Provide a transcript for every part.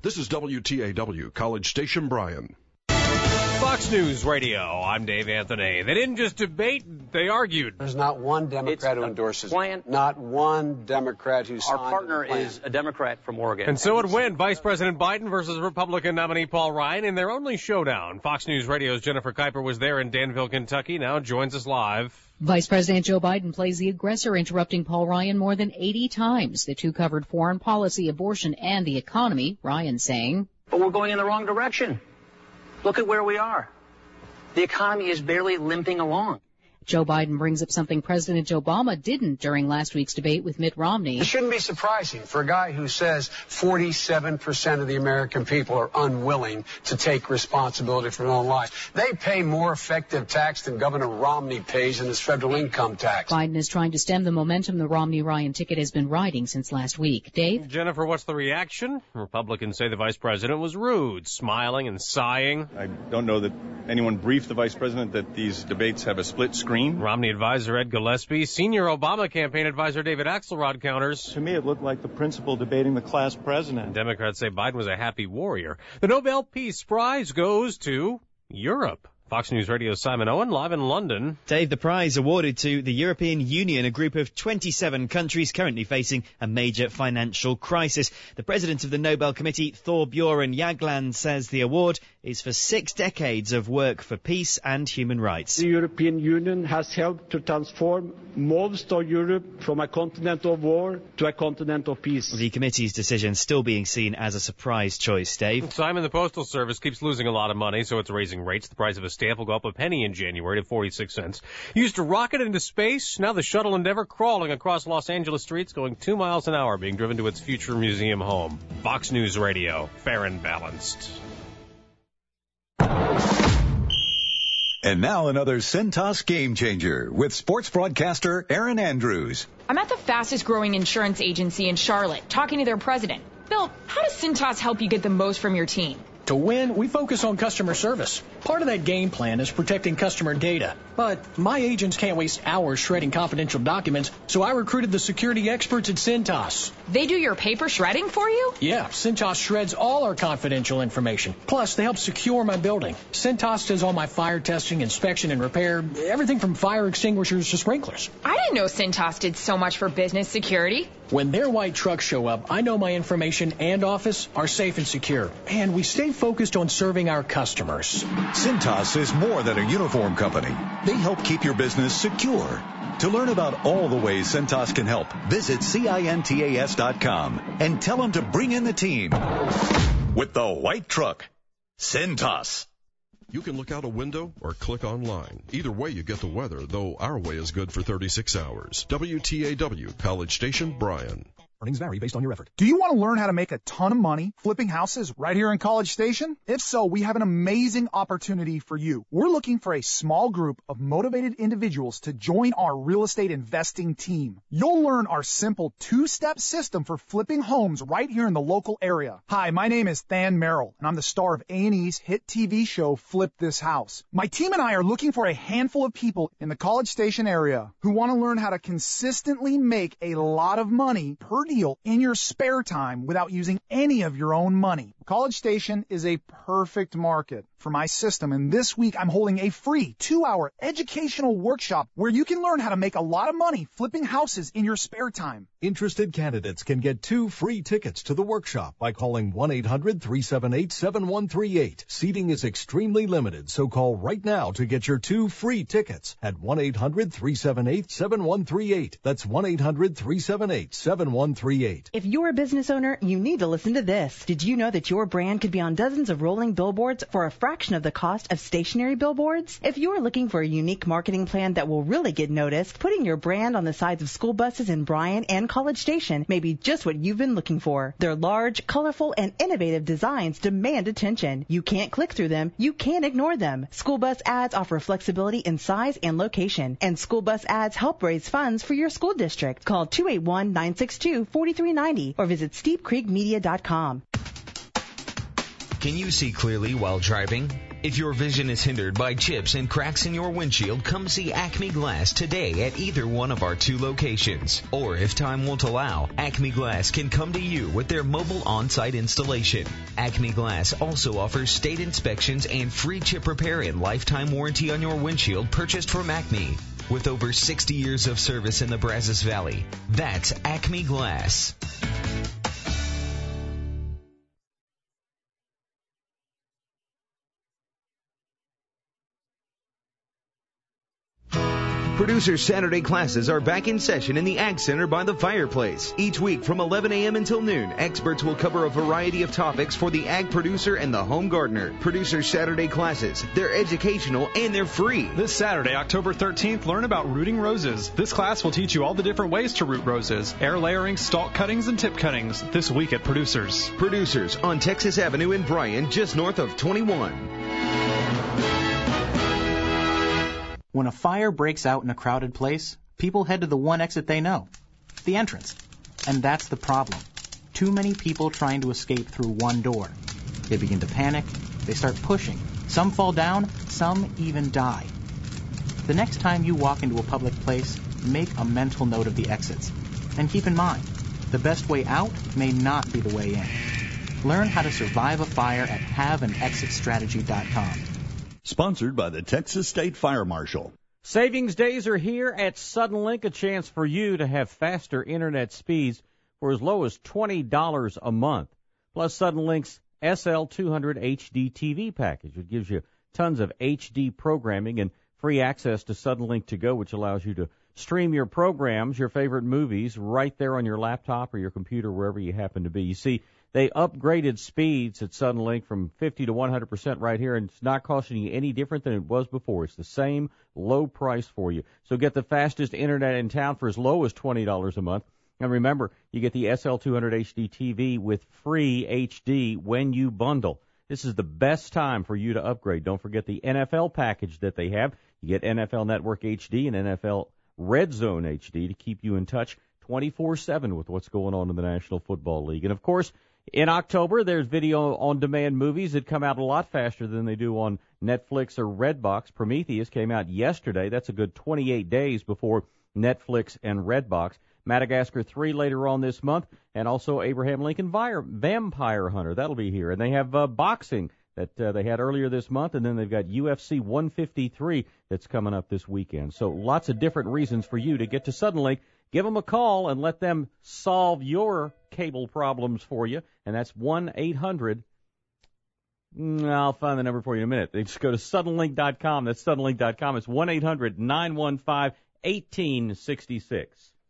This is WTAW, College Station Bryan. Fox News Radio, I'm Dave Anthony. They didn't just debate, they argued. There's not one Democrat who endorses it. Not one Democrat who signed Our partner is a Democrat from Oregon. And so it went. Vice President Biden versus Republican nominee Paul Ryan in their only showdown. Fox News Radio's Jennifer Kuiper was there in Danville, Kentucky, now joins us live. Vice President Joe Biden plays the aggressor, interrupting Paul Ryan more than 80 times. The two covered foreign policy, abortion, and the economy. Ryan saying, But we're going in the wrong direction. Look at where we are. The economy is barely limping along. Joe Biden brings up something President Obama didn't during last week's debate with Mitt Romney. It shouldn't be surprising for a guy who says 47% of the American people are unwilling to take responsibility for their own lives. They pay more effective tax than Governor Romney pays in his federal income tax. Biden is trying to stem the momentum the Romney-Ryan ticket has been riding since last week. Dave? Jennifer, what's the reaction? Republicans say the vice president was rude, smiling and sighing. I don't know that anyone briefed the vice president that these debates have a split screen. Romney advisor Ed Gillespie, senior Obama campaign advisor David Axelrod counters. To me, it looked like the principal debating the class president. Democrats say Biden was a happy warrior. The Nobel Peace Prize goes to Europe. Fox News Radio's Simon Owen, live in London. Dave, the prize awarded to the European Union, a group of 27 countries currently facing a major financial crisis. The president of the Nobel Committee, Thorbjørn Jagland, says the award is for 6 decades of work for peace and human rights. The European Union has helped to transform most of Europe from a continent of war to a continent of peace. The committee's decision still being seen as a surprise choice, Dave. Simon, the Postal Service keeps losing a lot of money, so it's raising rates. The price of a stamp will go up a penny in January to 46 cents. Used to rocket into space, now the shuttle Endeavour crawling across Los Angeles streets, going 2 miles an hour, being driven to its future museum home. Fox News Radio, fair and balanced. And now another Cintas game changer with sports broadcaster Erin Andrews. I'm at the fastest growing insurance agency in Charlotte, talking to their president. Bill, how does Cintas help you get the most from your team? To win, we focus on customer service. Part of that game plan is protecting customer data. But my agents can't waste hours shredding confidential documents, so I recruited the security experts at Cintas. They do your paper shredding for you? Yeah, Cintas shreds all our confidential information. Plus, they help secure my building. Cintas does all my fire testing, inspection, and repair, everything from fire extinguishers to sprinklers. I didn't know Cintas did so much for business security. When their white trucks show up, I know my information and office are safe and secure. And we stay focused on serving our customers. Cintas is more than a uniform company. They help keep your business secure. To learn about all the ways Cintas can help, visit CINTAS.com and tell them to bring in the team with the white truck. Cintas. You can look out a window or click online. Either way, you get the weather, though our way is good for 36 hours. WTAW, College Station, Bryan. Earnings vary based on your effort. Do you want to learn how to make a ton of money flipping houses right here in College Station? If so, we have an amazing opportunity for you. We're looking for a small group of motivated individuals to join our real estate investing team. You'll learn our simple 2-step system for flipping homes right here in the local area. Hi, my name is Than Merrill, and I'm the star of A&E's hit TV show Flip This House. My team and I are looking for a handful of people in the College Station area who want to learn how to consistently make a lot of money per deal in your spare time without using any of your own money. College Station is a perfect market for my system, and this week I'm holding a free 2-hour educational workshop where you can learn how to make a lot of money flipping houses in your spare time. Interested candidates can get 2 free tickets to the workshop by calling 1-800-378-7138. Seating is extremely limited, so call right now to get your 2 free tickets at 1-800-378-7138. That's 1-800-378-7138. If you're a business owner, you need to listen to this. Did you know that your brand could be on dozens of rolling billboards for a fraction of the cost of stationary billboards? If you're looking for a unique marketing plan that will really get noticed, putting your brand on the sides of school buses in Bryan and College Station may be just what you've been looking for. Their large, colorful, and innovative designs demand attention. You can't click through them. You can't ignore them. School bus ads offer flexibility in size and location, and school bus ads help raise funds for your school district. Call 281-962-4390 or visit steepcreekmedia.com. Can you see clearly while driving? If your vision is hindered by chips and cracks in your windshield, come see Acme Glass today at either one of our 2 locations. Or if time won't allow, Acme Glass can come to you with their mobile on-site installation. Acme Glass also offers state inspections and free chip repair and lifetime warranty on your windshield purchased from Acme. With over 60 years of service in the Brazos Valley, that's Acme Glass. Producer's Saturday classes are back in session in the Ag Center by the fireplace. Each week from 11 a.m. until noon, experts will cover a variety of topics for the ag producer and the home gardener. Producer's Saturday classes, they're educational and they're free. This Saturday, October 13th, learn about rooting roses. This class will teach you all the different ways to root roses, air layering, stalk cuttings, and tip cuttings. This week at Producers. Producers on Texas Avenue in Bryan, just north of 21. When a fire breaks out in a crowded place, people head to the one exit they know, the entrance. And that's the problem. Too many people trying to escape through one door. They begin to panic. They start pushing. Some fall down. Some even die. The next time you walk into a public place, make a mental note of the exits. And keep in mind, the best way out may not be the way in. Learn how to survive a fire at haveanexitstrategy.com. Sponsored by the Texas State Fire Marshal. Savings days are here at Suddenlink, a chance for you to have faster internet speeds for as low as $20 a month. Plus Suddenlink's SL200 HD TV package. It gives you tons of HD programming and free access to Suddenlink to go, which allows you to stream your programs, your favorite movies, right there on your laptop or your computer, wherever you happen to be. You see, they upgraded speeds at Suddenlink from 50 to 100% right here, and it's not costing you any different than it was before. It's the same low price for you. So get the fastest internet in town for as low as $20 a month. And remember, you get the SL200 HD TV with free HD when you bundle. This is the best time for you to upgrade. Don't forget the NFL package that they have. You get NFL Network HD and NFL Red Zone HD to keep you in touch 24/7 with what's going on in the National Football League. And, of course, in October, there's video-on-demand movies that come out a lot faster than they do on Netflix or Redbox. Prometheus came out yesterday. That's a good 28 days before Netflix and Redbox. Madagascar 3 later on this month, and also Abraham Lincoln Vampire Hunter. That'll be here. And they have boxing that they had earlier this month, and then they've got UFC 153 that's coming up this weekend. So lots of different reasons for you to get to Suddenlink. Give them a call and let them solve your cable problems for you. And that's 1-800. I'll find the number for you in a minute. They just go to Suddenlink.com. That's Suddenlink.com. It's 1-800-915-1866.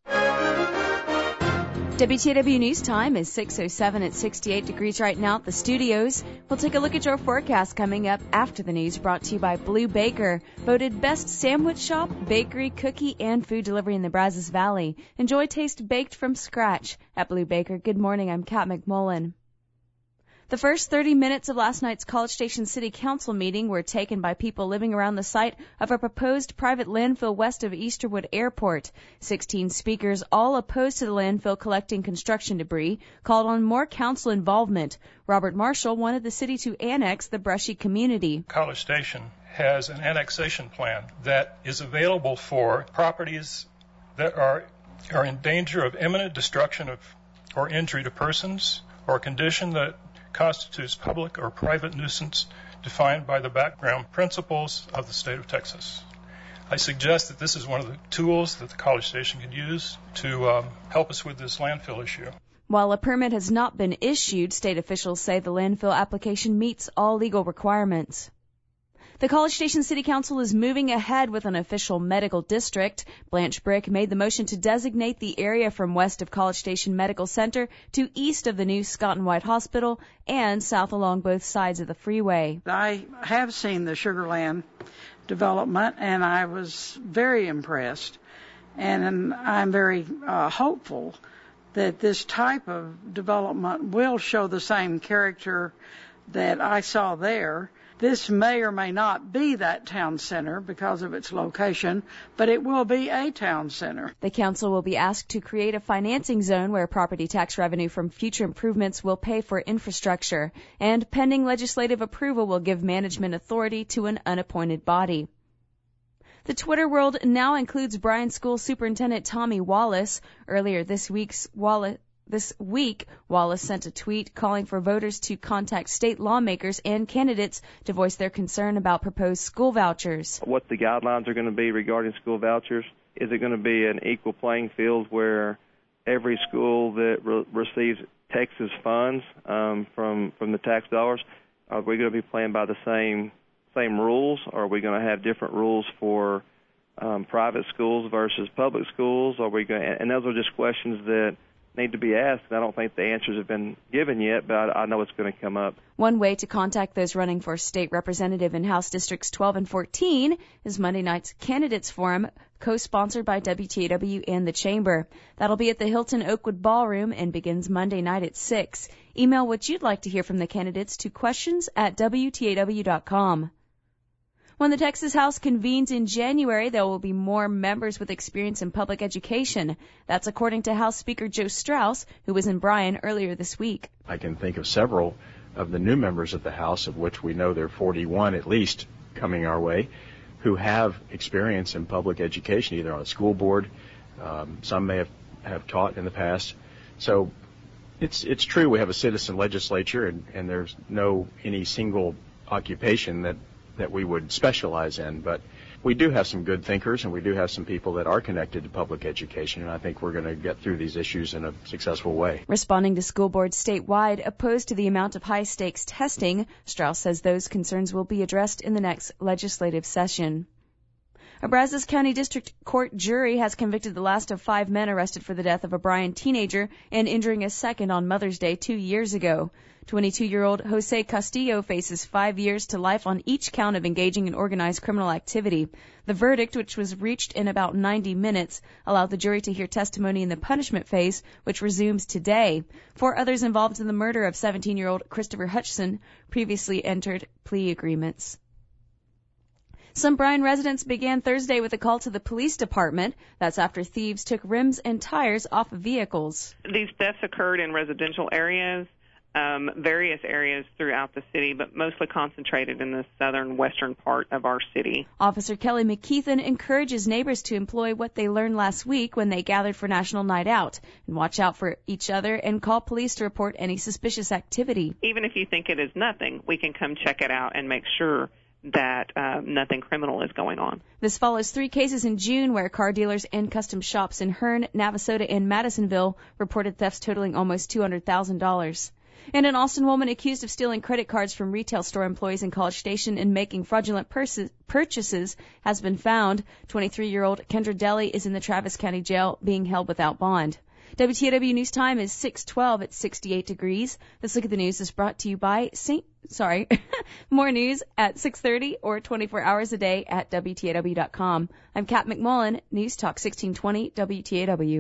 WTW News Time is 6:07 at 68 degrees right now at the studios. We'll take a look at your forecast coming up after the news, brought to you by Blue Baker, voted best sandwich shop, bakery, cookie, and food delivery in the Brazos Valley. Enjoy taste baked from scratch at Blue Baker. Good morning, I'm Kat McMullen. The first 30 minutes of last night's College Station City Council meeting were taken by people living around the site of a proposed private landfill west of Easterwood Airport. 16 speakers, all opposed to the landfill collecting construction debris, called on more council involvement. Robert Marshall wanted the city to annex the Brushy community. College Station has an annexation plan that is available for properties that are in danger of imminent destruction or injury to persons, or a condition that constitutes public or private nuisance defined by the background principles of the state of Texas. I suggest that this is one of the tools that the College Station can use to help us with this landfill issue. While a permit has not been issued, state officials say the landfill application meets all legal requirements. The College Station City Council is moving ahead with an official medical district. Blanche Brick made the motion to designate the area from west of College Station Medical Center to east of the new Scott and White Hospital and south along both sides of the freeway. I have seen the Sugarland development, and I was very impressed. And I'm very hopeful that this type of development will show the same character that I saw there. This may or may not be that town center because of its location, but it will be a town center. The council will be asked to create a financing zone where property tax revenue from future improvements will pay for infrastructure, and pending legislative approval will give management authority to an unappointed body. The Twitter world now includes Bryan School Superintendent Tommy Wallace. Earlier this week, Wallace sent a tweet calling for voters to contact state lawmakers and candidates to voice their concern about proposed school vouchers. What the guidelines are going to be regarding school vouchers? Is it going to be an equal playing field where every school that receives Texas funds from the tax dollars, are we going to be playing by the same rules, or are we going to have different rules for private schools versus public schools? Are we going? And those are just questions that need to be asked. I don't think the answers have been given yet, but I know it's going to come up. One way to contact those running for state representative in House Districts 12 and 14 is Monday night's Candidates Forum, co-sponsored by WTAW and the Chamber. That'll be at the Hilton Oakwood Ballroom and begins Monday night at 6. Email what you'd like to hear from the candidates to questions@WTAW.com. When the Texas House convenes in January, there will be more members with experience in public education. That's according to House Speaker Joe Straus, who was in Bryan earlier this week. I can think of several of the new members of the House, of which we know there are 41 at least coming our way, who have experience in public education, either on a school board. Some may have taught in the past. So it's true we have a citizen legislature, and there's no any single occupation that we would specialize in, but we do have some good thinkers, and we do have some people that are connected to public education, and I think we're going to get through these issues in a successful way. Responding to school boards statewide opposed to the amount of high-stakes testing, Strauss says those concerns will be addressed in the next legislative session. A Brazos County District Court jury has convicted the last of 5 men arrested for the death of a Bryan teenager and injuring a second on Mother's Day 2 years ago. 22-year-old Jose Castillo faces 5 years to life on each count of engaging in organized criminal activity. The verdict, which was reached in about 90 minutes, allowed the jury to hear testimony in the punishment phase, which resumes today. 4 others involved in the murder of 17-year-old Christopher Hutchison previously entered plea agreements. Some Bryan residents began Thursday with a call to the police department. That's after thieves took rims and tires off of vehicles. These thefts occurred in residential areas, various areas throughout the city, but mostly concentrated in the southern western part of our city. Officer Kelly McKeithen encourages neighbors to employ what they learned last week when they gathered for National Night Out and watch out for each other and call police to report any suspicious activity. Even if you think it is nothing, we can come check it out and make sure that nothing criminal is going on. This follows 3 cases in June where car dealers and custom shops in Hearn, Navasota, and Madisonville reported thefts totaling almost $200,000. And an Austin woman accused of stealing credit cards from retail store employees in College Station and making fraudulent purchases has been found. 23-year-old Kendra Deli is in the Travis County Jail being held without bond. WTAW News Time is 6:12 at 68 degrees. This look at the news is brought to you by more news at 6:30 or 24 hours a day at WTAW.com. I'm Kat McMullen, News Talk 1620 WTAW.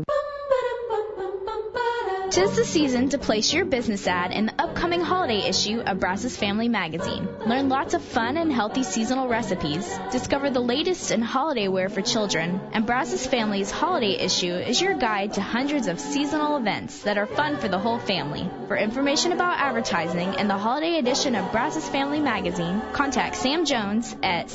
'Tis the season to place your business ad in the upcoming holiday issue of Brazos Family Magazine. Learn lots of fun and healthy seasonal recipes. Discover the latest in holiday wear for children. And Brazos Family's holiday issue is your guide to hundreds of seasonal events that are fun for the whole family. For information about advertising in the holiday edition of Brazos Family Magazine, contact Sam Jones at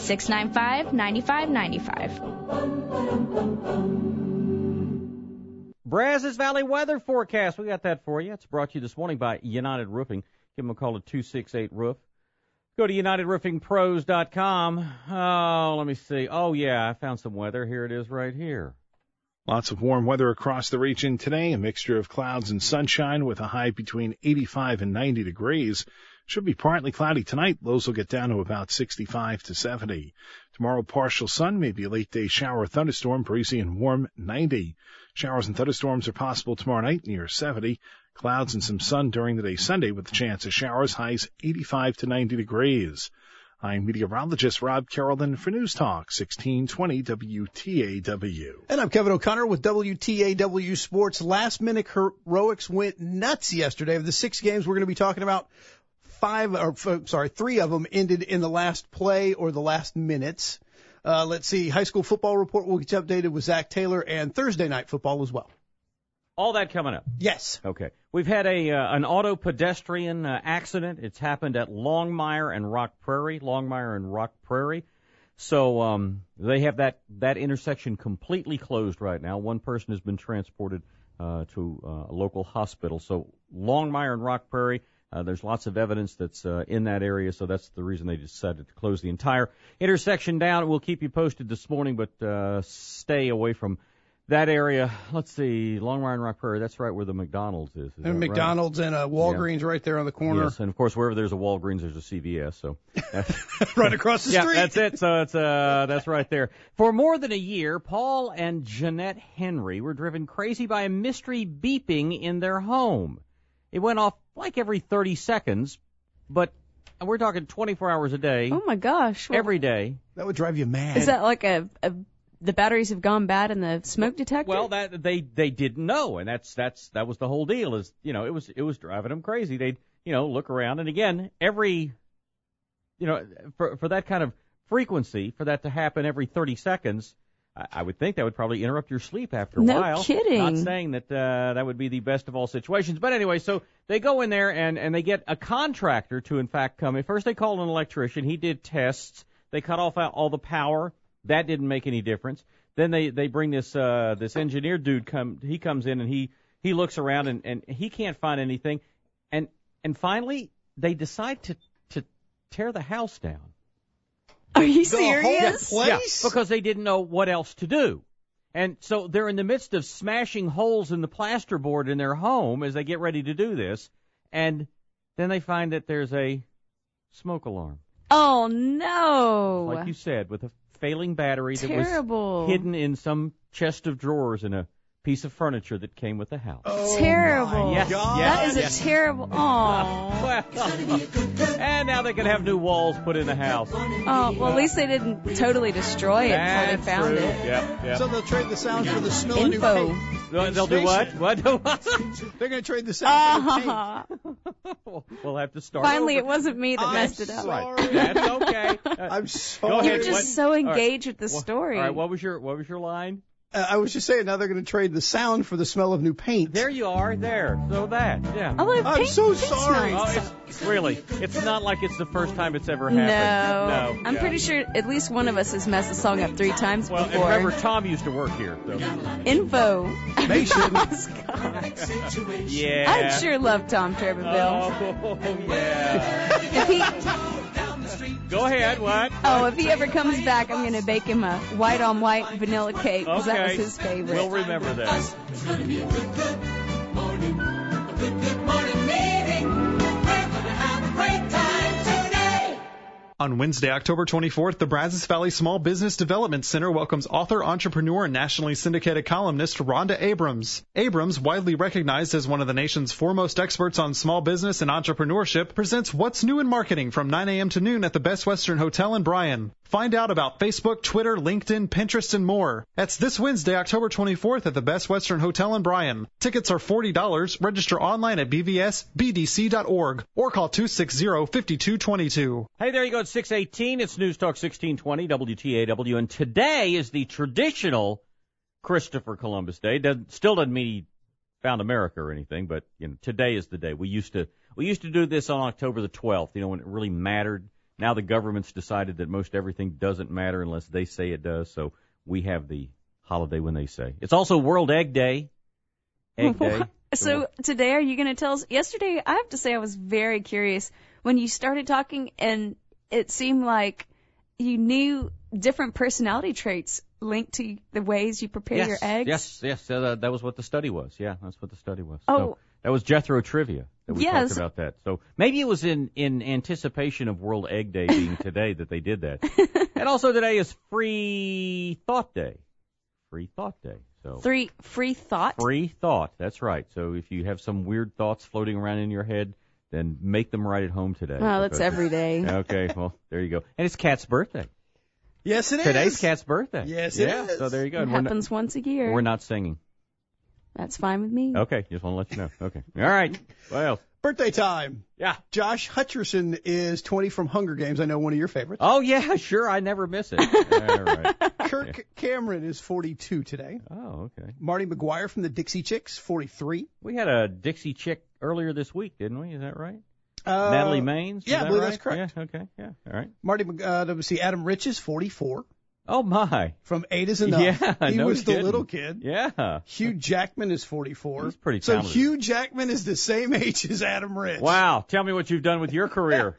695-9595. Brazos Valley weather forecast. We got that for you. It's brought to you this morning by United Roofing. Give them a call at 268-ROOF. Go to UnitedRoofingPros.com. Oh, let me see. Oh, yeah, I found some weather. Here it is right here. Lots of warm weather across the region today, a mixture of clouds and sunshine with a high between 85 and 90 degrees. Should be partly cloudy tonight. Lows will get down to about 65 to 70. Tomorrow, partial sun, maybe a late-day shower or thunderstorm, breezy and warm, 90. Showers and thunderstorms are possible tomorrow night near 70. Clouds and some sun during the day Sunday with a chance of showers, highs 85 to 90 degrees. I'm meteorologist Rob Carrollton for News Talk 1620 WTAW. And I'm Kevin O'Connor with WTAW Sports. Last-minute heroics went nuts yesterday. Of the 6 games we're going to be talking about, 3 of them ended in the last play or the last minutes. Let's see, high school football report. We'll get you updated with Zach Taylor, and Thursday night football as well. All that coming up. Yes. Okay. We've had an auto pedestrian accident. It's happened at Longmire and Rock Prairie. So they have that intersection completely closed right now. One person has been transported to a local hospital. So Longmire and Rock Prairie, there's lots of evidence that's in that area, so that's the reason they decided to close the entire intersection down. We'll keep you posted this morning, but stay away from that area. Let's see, Longmire and Rock Prairie, that's right where the McDonald's is. And McDonald's right? And a Walgreens right there on the corner. Yes, and of course wherever there's a Walgreens, there's a CVS. So right across the street. Yeah, that's it. So it's that's right there. For more than a year, Paul and Jeanette Henry were driven crazy by a mystery beeping in their home. It went off like every 30 seconds, but we're talking 24 hours a day. Oh my gosh! Every day. That would drive you mad. Is that like the batteries have gone bad in the smoke detector? Well, that they didn't know, and that was the whole deal. Is it was driving them crazy. They'd look around, and again, every for that kind of frequency, for that to happen every 30 seconds, I would think that would probably interrupt your sleep after a while. No kidding. Not saying that that would be the best of all situations, but anyway, so they go in there and they get a contractor to in fact come in. First, they called an electrician. He did tests. They cut off all the power. That didn't make any difference. Then they bring this engineer dude he comes in and he looks around and he can't find anything. And finally they decide to tear the house down. Are you serious? The whole place? Yeah, because they didn't know what else to do. And so they're in the midst of smashing holes in the plasterboard in their home as they get ready to do this. And then they find that there's a smoke alarm. Oh no. Like you said, with a failing battery Terrible. That was hidden in some chest of drawers in a piece of furniture that came with the house. Oh, terrible. Yes, That is a terrible. Oh. And now they can have new walls put in the house. Oh, well, at least they didn't totally destroy it before they found true. it. Yep. So they'll trade the sound for the smell of new Info. paint. They'll do what? What? They're going to trade the sound for new paint. We'll have to start Finally, over. it wasn't me that messed it up. Right. That's okay. I'm sorry. Go ahead. You were just so engaged with the story. All right, what was your line? I was just saying, now they're going to trade the sound for the smell of new paint. There you are. There. So that. Yeah. Although I'm so sorry. Nice. It's not like it's the first time it's ever happened. No. I'm pretty sure at least one of us has messed the song up 3 times before. before. And remember, Tom used to work here. So. Info. They shouldn't. Yeah. I'd sure love Tom Turbeville. Oh, yeah. Go ahead, what? Oh, if he ever comes back, I'm going to bake him a white on white vanilla cake because that was his favorite. We'll remember that. It's going to be a good morning. A good morning meeting. We're going to have a great time today. On Wednesday, October 24th, the Brazos Valley Small Business Development Center welcomes author, entrepreneur, and nationally syndicated columnist Rhonda Abrams. Abrams, widely recognized as one of the nation's foremost experts on small business and entrepreneurship, presents What's New in Marketing from 9 a.m. to noon at the Best Western Hotel in Bryan. Find out about Facebook, Twitter, LinkedIn, Pinterest, and more. That's this Wednesday, October 24th at the Best Western Hotel in Bryan. Tickets are $40. Register online at bvsbdc.org or call 260-5222. Hey, there you go. It's 6:18. It's News Talk 1620 WTAW, and today is the traditional Christopher Columbus Day. Still doesn't mean he found America or anything, but today is the day. We used to do this on October the 12th. When it really mattered. Now the government's decided that most everything doesn't matter unless they say it does, so we have the holiday when they say. It's also World Egg Day. Egg Day. So today, are you going to tell us? Yesterday, I have to say I was very curious when you started talking, and it seemed like you knew different personality traits linked to the ways you prepare your eggs. Yes. That was what the study was. Yeah, that's what the study was. Oh. So that was Jethro Trivia that we talked about that. So maybe it was in anticipation of World Egg Day being today that they did that. And also today is Free Thought Day. Free Thought Day. So free thought? Free thought. That's right. So if you have some weird thoughts floating around in your head, then make them right at home today. Oh, that's every day. Okay, well, there you go. And it's Kat's birthday. Yes, it is. Today's Kat's birthday. Yes, it is. So there you go. It happens once a year. We're not singing. That's fine with me. Okay, just want to let you know. Okay. All right. What else? Birthday time. Yeah. Josh Hutcherson is 20 from Hunger Games. I know one of your favorites. Oh, yeah, sure. I never miss it. All right. Kirk Cameron is 42 today. Oh, okay. Marty McGuire from the Dixie Chicks, 43. We had a Dixie chick earlier this week, didn't we? Is that right? Natalie Maines? Yeah, I believe that's correct. Yeah, okay. Yeah, all right. Let me see. Adam Rich is 44. Oh, my. From 8 is Enough. Yeah, he no was kidding. the little kid. Yeah. Hugh Jackman is 44. He's pretty So talented. Hugh Jackman is the same age as Adam Rich. Wow. Tell me what you've done with your career.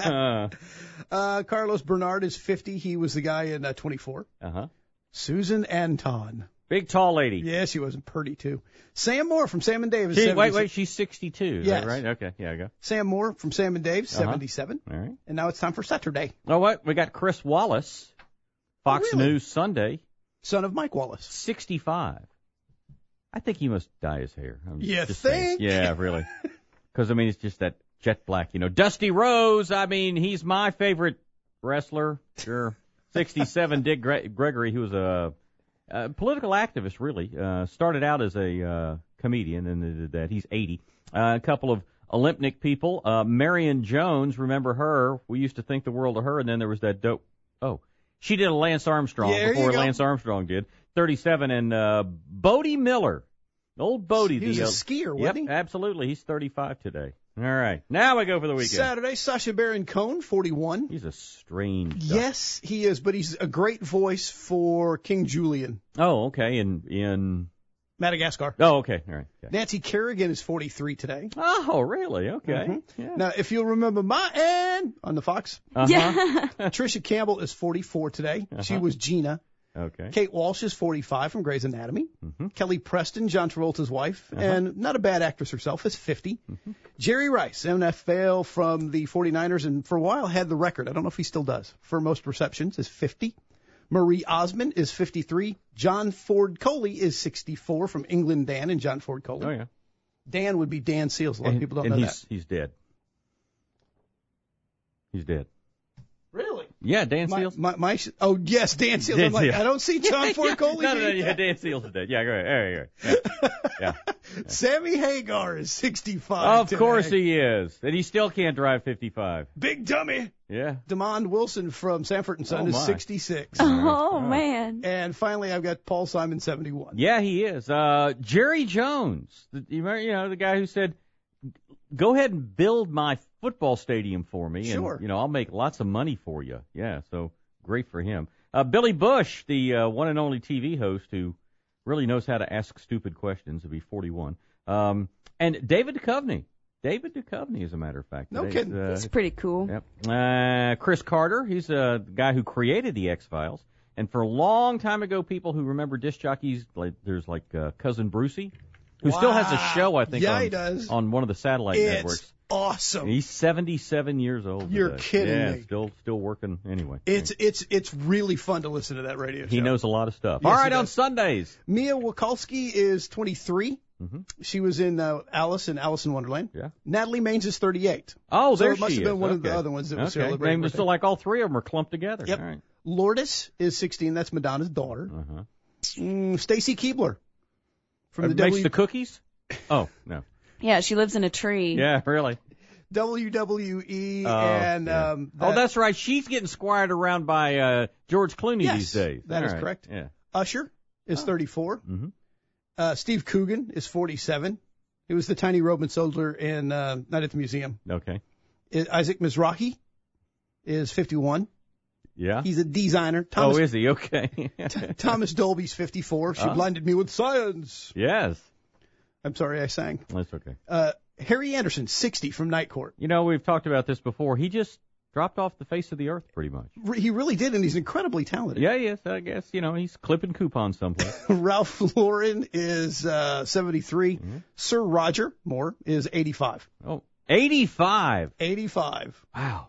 Carlos Bernard is 50. He was the guy in 24. Uh-huh. Susan Anton. Big, tall lady. Yes, she was pretty, too. Sam Moore from Sam and Dave is Wait, 76. she's 62. Is Yes. that right? Okay, yeah, I go. Sam Moore from Sam and Dave, 77. All right. And now it's time for Saturday. Oh, what? We got Chris Wallace, Fox really? News Sunday. Son of Mike Wallace. 65. I think he must dye his hair. You just saying. think? Yeah, really. Because, I mean, it's just that jet black, you know. Dusty Rose, I mean, he's my favorite wrestler. Sure. 67, Dick Gregory, who was a political activist, really. Started out as a comedian, and did that. He's 80. A couple of Olympic people. Marion Jones, remember her? We used to think the world of her, and then there was that dope. Oh, she did a Lance Armstrong before Lance Armstrong did. 37, and Bodie Miller. Old Bodie. He was a skier, wasn't he? Yep, absolutely. He's 35 today. All right. Now we go for the weekend. Saturday, Sacha Baron Cohen, 41. He's a strange duck. Yes, he is, but he's a great voice for King Julian. Oh, okay. In Madagascar. Oh, okay. All right. Okay. Nancy Kerrigan is 43 today. Oh, really? Okay. Mm-hmm. Yeah. Now, if you'll remember my Ann on the Fox. Uh-huh. Yeah. Tricia Campbell is 44 today. Uh-huh. She was Gina. Okay. Kate Walsh is 45 from Grey's Anatomy. Mm-hmm. Kelly Preston, John Travolta's wife, and not a bad actress herself, is 50. Mm-hmm. Jerry Rice, NFL from the 49ers, and for a while had the record. I don't know if he still does. For most receptions, is 50. Marie Osmond is 53. John Ford Coley is 64 from England Dan and John Ford Coley. Oh, yeah. Dan would be Dan Seals. A lot of people don't know that. He's dead. He's dead. Really? Yeah, Dan Seals. Oh, yes, Dan Seals. Dan I'm like, Seals. I don't see John Ford Coley. No, yeah, Dan Seals is dead. Yeah, go ahead. Yeah. Sammy Hagar is 65 Of today. course he is. And he still can't drive 55. Big dummy. Yeah. DeMond Wilson from Sanford and Son Oh, is my. 66. Oh, man. And finally, I've got Paul Simon, 71. Yeah, he is. Jerry Jones, you remember, the guy who said, go ahead and build my football stadium for me, Sure. and I'll make lots of money for you. Yeah, so great for him. Billy Bush, the one and only TV host who really knows how to ask stupid questions, will be 41. And David Duchovny. David Duchovny, as a matter of fact. No kidding. That's pretty cool. Yep. Chris Carter, he's the guy who created the X-Files. And for a long time ago, people who remember disc jockeys, there's Cousin Brucey, who still has a show, I think, Yeah, he does. on one of the satellite It's networks. awesome. He's 77 years old. You're today. kidding yeah, me. Still working anyway. It's really fun to listen to that radio show. He knows a lot of stuff. Yes, All he right, on does. Sundays. Mia Wakulski is 23. Mm-hmm. She was in Alice in Wonderland. Yeah. Natalie Maines is 38. Oh, so there it must she have been is. one of the Okay. other ones that was Okay. celebrating. Named so like all three of them are clumped together. Yep. All right. Lourdes is 16. That's Madonna's daughter. Uh-huh. Stacy Keebler from the makes the cookies? Oh, no. Yeah, she lives in a tree. Yeah, really. WWE Oh, and yeah. That's right. She's getting squired around by George Clooney Yes, these days. that All is right. correct. Yeah. Usher is 34. Mm-hmm. Steve Coogan is 47. He was the tiny Roman soldier in Night at the Museum. Okay. Isaac Mizrahi is 51. Yeah. He's a designer. Thomas, is he? Okay. Thomas Dolby's 54. She blinded me with science. Yes. I'm sorry I sang. That's okay. Harry Anderson, 60 from Night Court. We've talked about this before. He just dropped off the face of the earth pretty much. He really did, and he's incredibly talented. Yeah, he is. I guess, he's clipping coupons someplace. Ralph Lauren is 73. Mm-hmm. Sir Roger Moore is 85. Oh, 85. 85. Wow.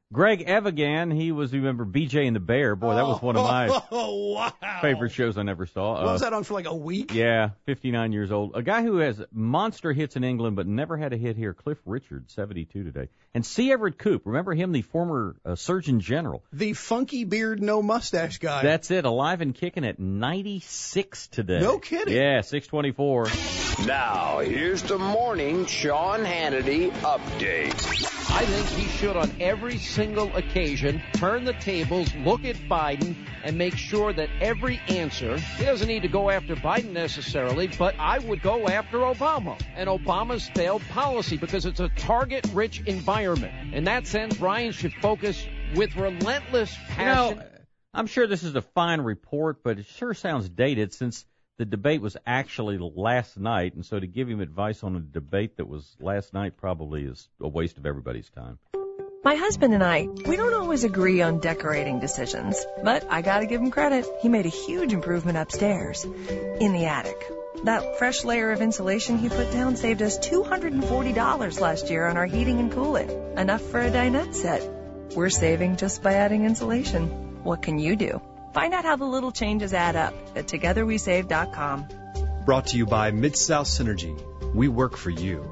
Greg Evigan, he was, remember, BJ and the Bear. Boy, that was one of my favorite shows I never saw. Was that on for like a week? Yeah, 59 years old. A guy who has monster hits in England but never had a hit here, Cliff Richard, 72 today. And C. Everett Koop, remember him, the former Surgeon General. The funky beard, no mustache guy. That's it, alive and kicking at 96 today. No kidding. Yeah, 624. Now, here's the morning Sean Hannity update. I think he should, on every single occasion, turn the tables, look at Biden, and make sure that every answer, he doesn't need to go after Biden necessarily, but I would go after Obama and Obama's failed policy because it's a target-rich environment. In that sense, Brian should focus with relentless passion. You know, I'm sure this is a fine report, but it sure sounds dated since the debate was actually last night, and so to give him advice on a debate that was last night probably is a waste of everybody's time. My husband and I, we don't always agree on decorating decisions, but I gotta give him credit. He made a huge improvement upstairs, in the attic. That fresh layer of insulation he put down saved us $240 last year on our heating and cooling. Enough for a dinette set. We're saving just by adding insulation. What can you do? Find out how the little changes add up at togetherwesave.com. Brought to you by Mid-South Synergy. We work for you.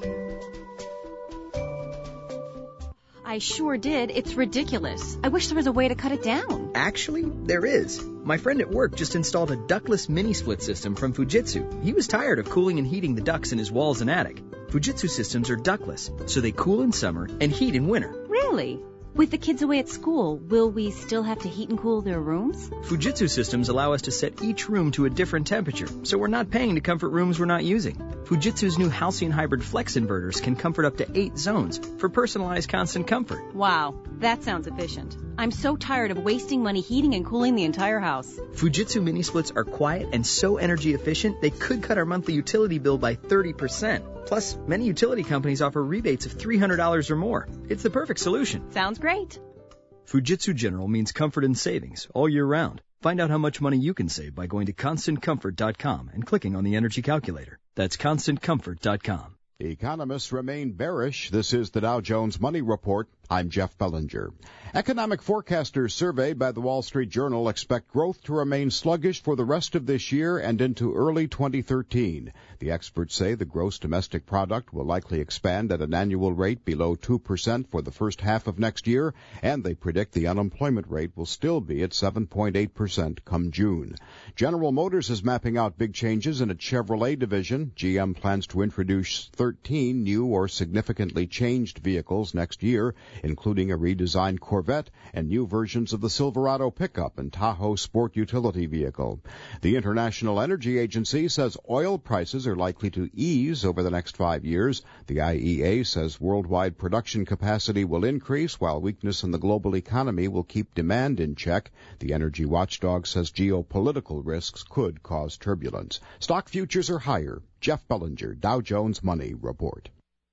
I sure did. It's ridiculous. I wish there was a way to cut it down. Actually, there is. My friend at work just installed a ductless mini-split system from Fujitsu. He was tired of cooling and heating the ducts in his walls and attic. Fujitsu systems are ductless, so they cool in summer and heat in winter. Really? With the kids away at school, will we still have to heat and cool their rooms? Fujitsu systems allow us to set each room to a different temperature, so we're not paying to comfort rooms we're not using. Fujitsu's new Halcyon Hybrid Flex inverters can comfort up to 8 zones for personalized constant comfort. Wow, that sounds efficient. I'm so tired of wasting money heating and cooling the entire house. Fujitsu mini splits are quiet and so energy efficient they could cut our monthly utility bill by 30%. Plus, many utility companies offer rebates of $300 or more. It's the perfect solution. Sounds great. Fujitsu General means comfort and savings all year round. Find out how much money you can save by going to ConstantComfort.com and clicking on the energy calculator. That's ConstantComfort.com. Economists remain bearish. This is the Dow Jones Money Report. I'm Jeff Bellinger. Economic forecasters surveyed by the Wall Street Journal expect growth to remain sluggish for the rest of this year and into early 2013. The experts say the gross domestic product will likely expand at an annual rate below 2% for the first half of next year, and they predict the unemployment rate will still be at 7.8% come June. General Motors is mapping out big changes in its Chevrolet division. GM plans to introduce 13 new or significantly changed vehicles next year, including a redesigned Corvette and new versions of the Silverado pickup and Tahoe sport utility vehicle. The International Energy Agency says oil prices are likely to ease over the next 5 years. The IEA says worldwide production capacity will increase while weakness in the global economy will keep demand in check. The energy watchdog says geopolitical risks could cause turbulence. Stock futures are higher. Jeff Bellinger, Dow Jones Money Report.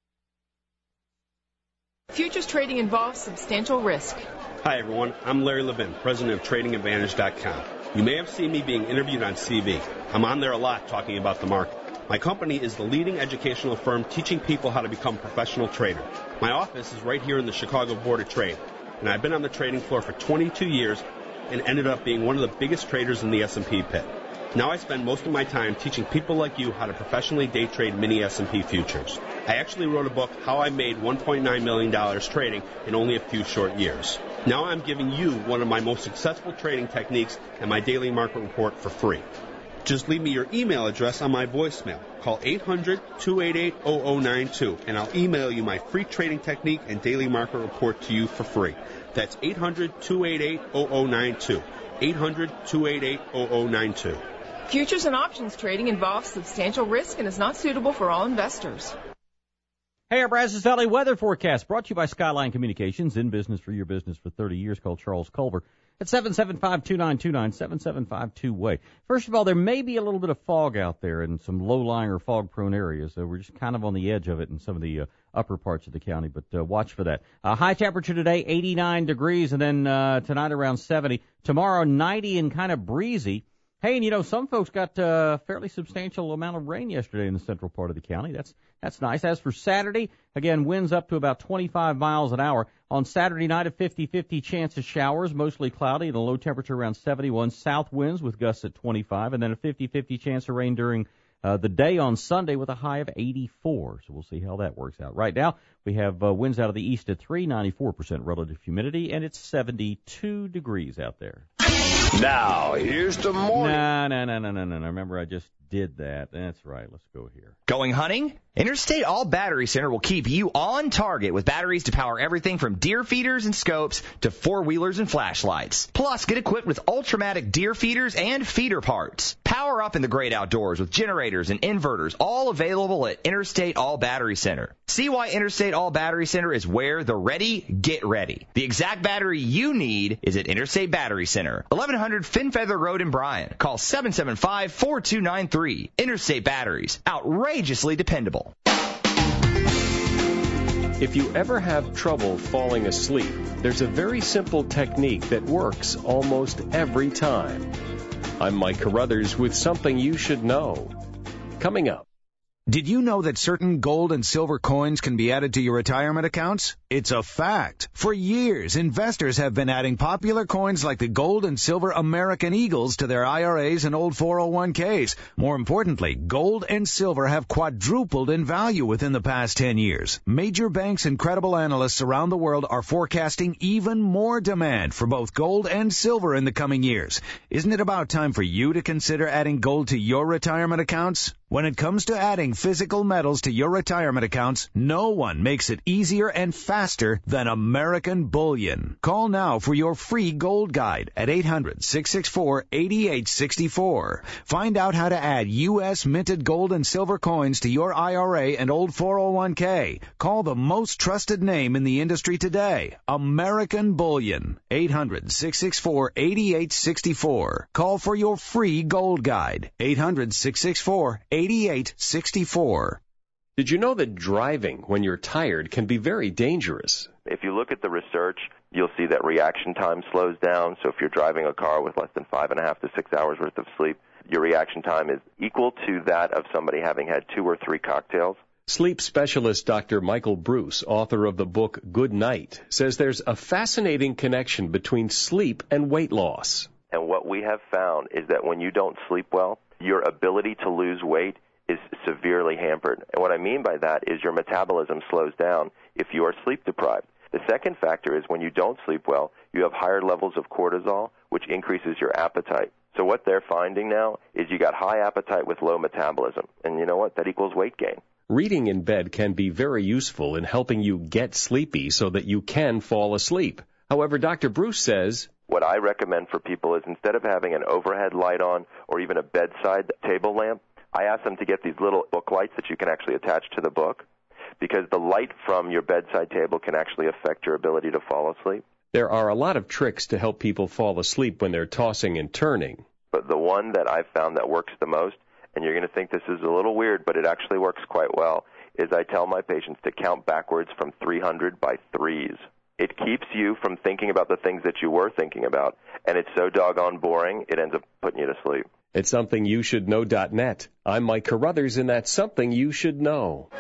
Futures trading involves substantial risk. Hi, everyone. I'm Larry Levin, president of TradingAdvantage.com. You may have seen me being interviewed on CV. I'm on there a lot talking about the market. My company is the leading educational firm teaching people how to become a professional trader. My office is right here in the Chicago Board of Trade, and I've been on the trading floor for 22 years and ended up being one of the biggest traders in the S&P pit. Now I spend most of my time teaching people like you how to professionally day trade mini S&P futures. I actually wrote a book, How I Made $1.9 Million Trading in Only a Few Short Years. Now I'm giving you one of my most successful trading techniques and my daily market report for free. Just leave me your email address on my voicemail. Call 800-288-0092 and I'll email you my free trading technique and daily market report to you for free. That's 800-288-0092. 800-288-0092. Futures and options trading involves substantial risk and is not suitable for all investors. Hey, our Brazos Valley weather forecast brought to you by Skyline Communications, in business for your business for 30 years, called Charles Culver at 775-2929, 775-2-WAY. First of all, there may be a little bit of fog out there in some low-lying or fog-prone areas, so we're just kind of on the edge of it in some of the upper parts of the county, but watch for that. High temperature today, 89 degrees, and then tonight around 70. Tomorrow, 90 and kind of breezy. Hey, and you know, some folks got a fairly substantial amount of rain yesterday in the central part of the county. That's nice. As for Saturday, again, winds up to about 25 miles an hour. On Saturday night, a 50-50 chance of showers, mostly cloudy, and a low temperature around 71. South winds with gusts at 25, and then a 50-50 chance of rain during the day on Sunday with a high of 84. So we'll see how that works out. Right now, we have winds out of the east at 3, 94% relative humidity, and it's 72 degrees out there. Now, here's the morning. No. Remember, I just did that. That's right. Let's go here. Going hunting? Interstate All Battery Center will keep you on target with batteries to power everything from deer feeders and scopes to four-wheelers and flashlights. Plus, get equipped with Ultramatic deer feeders and feeder parts. Power up in the great outdoors with generators and inverters, all available at Interstate All Battery Center. See why Interstate All Battery Center is where the ready get ready. The exact battery you need is at Interstate Battery Center, 1100 Finfeather Road in Bryan. Call 775-4293. Interstate Batteries, outrageously dependable. If you ever have trouble falling asleep, there's a very simple technique that works almost every time. I'm Mike Carruthers with something you should know. Coming up. Did you know that certain gold and silver coins can be added to your retirement accounts? It's a fact. For years, investors have been adding popular coins like the gold and silver American Eagles to their IRAs and old 401ks. More importantly, gold and silver have quadrupled in value within the past 10 years. Major banks and credible analysts around the world are forecasting even more demand for both gold and silver in the coming years. Isn't it about time for you to consider adding gold to your retirement accounts? When it comes to adding physical metals to your retirement accounts, no one makes it easier and faster than American Bullion. Call now for your free gold guide at 800-664-8864. Find out how to add U.S. minted gold and silver coins to your IRA and old 401k. Call the most trusted name in the industry today, American Bullion. 800-664-8864. Call for your free gold guide. 800-664-8864. 8864. Did you know that driving when you're tired can be very dangerous? If you look at the research, you'll see that reaction time slows down. So if you're driving a car with less than 5.5 to 6 hours worth of sleep, your reaction time is equal to that of somebody having had 2 or 3 cocktails. Sleep specialist Dr. Michael Bruce, author of the book Good Night, says there's a fascinating connection between sleep and weight loss. And what we have found is that when you don't sleep well, your ability to lose weight is severely hampered. And what I mean by that is your metabolism slows down if you are sleep deprived. The second factor is when you don't sleep well, you have higher levels of cortisol, which increases your appetite. So what they're finding now is you got high appetite with low metabolism. And you know what? That equals weight gain. Reading in bed can be very useful in helping you get sleepy so that you can fall asleep. However, Dr. Bruce says, what I recommend for people is instead of having an overhead light on or even a bedside table lamp, I ask them to get these little book lights that you can actually attach to the book, because the light from your bedside table can actually affect your ability to fall asleep. There are a lot of tricks to help people fall asleep when they're tossing and turning. But the one that I've found that works the most, and you're going to think this is a little weird, but it actually works quite well, is I tell my patients to count backwards from 300 by threes. It keeps you from thinking about the things that you were thinking about, and it's so doggone boring, it ends up putting you to sleep. It's SomethingYouShouldKnow.net. I'm Mike Carruthers, and that's Something You Should Know.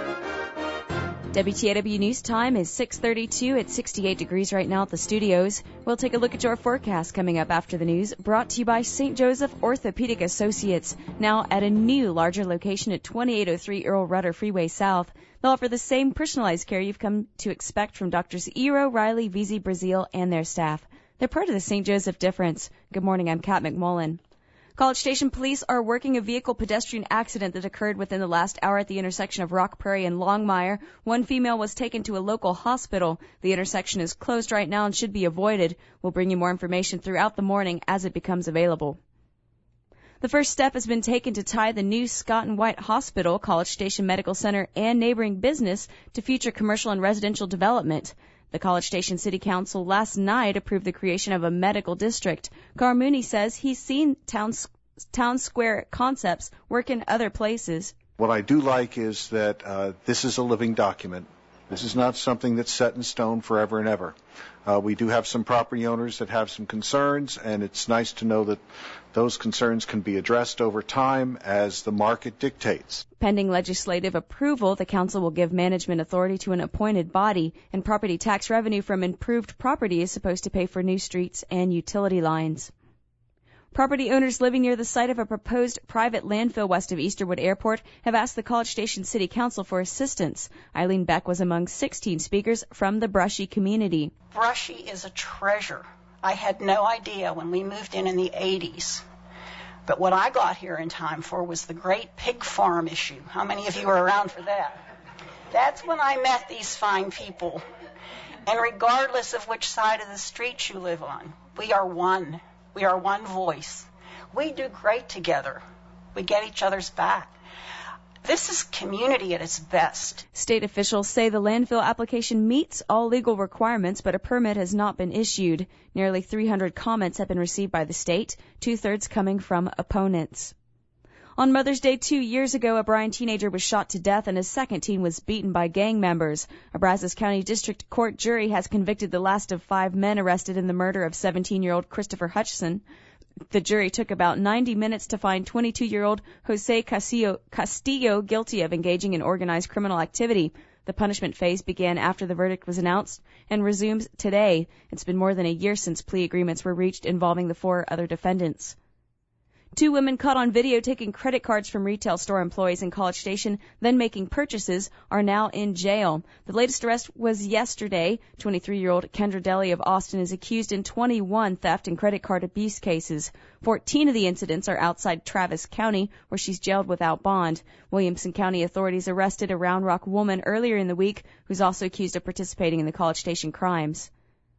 WTAW News Time is 6:32 at 68 degrees right now at the studios. We'll take a look at your forecast coming up after the news, brought to you by St. Joseph Orthopedic Associates, now at a new, larger location at 2803 Earl Rudder Freeway South. They'll offer the same personalized care you've come to expect from Drs. Ero, Riley, VZ, Brazil, and their staff. They're part of the St. Joseph Difference. Good morning, I'm Kat McMullen. College Station police are working a vehicle-pedestrian accident that occurred within the last hour at the intersection of Rock Prairie and Longmire. One female was taken to a local hospital. The intersection is closed right now and should be avoided. We'll bring you more information throughout the morning as it becomes available. The first step has been taken to tie the new Scott and White Hospital, College Station Medical Center, and neighboring business to future commercial and residential development. The College Station City Council last night approved the creation of a medical district. Gar Mooney says he's seen town square concepts work in other places. What I do like is that this is a living document. This is not something that's set in stone forever and ever. We do have some property owners that have some concerns, and it's nice to know that those concerns can be addressed over time as the market dictates. Pending legislative approval, the council will give management authority to an appointed body, and property tax revenue from improved property is supposed to pay for new streets and utility lines. Property owners living near the site of a proposed private landfill west of Easterwood Airport have asked the College Station City Council for assistance. Eileen Beck was among 16 speakers from the Brushy community. Brushy is a treasure. I had no idea when we moved in the 80s. But what I got here in time for was the great pig farm issue. How many of you were around for that? That's when I met these fine people. And regardless of which side of the street you live on, we are one. We are one voice. We do great together. We get each other's back. This is community at its best. State officials say the landfill application meets all legal requirements, but a permit has not been issued. Nearly 300 comments have been received by the state, 2/3 coming from opponents. On Mother's Day 2 years ago, a Bryan teenager was shot to death and his second teen was beaten by gang members. A Brazos County District Court jury has convicted the last of 5 men arrested in the murder of 17-year-old Christopher Hutchison. The jury took about 90 minutes to find 22-year-old Jose Castillo guilty of engaging in organized criminal activity. The punishment phase began after the verdict was announced and resumes today. It's been more than a year since plea agreements were reached involving the 4 other defendants. 2 women caught on video taking credit cards from retail store employees in College Station, then making purchases, are now in jail. The latest arrest was yesterday. 23-year-old Kendra Deli of Austin is accused in 21 theft and credit card abuse cases. 14 of the incidents are outside Travis County, where she's jailed without bond. Williamson County authorities arrested a Round Rock woman earlier in the week who's also accused of participating in the College Station crimes.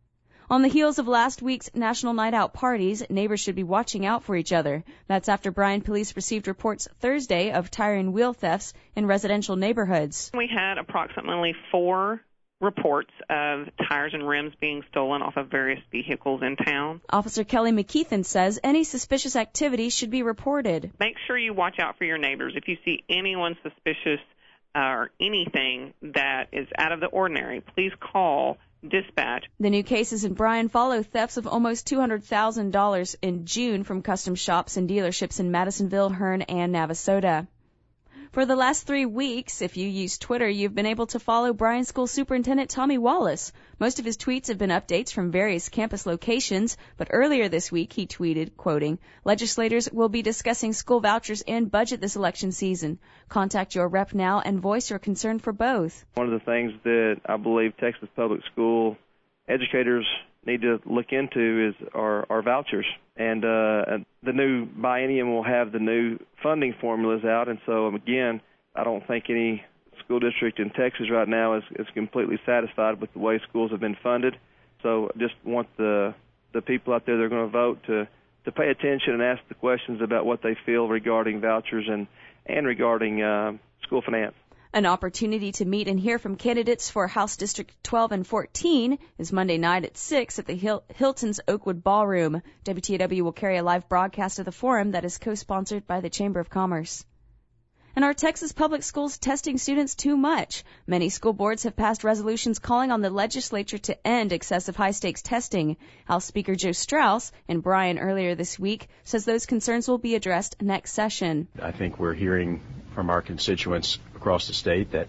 On the heels of last week's National Night Out parties, neighbors should be watching out for each other. That's after Bryan police received reports Thursday of tire and wheel thefts in residential neighborhoods. We had approximately 4 reports of tires and rims being stolen off of various vehicles in town. Officer Kelly McKeithen says any suspicious activity should be reported. Make sure you watch out for your neighbors. If you see anyone suspicious or anything that is out of the ordinary, please call dispatch. The new cases in Bryan follow thefts of almost $200,000 in June from custom shops and dealerships in Madisonville, Hearn, and Navasota. For the last 3 weeks, if you use Twitter, you've been able to follow Bryan School Superintendent Tommy Wallace. Most of his tweets have been updates from various campus locations, but earlier this week he tweeted, quoting, "Legislators will be discussing school vouchers and budget this election season. Contact your rep now and voice your concern for both." One of the things that I believe Texas public school educators need to look into is our vouchers. And the new biennium will have the new funding formulas out. And so, again, I don't think any school district in Texas right now is completely satisfied with the way schools have been funded. So I just want the people out there that are going to vote to pay attention and ask the questions about what they feel regarding vouchers and regarding school finance. An opportunity to meet and hear from candidates for House District 12 and 14 is Monday night at 6 at the Hilton's Oakwood Ballroom. WTAW will carry a live broadcast of the forum that is co-sponsored by the Chamber of Commerce. And are Texas public schools testing students too much? Many school boards have passed resolutions calling on the legislature to end excessive high-stakes testing. House Speaker Joe Strauss in Bryan earlier this week says those concerns will be addressed next session. I think we're hearing from our constituents across the state that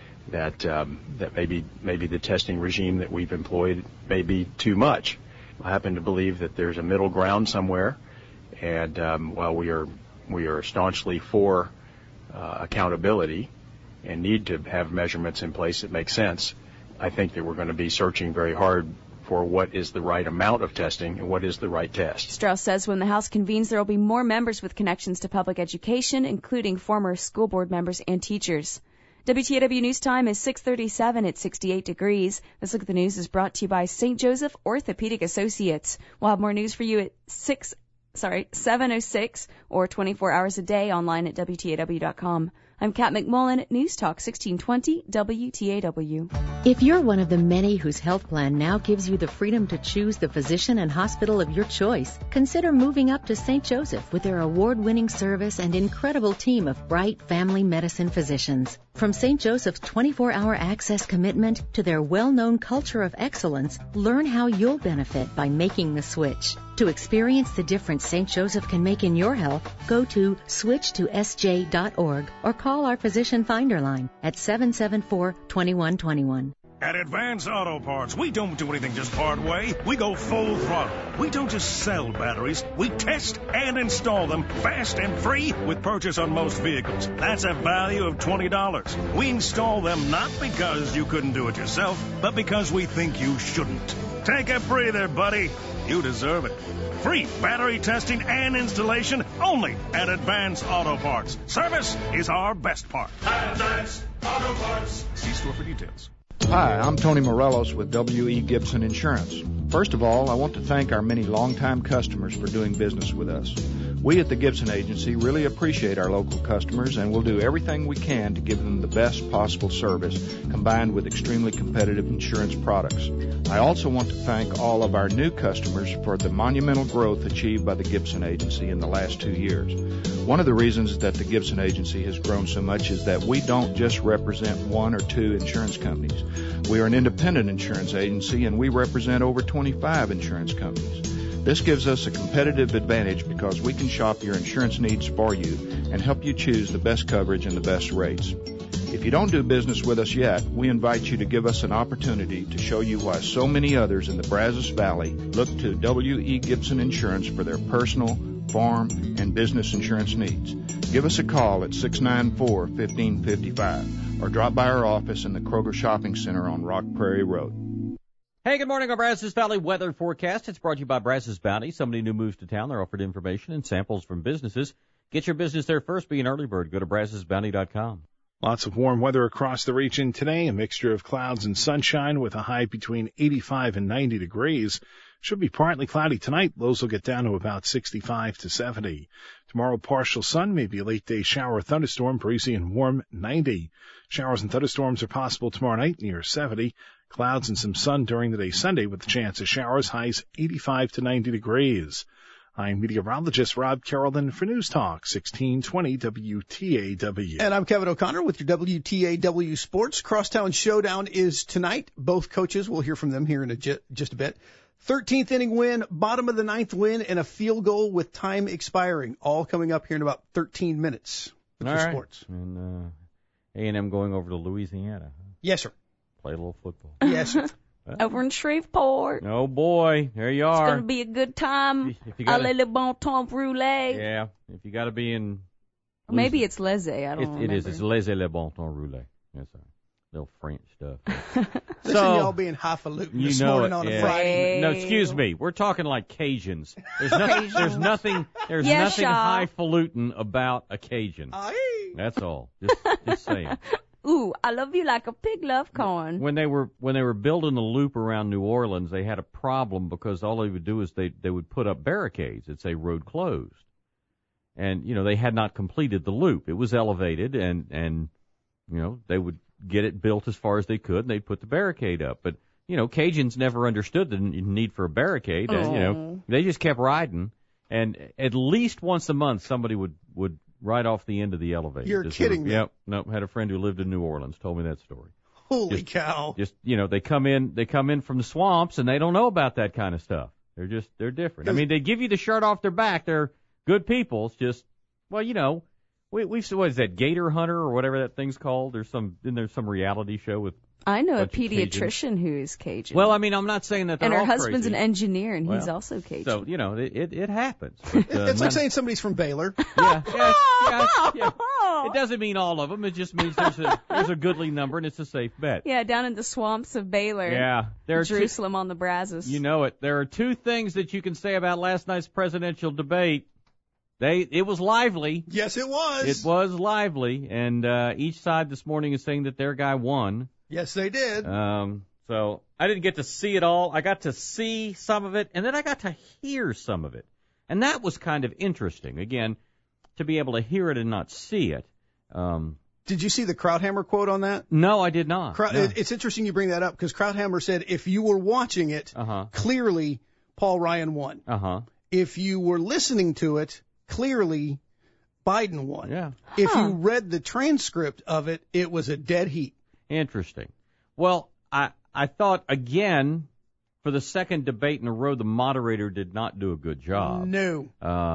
maybe the testing regime that we've employed may be too much. I happen to believe that there's a middle ground somewhere, and while we are staunchly for accountability and need to have measurements in place that make sense, I think that we're going to be searching very hard for what is the right amount of testing and what is the right test. Strauss says when the House convenes, there will be more members with connections to public education, including former school board members and teachers. WTAW News Time is 6:37 at 68 degrees. This Look at the News is brought to you by St. Joseph Orthopedic Associates. We'll have more news for you at 7:06 or 24 hours a day online at WTAW.com. I'm Kat McMullen at News Talk 1620 WTAW. If you're one of the many whose health plan now gives you the freedom to choose the physician and hospital of your choice, consider moving up to St. Joseph with their award-winning service and incredible team of bright family medicine physicians. From St. Joseph's 24-hour access commitment to their well-known culture of excellence, learn how you'll benefit by making the switch. To experience the difference St. Joseph can make in your health, go to switchtosj.org or call our Physician Finder line at 774-2121. At Advance Auto Parts, we don't do anything just part way. We go full throttle. We don't just sell batteries. We test and install them fast and free with purchase on most vehicles. That's a value of $20. We install them not because you couldn't do it yourself, but because we think you shouldn't. Take a breather, buddy. You deserve it. Free battery testing and installation only at Advance Auto Parts. Service is our best part. Advance Auto Parts. See store for details. Hi, I'm Tony Morelos with W.E. Gibson Insurance. First of all, I want to thank our many longtime customers for doing business with us. We at the Gibson Agency really appreciate our local customers and will do everything we can to give them the best possible service, combined with extremely competitive insurance products. I also want to thank all of our new customers for the monumental growth achieved by the Gibson Agency in the last 2 years. One of the reasons that the Gibson Agency has grown so much is that we don't just represent one or two insurance companies. We are an independent insurance agency, and we represent over 25 insurance companies. This gives us a competitive advantage because we can shop your insurance needs for you and help you choose the best coverage and the best rates. If you don't do business with us yet, we invite you to give us an opportunity to show you why so many others in the Brazos Valley look to W.E. Gibson Insurance for their personal, farm, and business insurance needs. Give us a call at 694-1555 or drop by our office in the Kroger Shopping Center on Rock Prairie Road. Hey, good morning, our Brazos Valley weather forecast. It's brought to you by Brazos Bounty. Somebody new moves to town. They're offered information and samples from businesses. Get your business there first. Be an early bird. Go to BrazosBounty.com. Lots of warm weather across the region today, a mixture of clouds and sunshine with a high between 85 and 90 degrees. Should be partly cloudy tonight. Lows will get down to about 65 to 70. Tomorrow, partial sun, maybe a late-day shower or thunderstorm, breezy and warm, 90. Showers and thunderstorms are possible tomorrow night, near 70. Clouds and some sun during the day Sunday with a chance of showers, highs 85 to 90 degrees. I'm meteorologist Rob Carrollton for News Talk 1620 WTAW. And I'm Kevin O'Connor with your WTAW Sports. Crosstown Showdown is tonight. Both coaches, we'll hear from them here in just a bit. 13th inning win, bottom of the ninth win, and a field goal with time expiring. All coming up here in about 13 minutes with your sports. And A&M going over to Louisiana. Yes, sir. Play a little football. Yes, sir. Over in Shreveport. Oh, boy. There you are. It's going to be a good time. Allez le bon temps roulé. Yeah. If you got to be in... Maybe it's laissez. I don't know. It is. It's laissez le bon temps roulé. Yes, sir. Little French stuff. Listen, y'all being highfalutin this morning on a Friday. No, excuse me. We're talking like Cajuns. There's nothing highfalutin about a Cajun. That's all. Just saying. Ooh, I love you like a pig love corn. When they were building the loop around New Orleans, they had a problem because all they would do is they would put up barricades that say road closed. And, they had not completed the loop. It was elevated and they would get it built as far as they could and they'd put the barricade up. But, Cajuns never understood the need for a barricade. And, they just kept riding. And at least once a month somebody would right off the end of the elevator. You're kidding me. Yep. No, had a friend who lived in New Orleans, told me that story. Holy cow. They come in from the swamps and they don't know about that kind of stuff. They're different. I mean, they give you the shirt off their back. They're good people. It's just, we've what is that, Gator Hunter or whatever that thing's called? There's some reality show with I know a pediatrician who is Cajun. Well, I mean, I'm not saying that they're all crazy. And her husband's crazy. an engineer, and he's also Cajun. So, it happens. But, it's like saying somebody's from Baylor. Yeah. It doesn't mean all of them. It just means there's a goodly number, and it's a safe bet. Yeah, down in the swamps of Baylor. Yeah. Jerusalem on the Brazos. You know it. There are two things that you can say about last night's presidential debate. It was lively. Yes, it was. It was lively, and each side this morning is saying that their guy won. Yes, they did. So I didn't get to see it all. I got to see some of it, and then I got to hear some of it. And that was kind of interesting, again, to be able to hear it and not see it. Did you see the Krauthammer quote on that? No, I did not. No. It's interesting you bring that up, because Krauthammer said if you were watching it, clearly Paul Ryan won. Uh-huh. If you were listening to it, clearly Biden won. Yeah. If you read the transcript of it, it was a dead heat. Interesting. Well, I thought, again, for the second debate in a row, the moderator did not do a good job. No.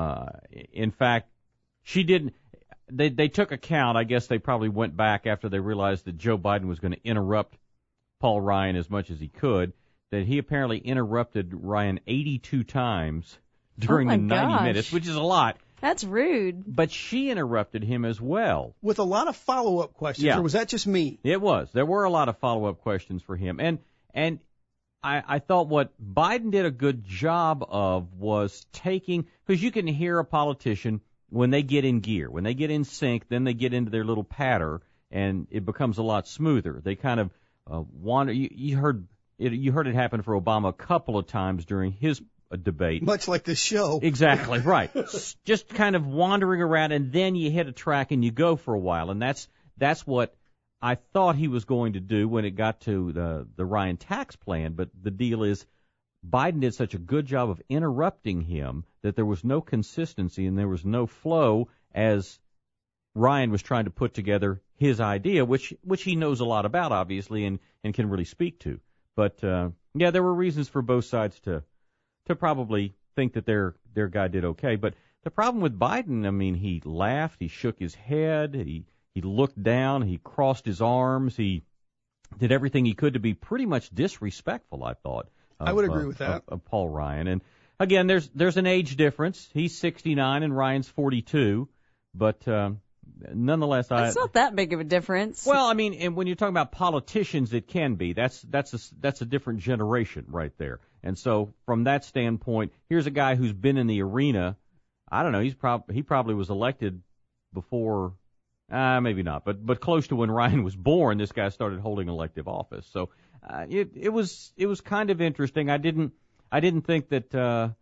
In fact, she didn't. They took account. I guess they probably went back after they realized that Joe Biden was going to interrupt Paul Ryan as much as he could, that he apparently interrupted Ryan 82 times during the 90 minutes, which is a lot. That's rude. But she interrupted him as well. With a lot of follow-up questions, Yeah. or was that just me? It was. There were a lot of follow-up questions for him. And I thought what Biden did a good job of was taking, because you can hear a politician when they get in gear, when they get in sync, then they get into their little patter, and it becomes a lot smoother. They kind of wander. You heard it happen for Obama a couple of times during his debate. Much like this show. Exactly, right. Just kind of wandering around, and then you hit a track and you go for a while, and that's what I thought he was going to do when it got to the Ryan tax plan. But the deal is, Biden did such a good job of interrupting him that there was no consistency and there was no flow as Ryan was trying to put together his idea, which he knows a lot about, obviously, and can really speak to. But yeah, there were reasons for both sides to probably think that their guy did okay. But the problem with Biden, I mean, he laughed, he shook his head, he looked down, he crossed his arms, he did everything he could to be pretty much disrespectful, I thought. I would agree with that. Of Paul Ryan. And again, there's an age difference. He's 69 and Ryan's 42, but nonetheless, It's not that big of a difference. Well, I mean, and when you're talking about politicians, it can be. That's a different generation right there. And so from that standpoint, here's a guy who's been in the arena. I don't know. He probably was elected before, maybe not, but close to when Ryan was born. This guy started holding elective office. So it was kind of interesting. I didn't think that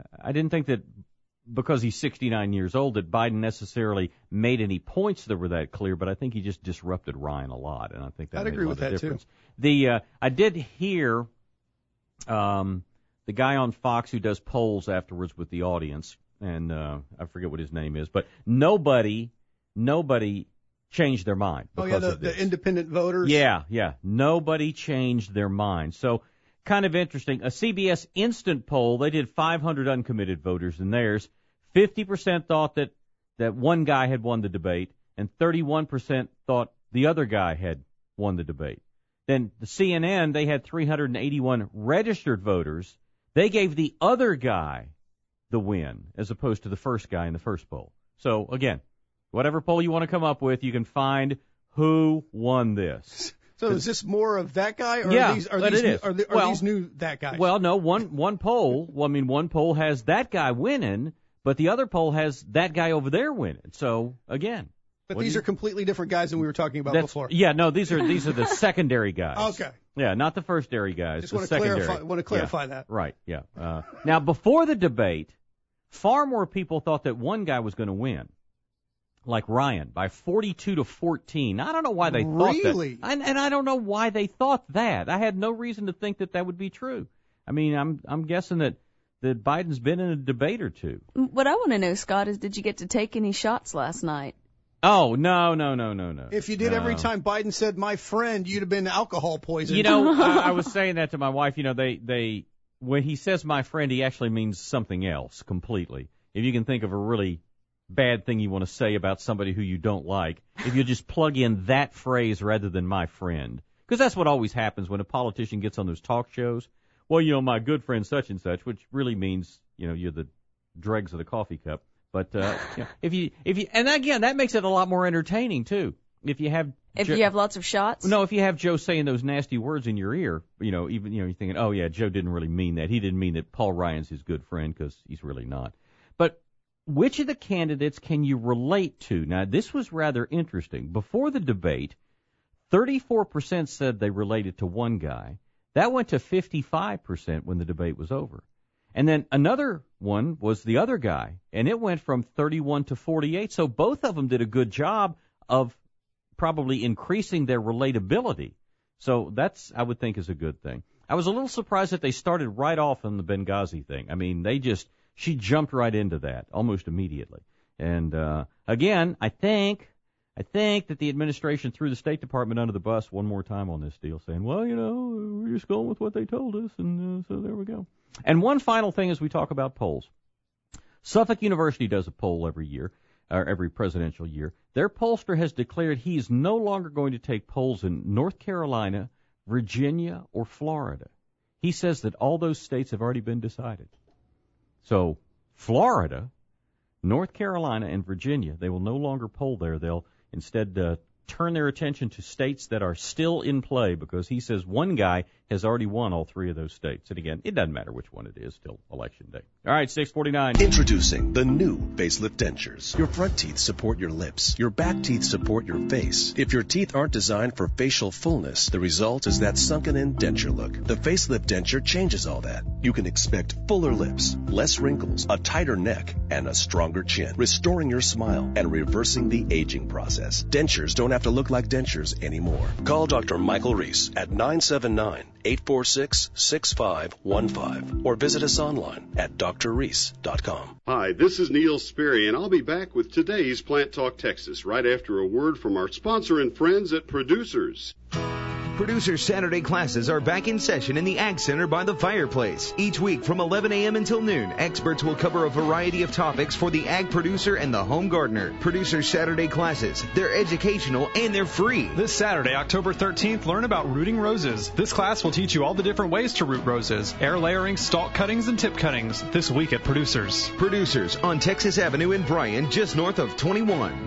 because he's 69 years old that Biden necessarily made any points that were that clear, but I think he just disrupted Ryan a lot, and I think that I'd made agree a lot with of that difference. too. I did hear the guy on Fox who does polls afterwards with the audience, and I forget what his name is, but nobody changed their mind. Oh, yeah, the independent voters? Yeah. Nobody changed their mind. So kind of interesting. A CBS Instant poll, they did 500 uncommitted voters in theirs. 50% thought that one guy had won the debate, and 31% thought the other guy had won the debate. Then the CNN, they had 381 registered voters. They gave the other guy the win as opposed to the first guy in the first poll. So, again, whatever poll you want to come up with, you can find who won this. So is this more of that guy, or yeah, are these new that guys? Well, no, one poll. Well, I mean, one poll has that guy winning, but the other poll has that guy over there winning. So again, but these are completely different guys than we were talking about before. Yeah, no, these are the secondary guys. Okay. Yeah, not the first-dary guys. Just the secondary. want to clarify that. Right. Yeah. Now, before the debate, far more people thought that one guy was going to win, like Ryan, by 42-14. I don't know why they thought that. Really? And I don't know why they thought that. I had no reason to think that would be true. I mean, I'm guessing that Biden's been in a debate or two. What I want to know, Scott, is did you get to take any shots last night? Oh, no. If you did every time Biden said, my friend, you'd have been alcohol poisoned. You know, I was saying that to my wife. You know, they when he says my friend, he actually means something else completely. If you can think of a really bad thing you want to say about somebody who you don't like, if you just plug in that phrase rather than my friend. Because that's what always happens when a politician gets on those talk shows. Well, you know, my good friend such and such, which really means, you know, you're the dregs of the coffee cup. But you know, if you, and again, that makes it a lot more entertaining too. If you have lots of shots. No, if you have Joe saying those nasty words in your ear, you know, even you're thinking, oh yeah, Joe didn't really mean that. He didn't mean that Paul Ryan's his good friend, because he's really not. But which of the candidates can you relate to? Now, this was rather interesting. Before the debate, 34% said they related to one guy. That went to 55% when the debate was over. And then another one was the other guy, and it went from 31 to 48. So both of them did a good job of probably increasing their relatability. So that's, I would think, is a good thing. I was a little surprised that they started right off on the Benghazi thing. I mean, she jumped right into that almost immediately. And again, I think that the administration threw the State Department under the bus one more time on this deal, saying, well, we're just going with what they told us, and so there we go. And one final thing as we talk about polls. Suffolk University does a poll every year, or every presidential year. Their pollster has declared he is no longer going to take polls in North Carolina, Virginia, or Florida. He says that all those states have already been decided. So Florida, North Carolina, and Virginia, they will no longer poll there. They'll instead turn their attention to states that are still in play, because he says one guy has already won all three of those states. And again, it doesn't matter which one it is till Election Day. All right, 6:49. Introducing the new Facelift Dentures. Your front teeth support your lips. Your back teeth support your face. If your teeth aren't designed for facial fullness, the result is that sunken-in denture look. The Facelift Denture changes all that. You can expect fuller lips, less wrinkles, a tighter neck, and a stronger chin, restoring your smile and reversing the aging process. Dentures don't have to look like dentures anymore. Call Dr. Michael Reese at 979-846-6515 or visit us online at drreese.com. Hi, this is Neil Sperry, and I'll be back with today's Plant Talk Texas right after a word from our sponsor and friends at Producers. Producers Saturday classes are back in session in the Ag Center by the fireplace. Each week from 11 a.m. until noon, experts will cover a variety of topics for the ag producer and the home gardener. Producers Saturday classes, they're educational and they're free. This Saturday, October 13th, learn about rooting roses. This class will teach you all the different ways to root roses, air layering, stalk cuttings, and tip cuttings. This week at Producers. Producers on Texas Avenue in Bryan, just north of 21.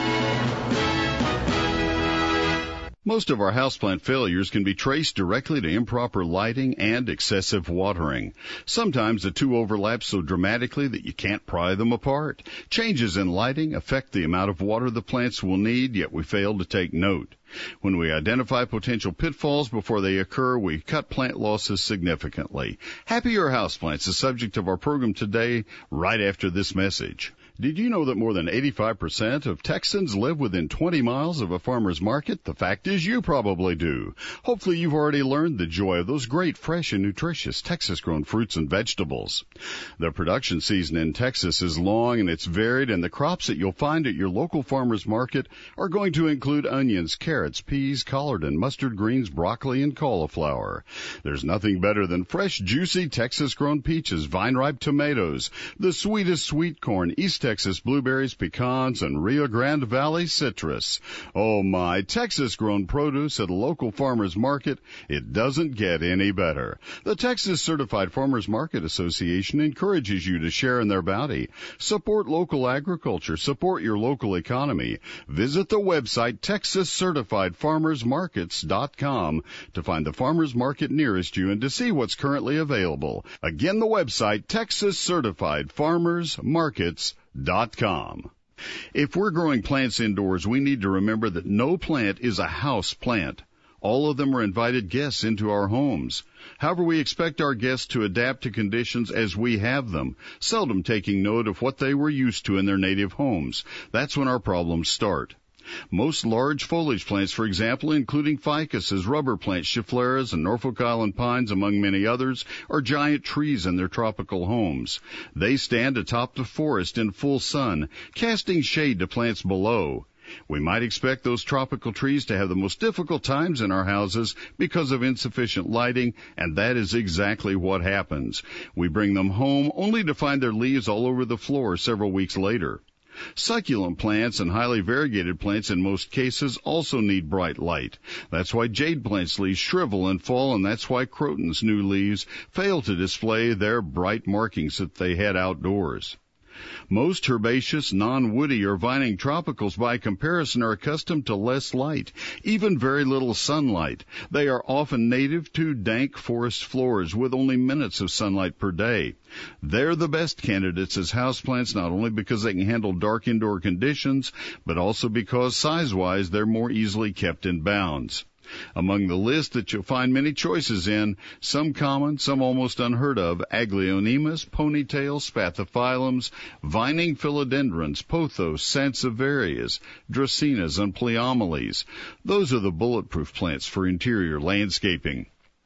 Most of our houseplant failures can be traced directly to improper lighting and excessive watering. Sometimes the two overlap so dramatically that you can't pry them apart. Changes in lighting affect the amount of water the plants will need, yet we fail to take note. When we identify potential pitfalls before they occur, we cut plant losses significantly. Happier Houseplants, the subject of our program today, right after this message. Did you know that more than 85% of Texans live within 20 miles of a farmer's market? The fact is you probably do. Hopefully you've already learned the joy of those great, fresh, and nutritious Texas-grown fruits and vegetables. The production season in Texas is long and it's varied, and the crops that you'll find at your local farmer's market are going to include onions, carrots, peas, collard and mustard greens, broccoli, and cauliflower. There's nothing better than fresh, juicy Texas-grown peaches, vine-ripe tomatoes, the sweetest sweet corn, East Texas blueberries, pecans, and Rio Grande Valley citrus. Oh my, Texas-grown produce at a local farmer's market, it doesn't get any better. The Texas Certified Farmers Market Association encourages you to share in their bounty. Support local agriculture. Support your local economy. Visit the website TexasCertifiedFarmersMarkets.com to find the farmer's market nearest you and to see what's currently available. Again, the website TexasCertifiedFarmersMarkets.com. If we're growing plants indoors, we need to remember that no plant is a house plant. All of them are invited guests into our homes. However, we expect our guests to adapt to conditions as we have them, seldom taking note of what they were used to in their native homes. That's when our problems start. Most large foliage plants, for example, including ficuses, rubber plants, scheffleras, and Norfolk Island pines, among many others, are giant trees in their tropical homes. They stand atop the forest in full sun, casting shade to plants below. We might expect those tropical trees to have the most difficult times in our houses because of insufficient lighting, and that is exactly what happens. We bring them home only to find their leaves all over the floor several weeks later. Succulent plants and highly variegated plants in most cases also need bright light. That's why jade plants' leaves shrivel and fall, and that's why croton's new leaves fail to display their bright markings that they had outdoors. Most herbaceous, non-woody or vining tropicals by comparison are accustomed to less light, even very little sunlight. They are often native to dank forest floors with only minutes of sunlight per day. They're the best candidates as houseplants, not only because they can handle dark indoor conditions, but also because size-wise they're more easily kept in bounds. Among the list that you'll find many choices in, some common, some almost unheard of, Aglaonemas, ponytails, spathiphyllums, vining philodendrons, pothos, sansevierias, dracaenas, and pleomales. Those are the bulletproof plants for interior landscaping.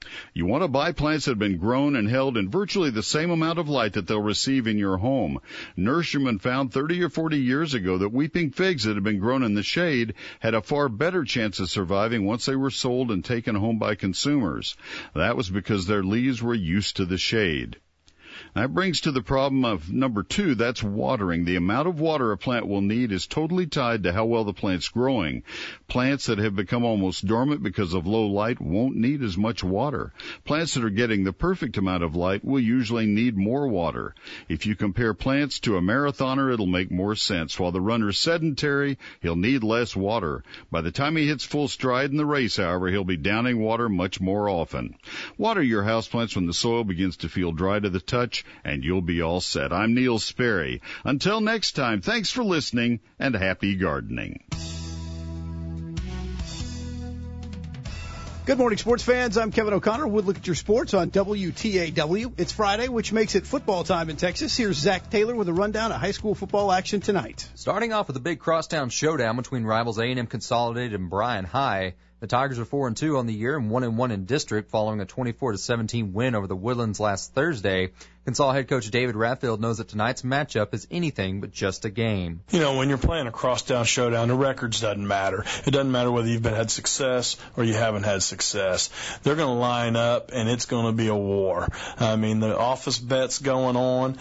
You want to buy plants that have been grown and held in virtually the same amount of light that they'll receive in your home. Nurserymen found 30 or 40 years ago that weeping figs that had been grown in the shade had a far better chance of surviving once they were sold and taken home by consumers. That was because their leaves were used to the shade. That brings to the problem of number 2, that's watering. The amount of water a plant will need is totally tied to how well the plant's growing. Plants that have become almost dormant because of low light won't need as much water. Plants that are getting the perfect amount of light will usually need more water. If you compare plants to a marathoner, it'll make more sense. While the runner's sedentary, he'll need less water. By the time he hits full stride in the race, however, he'll be downing water much more often. Water your houseplants when the soil begins to feel dry to the touch, and you'll be all set. I'm Neil Sperry. Until next time, thanks for listening and happy gardening. Good morning, sports fans. I'm Kevin O'Connor. We'll look at your sports on WTAW. It's Friday, which makes it football time in Texas. Here's Zach Taylor with a rundown of high school football action tonight. Starting off with a big crosstown showdown between rivals A&M Consolidated and Bryan High. The Tigers are 4-2 on the year and 1-1 in district following a 24-17 win over the Woodlands last Thursday. Consol head coach David Ratfield knows that tonight's matchup is anything but just a game. You know, when you're playing a crosstown showdown, the records doesn't matter. It doesn't matter whether you've had success or you haven't had success. They're going to line up, and it's going to be a war. I mean, the office bets going on,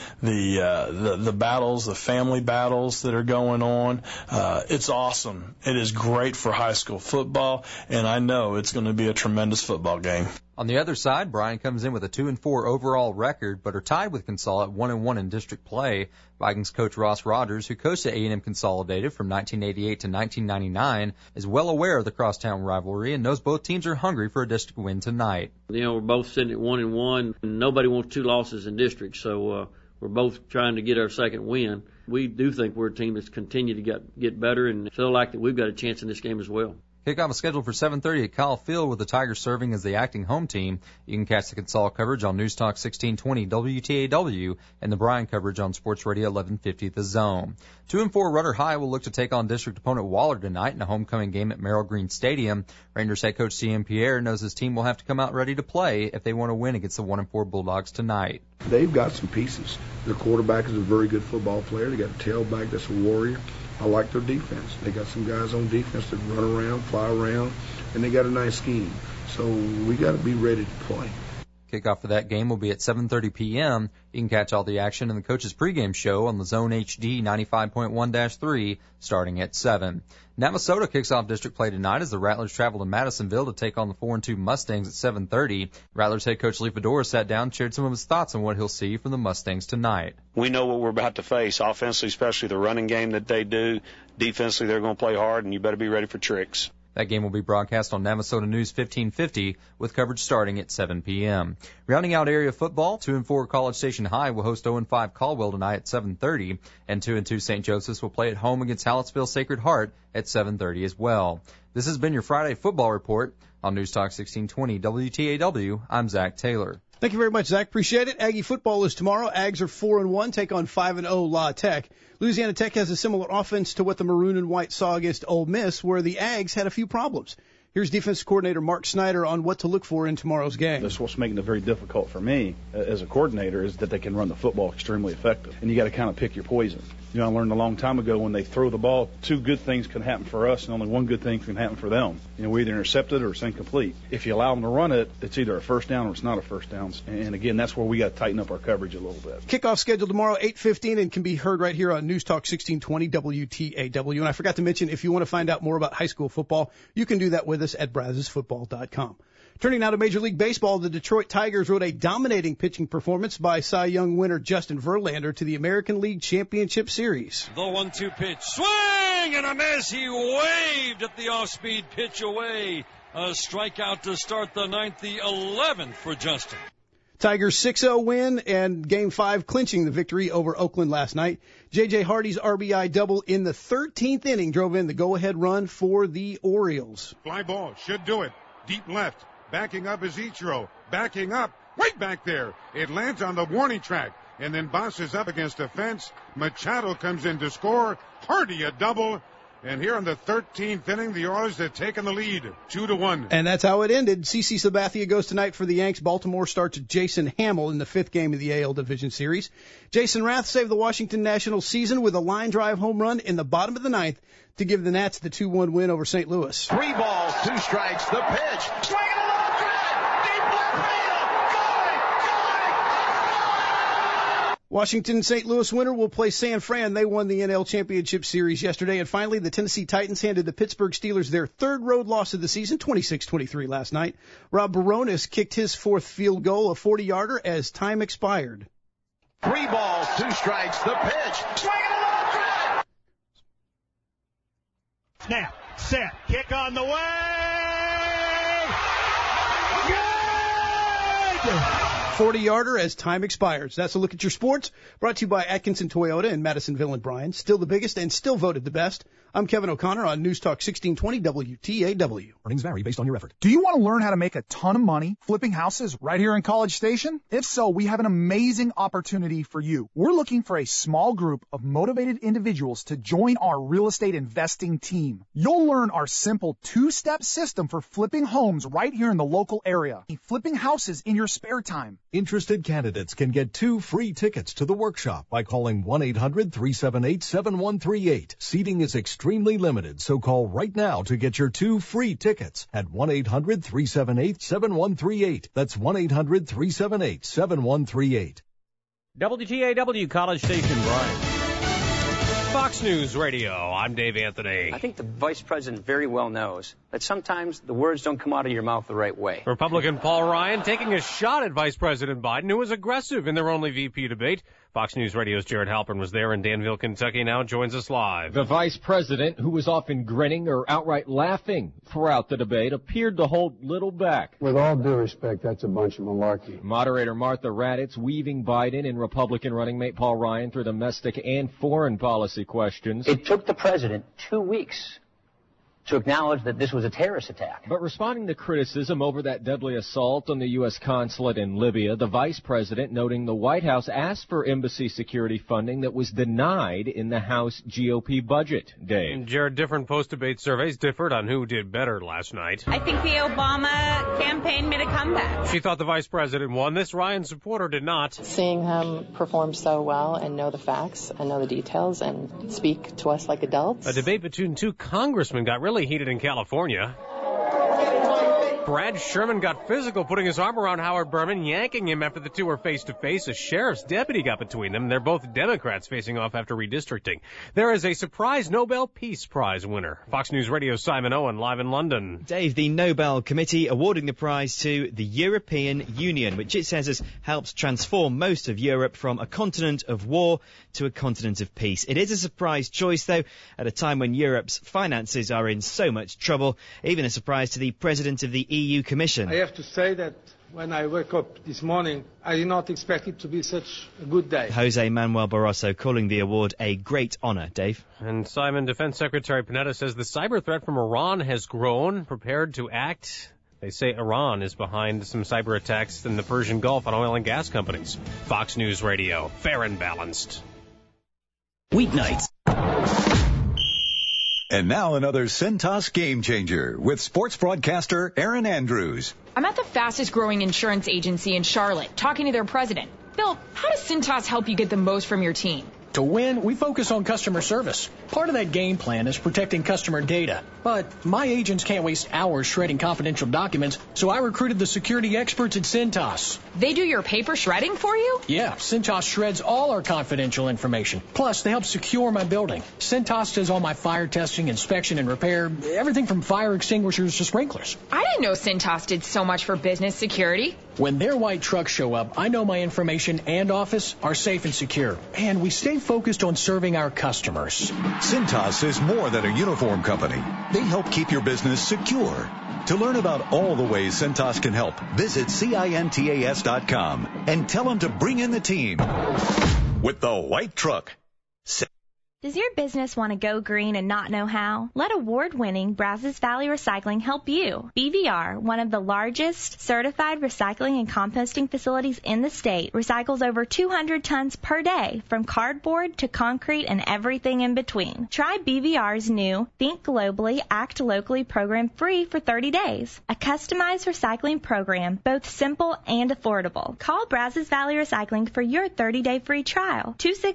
the battles, the family battles that are going on. It's awesome. It is great for high school football, and I know it's going to be a tremendous football game. On the other side, Bryan comes in with a 2-4 overall record, but are tied with Consol at 1-1 in district play. Vikings coach Ross Rogers, who coached at A&M Consolidated from 1988 to 1999, is well aware of the crosstown rivalry and knows both teams are hungry for a district win tonight. You know, we're both sitting at 1-1, and nobody wants 2 losses in district, so we're both trying to get our second win. We do think we're a team that's continued to get better and feel like that we've got a chance in this game as well. Kickoff is scheduled for 7:30 at Kyle Field with the Tigers serving as the acting home team. You can catch the Consol coverage on News Talk 1620 WTAW and the Bryan coverage on Sports Radio 1150 The Zone. 2-4 Rudder High will look to take on district opponent Waller tonight in a homecoming game at Merrill Green Stadium. Rangers head coach C.M. Pierre knows his team will have to come out ready to play if they want to win against the 1-4 Bulldogs tonight. They've got some pieces. Their quarterback is a very good football player. They got a tailback that's a warrior. I like their defense. They got some guys on defense that run around, fly around, and they got a nice scheme. So we got to be ready to play. Kickoff for that game will be at 7:30 p.m. You can catch all the action in the coach's pregame show on the Zone HD 95.1-3 starting at 7. Navasota kicks off district play tonight as the Rattlers travel to Madisonville to take on the 4-2 Mustangs at 7:30. Rattlers head coach Lee Fedora sat down and shared some of his thoughts on what he'll see from the Mustangs tonight. We know what we're about to face, offensively, especially the running game that they do. Defensively, they're going to play hard, and you better be ready for tricks. That game will be broadcast on Navasota News 1550 with coverage starting at 7 p.m. Rounding out area football, 2-4 College Station High will host 0-5 Caldwell tonight at 7:30, and 2-2 St. Joseph's will play at home against Hallettsville Sacred Heart at 7:30 as well. This has been your Friday Football Report on News Talk 1620 WTAW. I'm Zach Taylor. Thank you very much, Zach. Appreciate it. Aggie football is tomorrow. Ags are 4-1, take on 5-0 La Tech. Louisiana Tech has a similar offense to what the Maroon and White saw against Ole Miss, where the Ags had a few problems. Here's defense coordinator Mark Snyder on what to look for in tomorrow's game. That's what's making it very difficult for me as a coordinator is that they can run the football extremely effective. And you got to kind of pick your poison. You know, I learned a long time ago when they throw the ball, 2 good things can happen for us and only 1 good thing can happen for them. You know, we either intercept it or it's incomplete. If you allow them to run it, it's either a first down or it's not a first down. And again, that's where we got to tighten up our coverage a little bit. Kickoff scheduled tomorrow, 8:15, and can be heard right here on News Talk 1620 WTAW. And I forgot to mention, if you want to find out more about high school football, you can do that with us at BrazosFootball.com. Turning now to Major League Baseball, the Detroit Tigers rode a dominating pitching performance by Cy Young winner Justin Verlander to the American League Championship Series. The 1-2 pitch. Swing and a miss. He waved at the off-speed pitch away. A strikeout to start the 9th, the 11th for Justin. Tigers 6-0 win and Game 5 clinching the victory over Oakland last night. J.J. Hardy's RBI double in the 13th inning drove in the go-ahead run for the Orioles. Fly ball should do it. Deep left. Backing up is Ichiro. Backing up. Way back there. It lands on the warning track and then bounces up against the fence. Machado comes in to score. Hardy a double. And here in the 13th inning, the Oilers have taken the lead, 2-1. And that's how it ended. CC Sabathia goes tonight for the Yanks. Baltimore starts Jason Hamill in the 5th game of the AL Division Series. Jason Rath saved the Washington Nationals season with a line drive home run in the bottom of the 9th to give the Nats the 2-1 win over St. Louis. 3 balls, 2 strikes, the pitch. Swing and a little drive, deep left field. Washington St. Louis winner will play San Fran. They won the NL Championship Series yesterday. And finally, the Tennessee Titans handed the Pittsburgh Steelers their 3rd road loss of the season, 26-23 last night. Rob Baronis kicked his 4th field goal, a 40-yarder, as time expired. 3 balls, 2 strikes, the pitch. Swing and a little drive. Snap, set, kick on the way. Good! 40-yarder as time expires. That's a look at your sports, brought to you by Atkinson Toyota in Madisonville and Bryan. Still the biggest and still voted the best. I'm Kevin O'Connor on News Talk 1620 WTAW. Earnings vary based on your effort. Do you want to learn how to make a ton of money flipping houses right here in College Station? If so, we have an amazing opportunity for you. We're looking for a small group of motivated individuals to join our real estate investing team. You'll learn our simple 2-step system for flipping homes right here in the local area. Flipping houses in your spare time. Interested candidates can get 2 free tickets to the workshop by calling 1-800-378-7138. Seating is extremely limited, so call right now to get your 2 free tickets at 1-800-378-7138. That's 1-800-378-7138. WTAW College Station, Bryan. Fox News Radio, I'm Dave Anthony. I think the vice president very well knows that sometimes the words don't come out of your mouth the right way. Republican Paul Ryan taking a shot at Vice President Biden, who was aggressive in their only VP debate. Fox News Radio's Jared Halpern was there in Danville, Kentucky, now joins us live. The vice president, who was often grinning or outright laughing throughout the debate, appeared to hold little back. With all due respect, that's a bunch of malarkey. Moderator Martha Raddatz weaving Biden and Republican running mate Paul Ryan through domestic and foreign policy questions. It took the president 2 weeks to acknowledge that this was a terrorist attack. But responding to criticism over that deadly assault on the U.S. consulate in Libya, the vice president noting the White House asked for embassy security funding that was denied in the House GOP budget. Dave. And Jared, different post-debate surveys differed on who did better last night. I think the Obama campaign made a comeback. She thought the vice president won. This Ryan supporter did not. Seeing him perform so well and know the facts and know the details and speak to us like adults. A debate between 2 congressmen got really heated in California. Brad Sherman got physical, putting his arm around Howard Berman, yanking him after the two were face-to-face. A sheriff's deputy got between them. They're both Democrats facing off after redistricting. There is a surprise Nobel Peace Prize winner. Fox News Radio's Simon Owen, live in London. Dave, the Nobel Committee awarding the prize to the European Union, which it says has helped transform most of Europe from a continent of war to a continent of peace. It is a surprise choice, though, at a time when Europe's finances are in so much trouble. Even a surprise to the President of the EU Commission. I have to say that when I woke up this morning, I did not expect it to be such a good day. Jose Manuel Barroso calling the award a great honor. Dave. And Simon, Defense Secretary Panetta says the cyber threat from Iran has grown, prepared to act. They say Iran is behind some cyber attacks in the Persian Gulf on oil and gas companies. Fox News Radio, fair and balanced. Weeknights. And now another Cintas game changer with sports broadcaster Erin Andrews. I'm at the fastest growing insurance agency in Charlotte, talking to their president. Bill, how does Cintas help you get the most from your team? To win, we focus on customer service. Part of that game plan is protecting customer data. But my agents can't waste hours shredding confidential documents, so I recruited the security experts at Cintas. They do your paper shredding for you? Yeah, Cintas shreds all our confidential information. Plus, they help secure my building. Cintas does all my fire testing, inspection, and repair, everything from fire extinguishers to sprinklers. I didn't know Cintas did so much for business security. When their white trucks show up, I know my information and office are safe and secure. And we stay focused on serving our customers. Cintas is more than a uniform company. They help keep your business secure. To learn about all the ways Cintas can help, visit CINTAS.com and tell them to bring in the team with the white truck. Does your business want to go green and not know how? Let award-winning Brazos Valley Recycling help you. BVR, one of the largest certified recycling and composting facilities in the state, recycles over 200 tons per day from cardboard to concrete and everything in between. Try BVR's new Think Globally, Act Locally program free for 30 days. A customized recycling program, both simple and affordable. Call Brazos Valley Recycling for your 30-day free trial.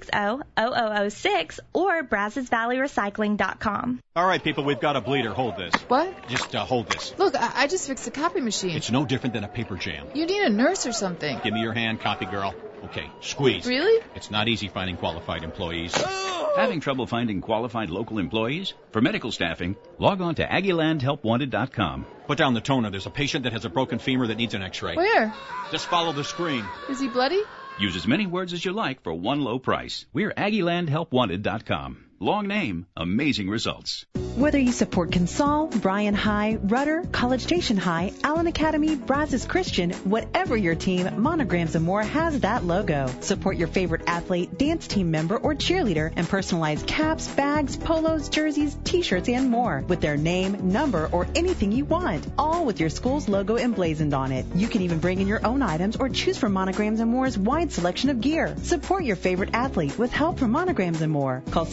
260-0006 or BrazosValleyRecycling.com. All right, people, we've got a bleeder. Hold this. What? Just hold this. Look, I just fixed the copy machine. It's no different than a paper jam. You need a nurse or something. Give me your hand, copy girl. Okay, squeeze. Really? It's not easy finding qualified employees. Having trouble finding qualified local employees? For medical staffing, log on to AggielandHelpWanted.com. Put down the toner. There's a patient that has a broken femur that needs an x-ray. Where? Just follow the screen. Is he bloody? Use as many words as you like for one low price. We're AggielandHelpWanted.com. Long name, amazing results. Whether you support Consol, Bryan High, Rudder, College Station High, Allen Academy, Brazos Christian, whatever your team, Monograms and More has that logo. Support your favorite athlete, dance team member, or cheerleader and personalize caps, bags, polos, jerseys, t-shirts, and more with their name, number, or anything you want, all with your school's logo emblazoned on it. You can even bring in your own items or choose from Monograms and More's wide selection of gear. Support your favorite athlete with help from Monograms and More. Call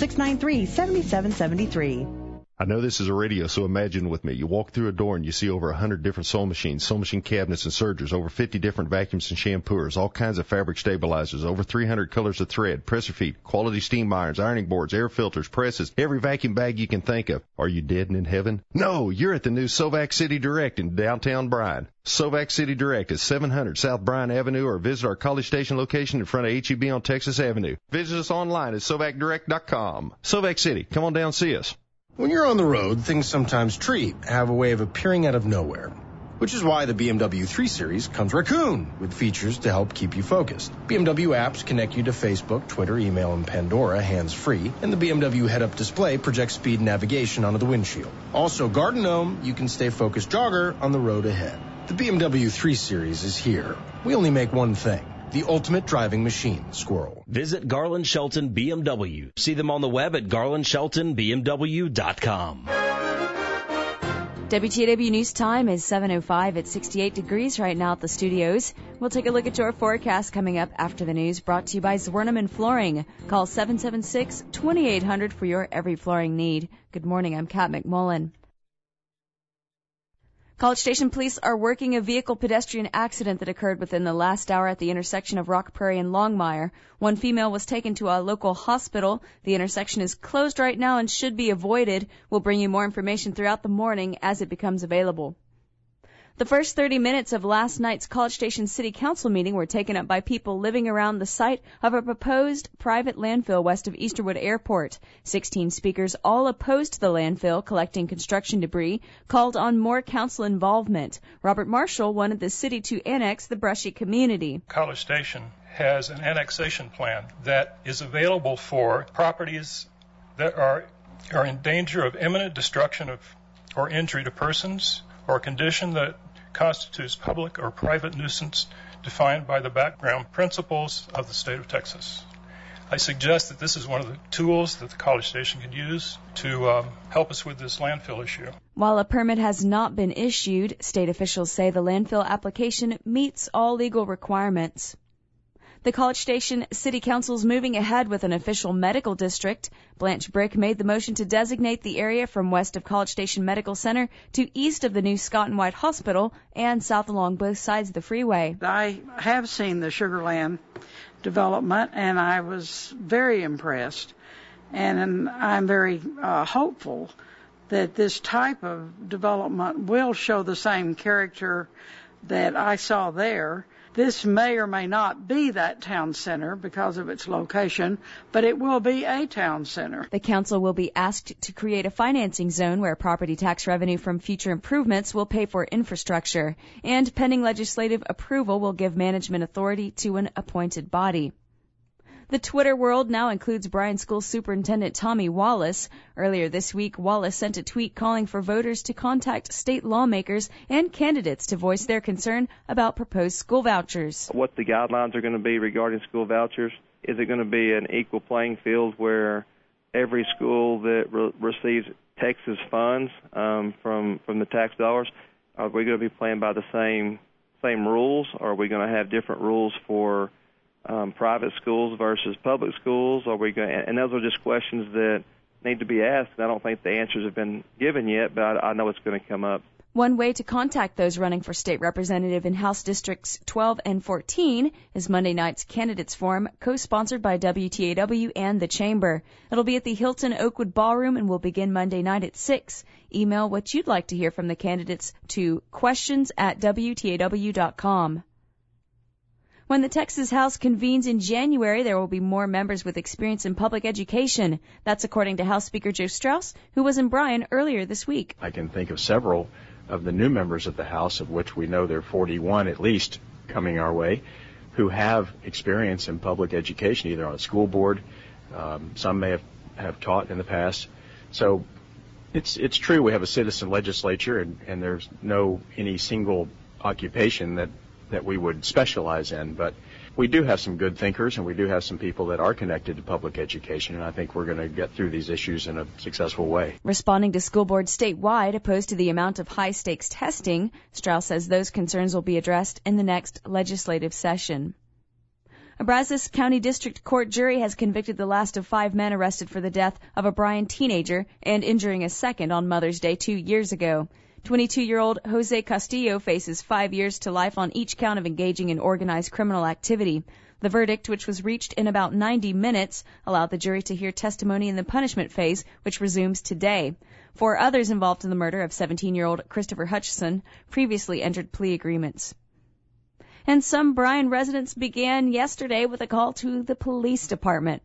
693-7773. I know this is a radio, so imagine with me. You walk through a door and you see over 100 different sewing cabinets and sergers, over 50 different vacuums and shampooers, all kinds of fabric stabilizers, over 300 colors of thread, presser feet, quality steam irons, ironing boards, air filters, presses, every vacuum bag you can think of. Are you dead and in heaven? No, you're at the new Sovac City Direct in downtown Bryan. Sovac City Direct is 700 South Bryan Avenue, or visit our College Station location in front of HEB on Texas Avenue. Visit us online at SovacDirect.com. Sovac City, come on down and see us. When you're on the road, things sometimes have a way of appearing out of nowhere, which is why the BMW 3 Series comes raccoon with features to help keep you focused. BMW apps connect you to Facebook, Twitter, email, and Pandora hands-free, and the BMW head-up display projects speed navigation onto the windshield. Also, Garden Gnome, you can stay focused jogger on the road ahead. The BMW 3 Series is here. We only make one thing. The ultimate driving machine, Squirrel. Visit Garland Shelton BMW. See them on the web at garlandsheltonbmw.com. WTAW News Time is 7:05 at 68 degrees right now at the studios. We'll take a look at your forecast coming up after the news, brought to you by Zwerneman Flooring. Call 776-2800 for your every flooring need. Good morning, I'm Kat McMullen. College Station police are working a vehicle-pedestrian accident that occurred within the last hour at the intersection of Rock Prairie and Longmire. One female was taken to a local hospital. The intersection is closed right now and should be avoided. We'll bring you more information throughout the morning as it becomes available. The first 30 minutes of last night's College Station City Council meeting were taken up by people living around the site of a proposed private landfill west of Easterwood Airport. 16 speakers, all opposed to the landfill collecting construction debris, called on more council involvement. Robert Marshall wanted the city to annex the Brushy community. College Station has an annexation plan that is available for properties that are in danger of imminent destruction or injury to persons, or a condition that constitutes public or private nuisance defined by the background principles of the state of Texas. I suggest that this is one of the tools that the College Station could use to help us with this landfill issue. While a permit has not been issued, state officials say the landfill application meets all legal requirements. The College Station City Council is moving ahead with an official medical district. Blanche Brick made the motion to designate the area from west of College Station Medical Center to east of the new Scott and White Hospital and south along both sides of the freeway. I have seen the Sugar Land development, and I was very impressed. And I'm very hopeful that this type of development will show the same character that I saw there. This may or may not be that town center because of its location, but it will be a town center. The council will be asked to create a financing zone where property tax revenue from future improvements will pay for infrastructure, and pending legislative approval will give management authority to an appointed body. The Twitter world now includes Bryan School Superintendent Tommy Wallace. Earlier this week, Wallace sent a tweet calling for voters to contact state lawmakers and candidates to voice their concern about proposed school vouchers. What the guidelines are going to be regarding school vouchers. Is it going to be an equal playing field where every school that receives Texas funds from the tax dollars, are we going to be playing by the same rules, or are we going to have different rules for private schools versus public schools? Are we going? And those are just questions that need to be asked. I don't think the answers have been given yet, but I know it's going to come up. One way to contact those running for state representative in House Districts 12 and 14 is Monday night's Candidates Forum, co-sponsored by WTAW and the Chamber. It'll be at the Hilton Oakwood Ballroom and will begin Monday night at 6. Email what you'd like to hear from the candidates to questions@WTAW.com. When the Texas House convenes in January, there will be more members with experience in public education. That's according to House Speaker Joe Strauss, who was in Bryan earlier this week. I can think of several of the new members of the House, of which we know there are 41 at least coming our way, who have experience in public education, either on a school board. Some may have taught in the past. So it's true we have a citizen legislature, and there's no any single occupation that we would specialize in, but we do have some good thinkers, and we do have some people that are connected to public education, and I think we're going to get through these issues in a successful way. Responding to school boards statewide opposed to the amount of high-stakes testing, Strauss says those concerns will be addressed in the next legislative session. A Brazos County District Court jury has convicted the last of 5 men arrested for the death of a Bryan teenager and injuring a second on Mother's Day 2 years ago. 22-year-old Jose Castillo faces 5 years to life on each count of engaging in organized criminal activity. The verdict, which was reached in about 90 minutes, allowed the jury to hear testimony in the punishment phase, which resumes today. 4 others involved in the murder of 17-year-old Christopher Hutchison previously entered plea agreements. And some Bryan residents began yesterday with a call to the police department.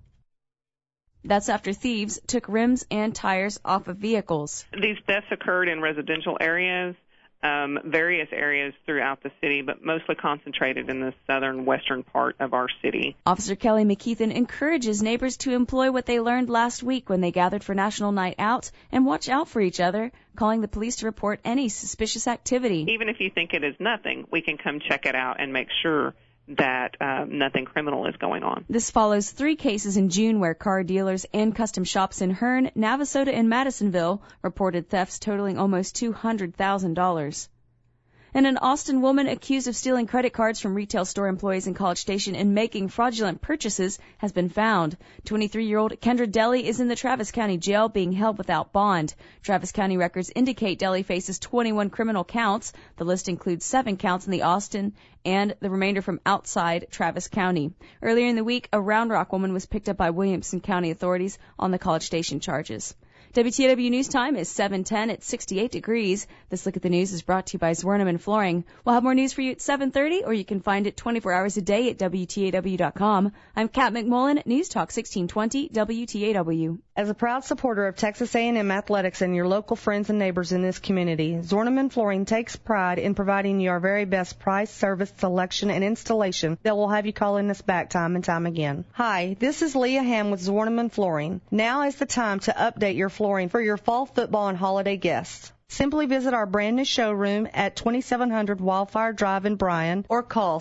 That's after thieves took rims and tires off of vehicles. These thefts occurred in residential areas, various areas throughout the city, but mostly concentrated in the southern western part of our city. Officer Kelly McKeithen encourages neighbors to employ what they learned last week when they gathered for National Night Out and watch out for each other, calling the police to report any suspicious activity. Even if you think it is nothing, we can come check it out and make sure that nothing criminal is going on. This follows 3 cases in June where car dealers and custom shops in Hearn, Navasota, and Madisonville reported thefts totaling almost $200,000. And an Austin woman accused of stealing credit cards from retail store employees in College Station and making fraudulent purchases has been found. 23-year-old Kendra Deli is in the Travis County Jail being held without bond. Travis County records indicate Deli faces 21 criminal counts. The list includes 7 counts in the Austin and the remainder from outside Travis County. Earlier in the week, a Round Rock woman was picked up by Williamson County authorities on the College Station charges. WTAW News Time is 7:10 at 68 degrees. This look at the news is brought to you by Zwerneman Flooring. We'll have more news for you at 7:30, or you can find it 24 hours a day at WTAW.com. I'm Kat McMullen, News Talk 1620 WTAW. As a proud supporter of Texas A&M athletics and your local friends and neighbors in this community, Zwerneman Flooring takes pride in providing you our very best price, service, selection, and installation that will have you calling us back time and time again. Hi, this is Leah Ham with Zwerneman Flooring. Now is the time to update your flooring for your fall football and holiday guests. Simply visit our brand new showroom at 2700 Wildfire Drive in Bryan or call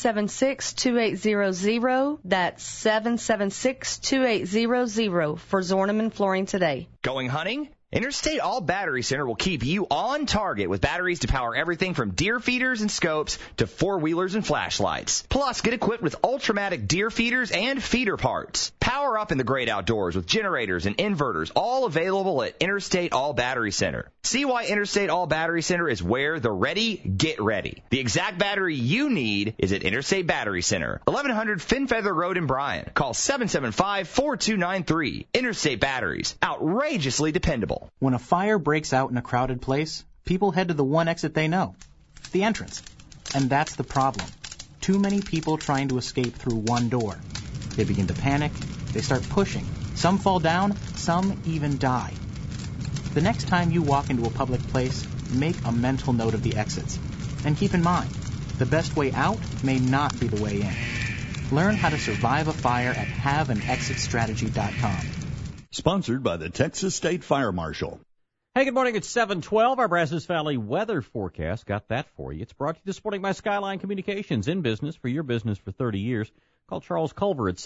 776-2800. That's 776-2800 for Zwerneman Flooring today. Going hunting? Interstate All Battery Center will keep you on target with batteries to power everything from deer feeders and scopes to four-wheelers and flashlights. Plus, get equipped with Ultramatic deer feeders and feeder parts. Power up in the great outdoors with generators and inverters, all available at Interstate All Battery Center. See why Interstate All Battery Center is where the ready get ready. The exact battery you need is at Interstate Battery Center, 1100 Finfeather Road in Bryan. Call 775-4293. Interstate Batteries, outrageously dependable. When a fire breaks out in a crowded place, people head to the one exit they know, the entrance. And that's the problem. Too many people trying to escape through one door. They begin to panic, they start pushing. Some fall down, some even die. The next time you walk into a public place, make a mental note of the exits. And keep in mind, the best way out may not be the way in. Learn how to survive a fire at haveanexitstrategy.com. Sponsored by the Texas State Fire Marshal. Hey, good morning. It's 7:12. Our Brazos Valley weather forecast. Got that for you. It's brought to you this morning by Skyline Communications. In business for your business for 30 years. Call Charles Culver at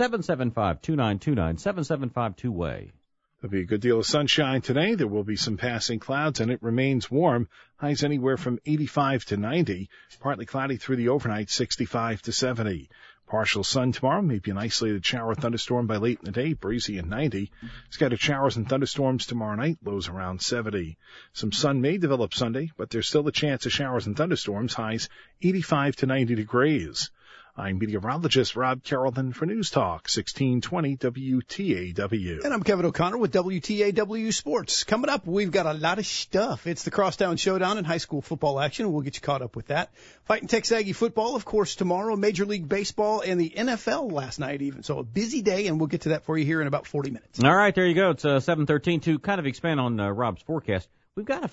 775-2929, 775-2-WAY. There'll be a good deal of sunshine today. There will be some passing clouds, and it remains warm. Highs anywhere from 85 to 90. Partly cloudy through the overnight, 65 to 70. Partial sun tomorrow, maybe an isolated shower or thunderstorm by late in the day, breezy and 90. Scattered showers and thunderstorms tomorrow night, lows around 70. Some sun may develop Sunday, but there's still a chance of showers and thunderstorms, highs 85 to 90 degrees. I'm meteorologist Rob Carrollton for News Talk 1620 WTAW. And I'm Kevin O'Connor with WTAW Sports. Coming up, we've got a lot of stuff. It's the Crosstown Showdown in high school football action. We'll get you caught up with that. Fighting Texas Aggie football, of course, tomorrow. Major League Baseball and the NFL last night even. So a busy day, and we'll get to that for you here in about 40 minutes. All right, there you go. It's 7:13. To kind of expand on Rob's forecast, we've got a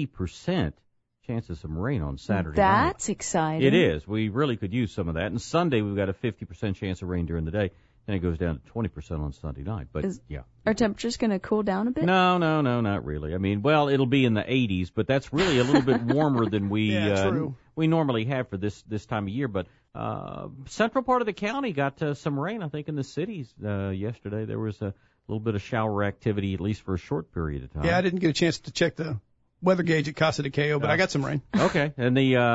50% chance of some rain on Saturday night. That's exciting. It is. We really could use some of that. And Sunday, we've got a 50% chance of rain during the day. Then it goes down to 20% on Sunday night. But, yeah. Are temperatures going to cool down a bit? No, not really. I mean, well, it'll be in the 80s, but that's really a little bit warmer than we normally have for this time of year. But central part of the county got some rain, I think, in the cities yesterday. There was a little bit of shower activity, at least for a short period of time. Yeah, I didn't get a chance to check the weather gauge at Casa de Cayo, but I got some rain. Okay, and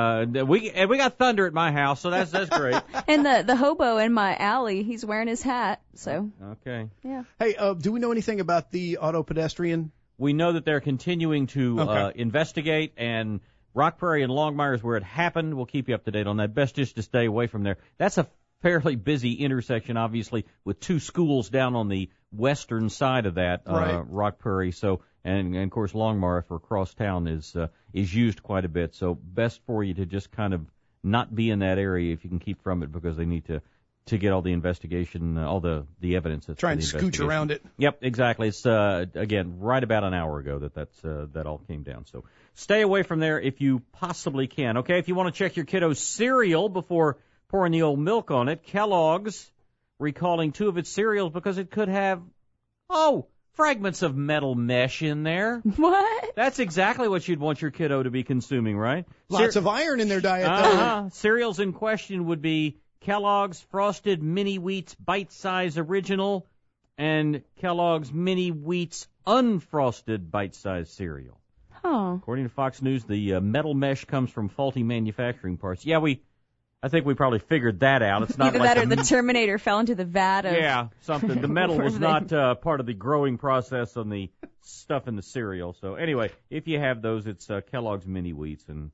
we got thunder at my house, so that's great. And the hobo in my alley, he's wearing his hat, so. Okay. Yeah. Hey, do we know anything about the auto pedestrian? We know that they're continuing to investigate, and Rock Prairie and Longmire is where it happened. We'll keep you up to date on that. Best just to stay away from there. That's a fairly busy intersection, obviously, with two schools down on the western side of that, Rock Prairie. So, and of course, Longmire for crosstown is used quite a bit. So, best for you to just kind of not be in that area if you can keep from it, because they need to get all the investigation, all the evidence. That's try and scooch around it. Yep, exactly. It's again right about an hour ago that all came down. So, stay away from there if you possibly can. Okay, if you want to check your kiddo's cereal before pouring the old milk on it, Kellogg's recalling 2 of its cereals because it could have, fragments of metal mesh in there. What? That's exactly what you'd want your kiddo to be consuming, right? Lots of iron in their diet. Cereals in question would be Kellogg's Frosted Mini Wheats Bite-Size Original and Kellogg's Mini Wheats Unfrosted Bite-Size Cereal. Oh. According to Fox News, the metal mesh comes from faulty manufacturing parts. Yeah, I think we probably figured that out. It's not either like that or the Terminator fell into the vat of something. The metal was not part of the growing process on the stuff in the cereal. So anyway, if you have those, it's Kellogg's Mini Wheats, and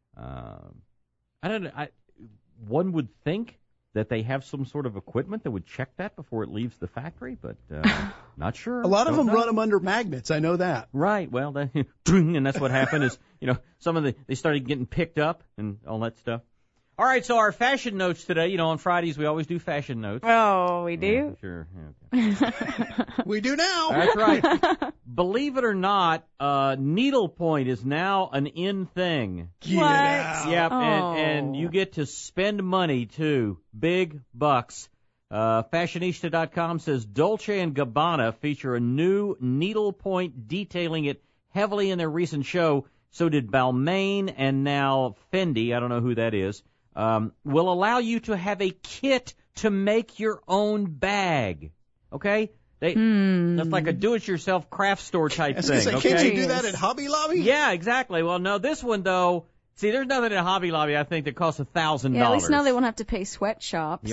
one would think that they have some sort of equipment that would check that before it leaves the factory, but not sure. A lot of them run them under magnets. I know that. Right. Well, and that's what happened is, they started getting picked up and all that stuff. All right, so our fashion notes today, on Fridays we always do fashion notes. Oh, we do? Yeah, sure. Okay. We do now. That's right. Believe it or not, needlepoint is now an in thing. Get out. Yep, and you get to spend money, too. Big bucks. Fashionista.com says Dolce & Gabbana feature a new needlepoint detailing it heavily in their recent show. So did Balmain and now Fendi. I don't know who that is. Will allow you to have a kit to make your own bag. Okay? That's like a do-it-yourself craft store type thing. Say, okay? Can't you do that at Hobby Lobby? Yeah, exactly. Well, no, this one, though, see, there's nothing at Hobby Lobby, I think, that costs $1,000. Yeah, at least now they won't have to pay sweatshops. Yeah,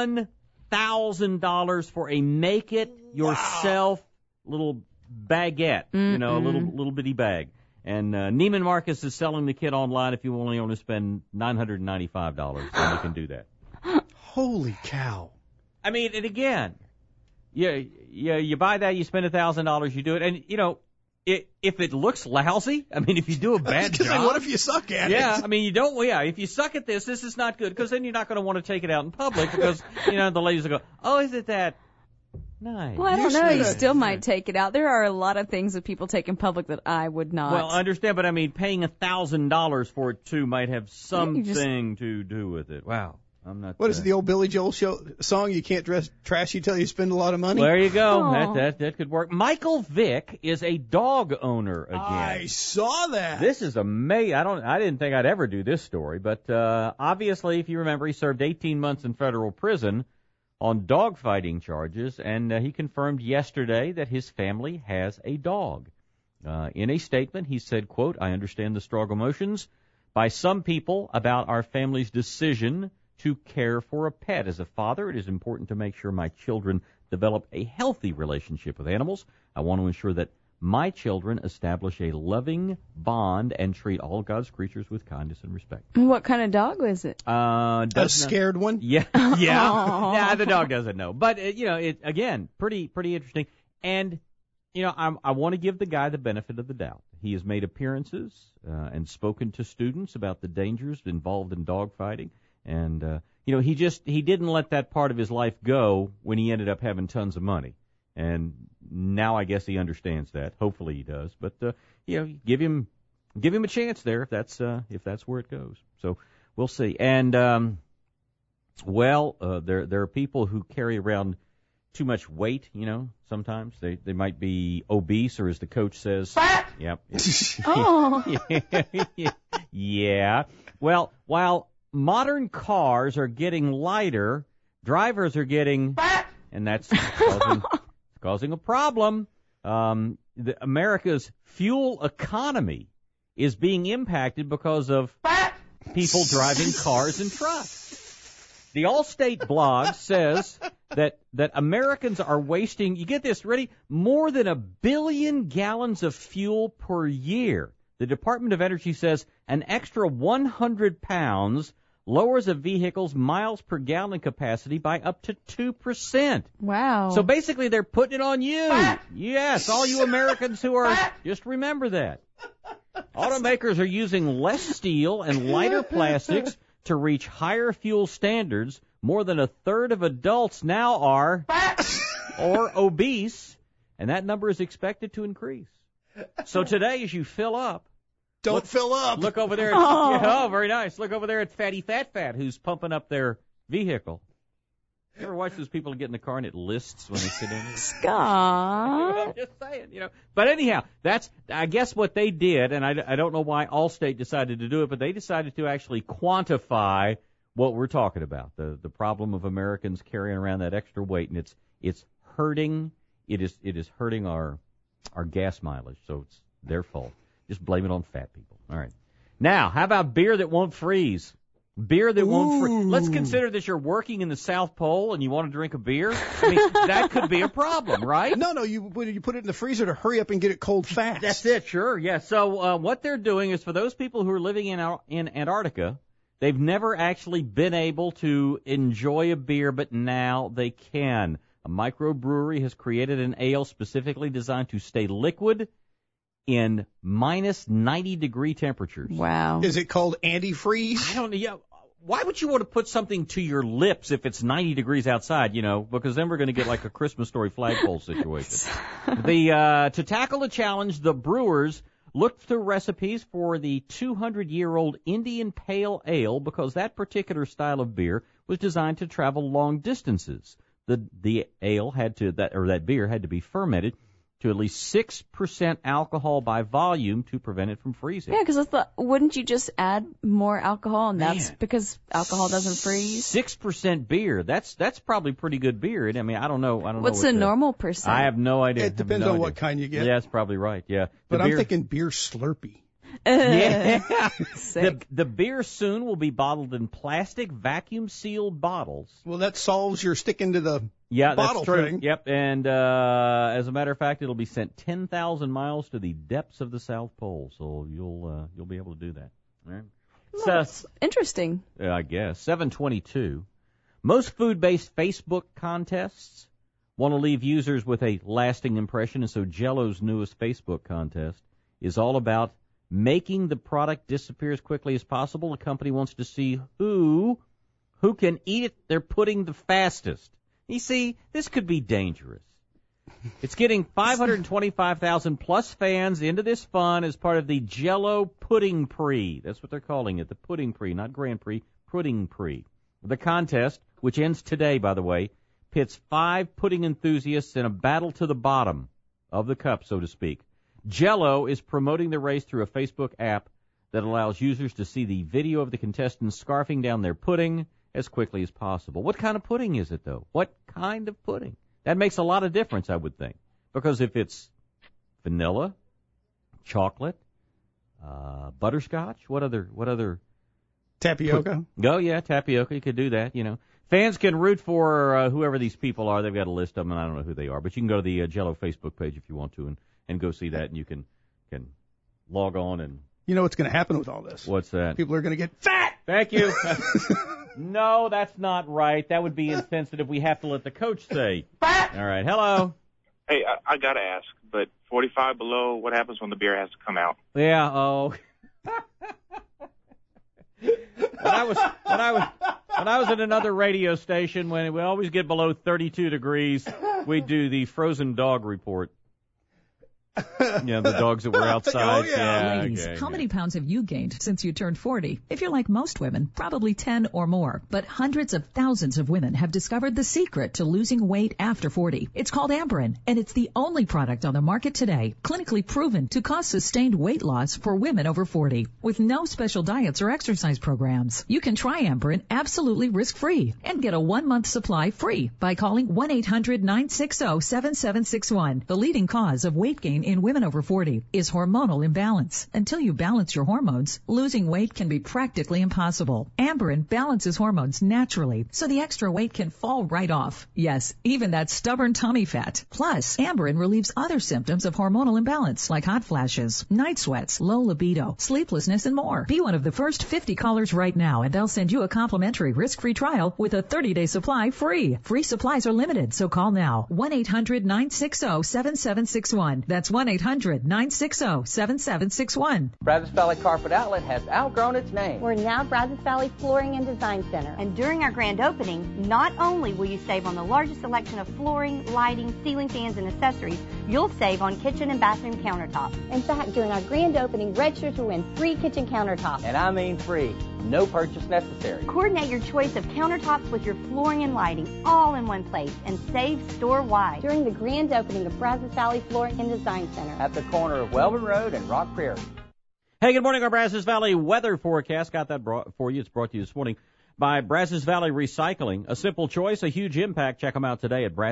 $1,000 for a make-it-yourself little baguette, a little bitty bag. And Neiman Marcus is selling the kit online. If you only want to spend $995, then you can do that. Holy cow. I mean, and again, you buy that, you spend $1,000, you do it. And, if it looks lousy, I mean, if you do a bad job. Say, what if you suck at it? Yeah, I mean, you don't, if you suck at this is not good, because then you're not going to want to take it out in public because, the ladies will go, oh, is it that nice? Well, I don't know. You still might take it out. There are a lot of things that people take in public that I would not. Well, I understand, but I mean, paying $1,000 for it, too, might have something to do with it. Wow. I'm not. What is it, the old Billy Joel song? You can't dress trashy till you spend a lot of money. There you go. That could work. Michael Vick is a dog owner again. I saw that. This is amazing. I didn't think I'd ever do this story, but obviously, if you remember, he served 18 months in federal prison on dogfighting charges, and he confirmed yesterday that his family has a dog. In a statement, he said, quote, "I understand the strong emotions by some people about our family's decision to care for a pet. As a father, it is important to make sure my children develop a healthy relationship with animals. I want to ensure that my children establish a loving bond and treat all God's creatures with kindness and respect." What kind of dog was it? A scared one? Yeah. Yeah. Nah, the dog doesn't know. But, again, pretty interesting. And, I want to give the guy the benefit of the doubt. He has made appearances and spoken to students about the dangers involved in dog fighting. And, he didn't let that part of his life go when he ended up having tons of money. And now I guess he understands that. Hopefully he does. But, give him a chance there if that's where it goes. So we'll see. And, there are people who carry around too much weight, sometimes. They might be obese, or as the coach says. Yep. Oh. Yeah. Well, while modern cars are getting lighter, drivers are getting, and that's causing a problem. America's fuel economy is being impacted because of people driving cars and trucks. The Allstate blog says that Americans are wasting, you get this, ready, more than 1 billion gallons of fuel per year. The Department of Energy says an extra 100 pounds lowers a vehicle's miles per gallon capacity by up to 2%. Wow. So basically they're putting it on you. Yes, all you Americans who are, just remember that. Automakers are using less steel and lighter plastics to reach higher fuel standards. More than a third of adults now are or obese, and that number is expected to increase. So today, as you fill up, Don't fill up. Look over there. Oh, very nice. Look over there at Fatty Fat, who's pumping up their vehicle. You ever watch those people get in the car and it lists when they sit in it? Scott. I'm just saying, But anyhow, that's, I guess, what they did, and I don't know why Allstate decided to do it, but they decided to actually quantify what we're talking about, the problem of Americans carrying around that extra weight, and it's hurting. It is hurting our gas mileage, so it's their fault. Just blame it on fat people. All right. Now, how about beer that won't freeze? Beer that won't freeze. Let's consider that you're working in the South Pole and you want to drink a beer. I mean, that could be a problem, right? No, you put it in the freezer to hurry up and get it cold fast. That's it, sure, yeah. So what they're doing is, for those people who are living in Antarctica, they've never actually been able to enjoy a beer, but now they can. A microbrewery has created an ale specifically designed to stay liquid in minus 90-degree temperatures. Wow. Is it called antifreeze? I don't know. Yeah. Why would you want to put something to your lips if it's 90 degrees outside, because then we're going to get like a Christmas Story flagpole situation. To tackle the challenge, the brewers looked through recipes for the 200-year-old Indian Pale Ale because that particular style of beer was designed to travel long distances. The ale that beer had to be fermented to at least 6% alcohol by volume to prevent it from freezing. Yeah, because I thought, wouldn't you just add more alcohol, and that's because alcohol doesn't freeze? 6% beer. That's probably pretty good beer. I mean, I don't know. What's the normal percent? I have no idea. It depends on what kind you get. Yeah, that's probably right. Yeah, but I'm thinking beer Slurpee. Yeah. The beer soon will be bottled in plastic, vacuum-sealed bottles. Well, that solves your sticking to the that's bottle true. thing. Yep, and as a matter of fact, it'll be sent 10,000 miles to the depths of the South Pole, so you'll be able to do that. All right. Well, that's interesting. I guess. 722. Most food-based Facebook contests want to leave users with a lasting impression, and so Jell-O's newest Facebook contest is all about making the product disappear as quickly as possible. The company wants to see who can eat their pudding the fastest. You see, this could be dangerous. It's getting 525,000 plus fans into this fun as part of the Jell-O Pudding Prix. That's what they're calling it, the Pudding Prix, not Grand Prix, Pudding Prix. The contest, which ends today, by the way, pits 5 pudding enthusiasts in a battle to the bottom of the cup, so to speak. Jell-O is promoting the race through a Facebook app that allows users to see the video of the contestants scarfing down their pudding as quickly as possible. What kind of pudding is it, though? What kind of pudding? That makes a lot of difference, I would think. Because if it's vanilla, chocolate, butterscotch, what other? Tapioca? Oh, yeah, tapioca. You could do that, you know. Fans can root for whoever these people are. They've got a list of them, and I don't know who they are. But you can go to the Jell-O Facebook page if you want to and go see that, and you can log on and... You know what's going to happen with all this? What's that? People are going to get fat! Thank you. No, that's not right. That would be insensitive. We have to let the coach say. Fat! All right, hello. Hey, I got to ask, but 45 below, what happens when the beer has to come out? Yeah, oh... When I was at another radio station, when we always get below 32 degrees, we do the frozen dog report. Yeah, the dogs that were outside. Oh, yeah. Ladies, how many pounds have you gained since you turned 40? If you're like most women, probably 10 or more. But hundreds of thousands of women have discovered the secret to losing weight after 40. It's called Amberen, and it's the only product on the market today clinically proven to cause sustained weight loss for women over 40. With no special diets or exercise programs, you can try Amberen absolutely risk-free and get a 1-month supply free by calling 1-800-960-7761. The leading cause of weight gain in women over 40 is hormonal imbalance. Until you balance your hormones, losing weight can be practically impossible. Amberen balances hormones naturally, so the extra weight can fall right off. Yes, even that stubborn tummy fat. Plus, Amberen relieves other symptoms of hormonal imbalance, like hot flashes, night sweats, low libido, sleeplessness, and more. Be one of the first 50 callers right now, and they'll send you a complimentary risk-free trial with a 30-day supply free. Free supplies are limited, so call now. 1-800-960-7761. That's 1-800-960-7761. Brazos Valley Carpet Outlet has outgrown its name. We're now Brazos Valley Flooring and Design Center. And during our grand opening, not only will you save on the largest selection of flooring, lighting, ceiling fans, and accessories, you'll save on kitchen and bathroom countertops. In fact, during our grand opening, register to win free kitchen countertops. And I mean free. No purchase necessary. Coordinate your choice of countertops with your flooring and lighting all in one place and save store-wide during the grand opening of Brazos Valley Flooring and Design Center at the corner of Welborn Road and Rock Prairie. Hey, good morning. Our Brazos Valley weather forecast. Got that for you. It's brought to you this morning by Brazos Valley Recycling. A simple choice, a huge impact. Check them out today at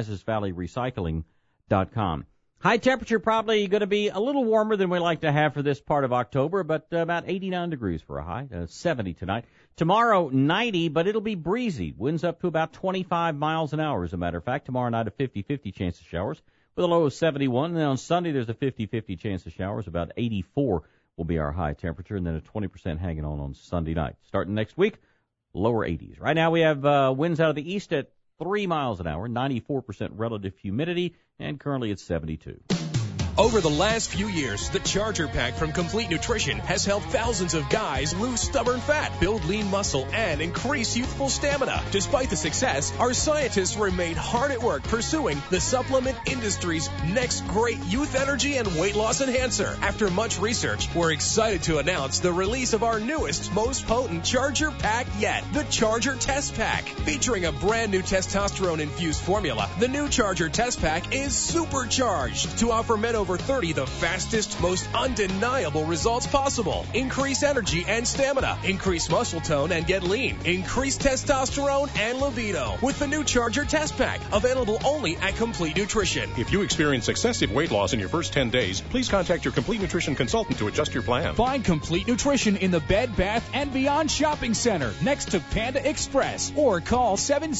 BrazosValleyRecycling.com. High temperature probably going to be a little warmer than we like to have for this part of October, but about 89 degrees for a high, 70 tonight. Tomorrow, 90, but it'll be breezy. Winds up to about 25 miles an hour, as a matter of fact. Tomorrow night, a 50-50 chance of showers with a low of 71. And then on Sunday, there's a 50-50 chance of showers. About 84 will be our high temperature, and then a 20% hanging on Sunday night. Starting next week, lower 80s. Right now, we have winds out of the east at 3 miles an hour, 94% relative humidity, and currently it's 72. Over the last few years, the Charger Pack from Complete Nutrition has helped thousands of guys lose stubborn fat, build lean muscle, and increase youthful stamina. Despite the success, our scientists remain hard at work pursuing the supplement industry's next great youth energy and weight loss enhancer. After much research, we're excited to announce the release of our newest, most potent Charger Pack yet, the Charger Test Pack. Featuring a brand new testosterone-infused formula, the new Charger Test Pack is supercharged to offer men over 30 the fastest, most undeniable results possible. Increase energy and stamina, increase muscle tone and get lean, increase testosterone and libido with the new Charger Test Pack, available only at Complete Nutrition. If you experience excessive weight loss in your first 10 days, please contact your Complete Nutrition consultant to adjust your plan. Find Complete Nutrition in the Bed Bath & Beyond Shopping Center next to Panda Express or call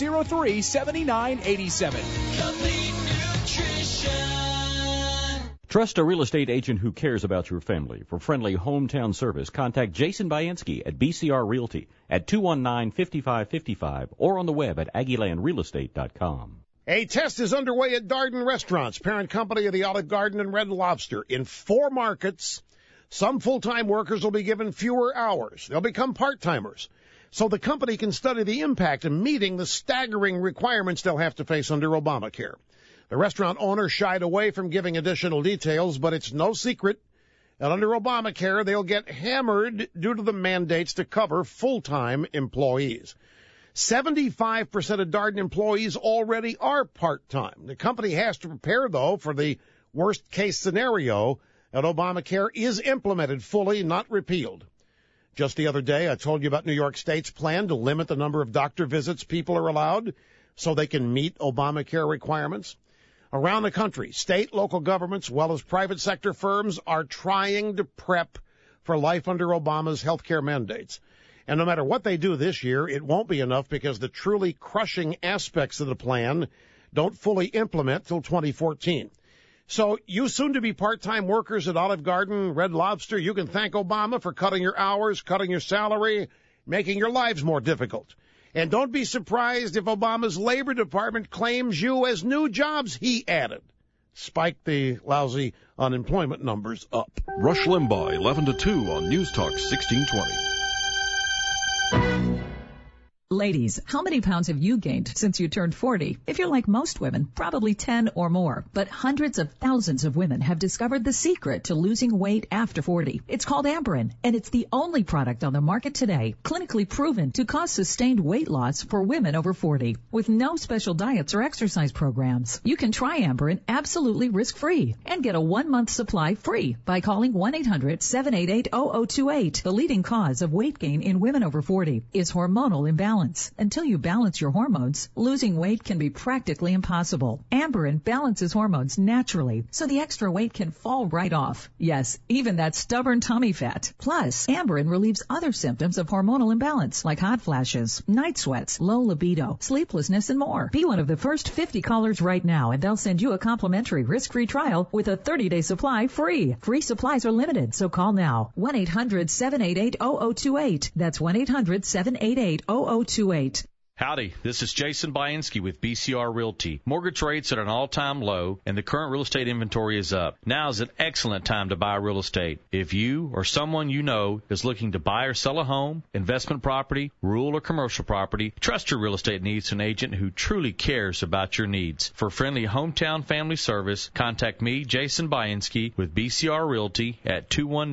703-7987. Complete Nutrition. Trust a real estate agent who cares about your family. For friendly hometown service, contact Jason Bayansky at BCR Realty at 219-5555 or on the web at AggieLandRealEstate.com. A test is underway at Darden Restaurants, parent company of the Olive Garden and Red Lobster. In 4 markets, some full-time workers will be given fewer hours. They'll become part-timers, so the company can study the impact of meeting the staggering requirements they'll have to face under Obamacare. The restaurant owner shied away from giving additional details, but it's no secret that under Obamacare, they'll get hammered due to the mandates to cover full-time employees. 75% of Darden employees already are part-time. The company has to prepare, though, for the worst-case scenario that Obamacare is implemented fully, not repealed. Just the other day, I told you about New York State's plan to limit the number of doctor visits people are allowed so they can meet Obamacare requirements. Around the country, state, local governments, as well as private sector firms are trying to prep for life under Obama's health care mandates. And no matter what they do this year, it won't be enough because the truly crushing aspects of the plan don't fully implement till 2014. So you soon-to-be part-time workers at Olive Garden, Red Lobster, you can thank Obama for cutting your hours, cutting your salary, making your lives more difficult. And don't be surprised if Obama's Labor Department claims you as new jobs he added. Spike the lousy unemployment numbers up. Rush Limbaugh, 11 to 2 on News Talk 1620. Ladies, how many pounds have you gained since you turned 40? If you're like most women, probably 10 or more. But hundreds of thousands of women have discovered the secret to losing weight after 40. It's called Amberen, and it's the only product on the market today clinically proven to cause sustained weight loss for women over 40. With no special diets or exercise programs, you can try Amberen absolutely risk-free and get a 1-month supply free by calling 1-800-788-0028. The leading cause of weight gain in women over 40 is hormonal imbalance. Until you balance your hormones, losing weight can be practically impossible. Amberen balances hormones naturally, so the extra weight can fall right off. Yes, even that stubborn tummy fat. Plus, Amberen relieves other symptoms of hormonal imbalance, like hot flashes, night sweats, low libido, sleeplessness, and more. Be one of the first 50 callers right now, and they'll send you a complimentary risk-free trial with a 30-day supply free. Free supplies are limited, so call now. 1-800-788-0028. That's 1-800-788-0028. Howdy, this is Jason Bianski with BCR Realty. Mortgage rates are at an all-time low, and the current real estate inventory is up. Now is an excellent time to buy real estate. If you or someone you know is looking to buy or sell a home, investment property, rural or commercial property, trust your real estate needs to an agent who truly cares about your needs. For friendly hometown family service, contact me, Jason Bianski, with BCR Realty at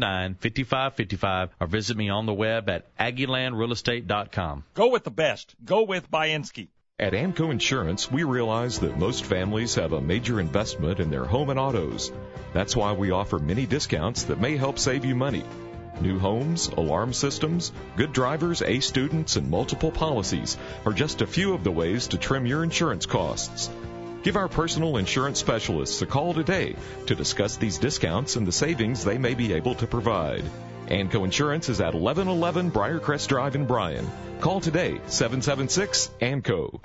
219-5555 or visit me on the web at AggieLandRealEstate.com. Go with the best. Go with Bianski. At AMCO Insurance, we realize that most families have a major investment in their home and autos. That's why we offer many discounts that may help save you money. New homes, alarm systems, good drivers, A students, and multiple policies are just a few of the ways to trim your insurance costs. Give our personal insurance specialists a call today to discuss these discounts and the savings they may be able to provide. AMCO Insurance is at 1111 Briarcrest Drive in Bryan. Call today, 776-AMCO.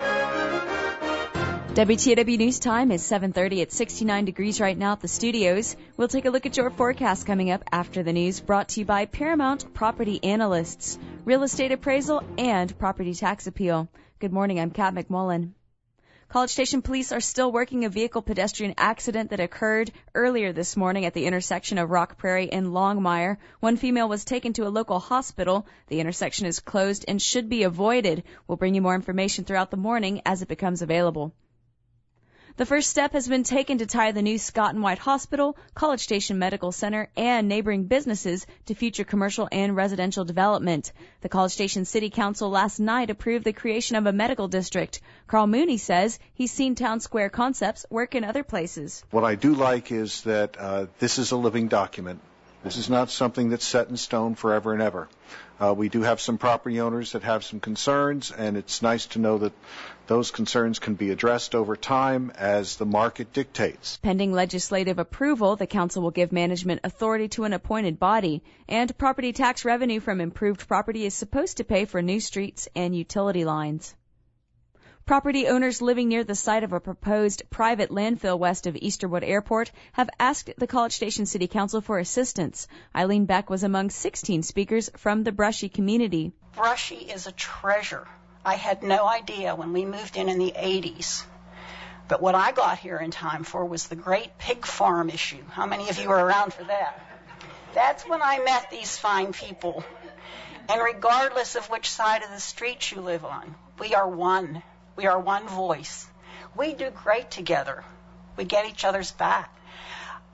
WTAW News Time is 7:30 at 69 degrees right now at the studios. We'll take a look at your forecast coming up after the news, brought to you by Paramount Property Analysts, real estate appraisal, and property tax appeal. Good morning, I'm Kat McMullen. College Station police are still working a vehicle pedestrian accident that occurred earlier this morning at the intersection of Rock Prairie and Longmire. One female was taken to a local hospital. The intersection is closed and should be avoided. We'll bring you more information throughout the morning as it becomes available. The first step has been taken to tie the new Scott and White Hospital, College Station Medical Center, and neighboring businesses to future commercial and residential development. The College Station City Council last night approved the creation of a medical district. Carl Mooney says he's seen town square concepts work in other places. What I do like is that this is a living document. This is not something that's set in stone forever and ever. We do have some property owners that have some concerns, and it's nice to know that those concerns can be addressed over time as the market dictates. Pending legislative approval, the council will give management authority to an appointed body, and property tax revenue from improved property is supposed to pay for new streets and utility lines. Property owners living near the site of a proposed private landfill west of Easterwood Airport have asked the College Station City Council for assistance. Eileen Beck was among 16 speakers from the Brushy community. Brushy is a treasure. I had no idea when we moved in the 80s. But what I got here in time for was the great pig farm issue. How many of you were around for that? That's when I met these fine people. And regardless of which side of the street you live on, we are one. We are one voice. We do great together. We get each other's back.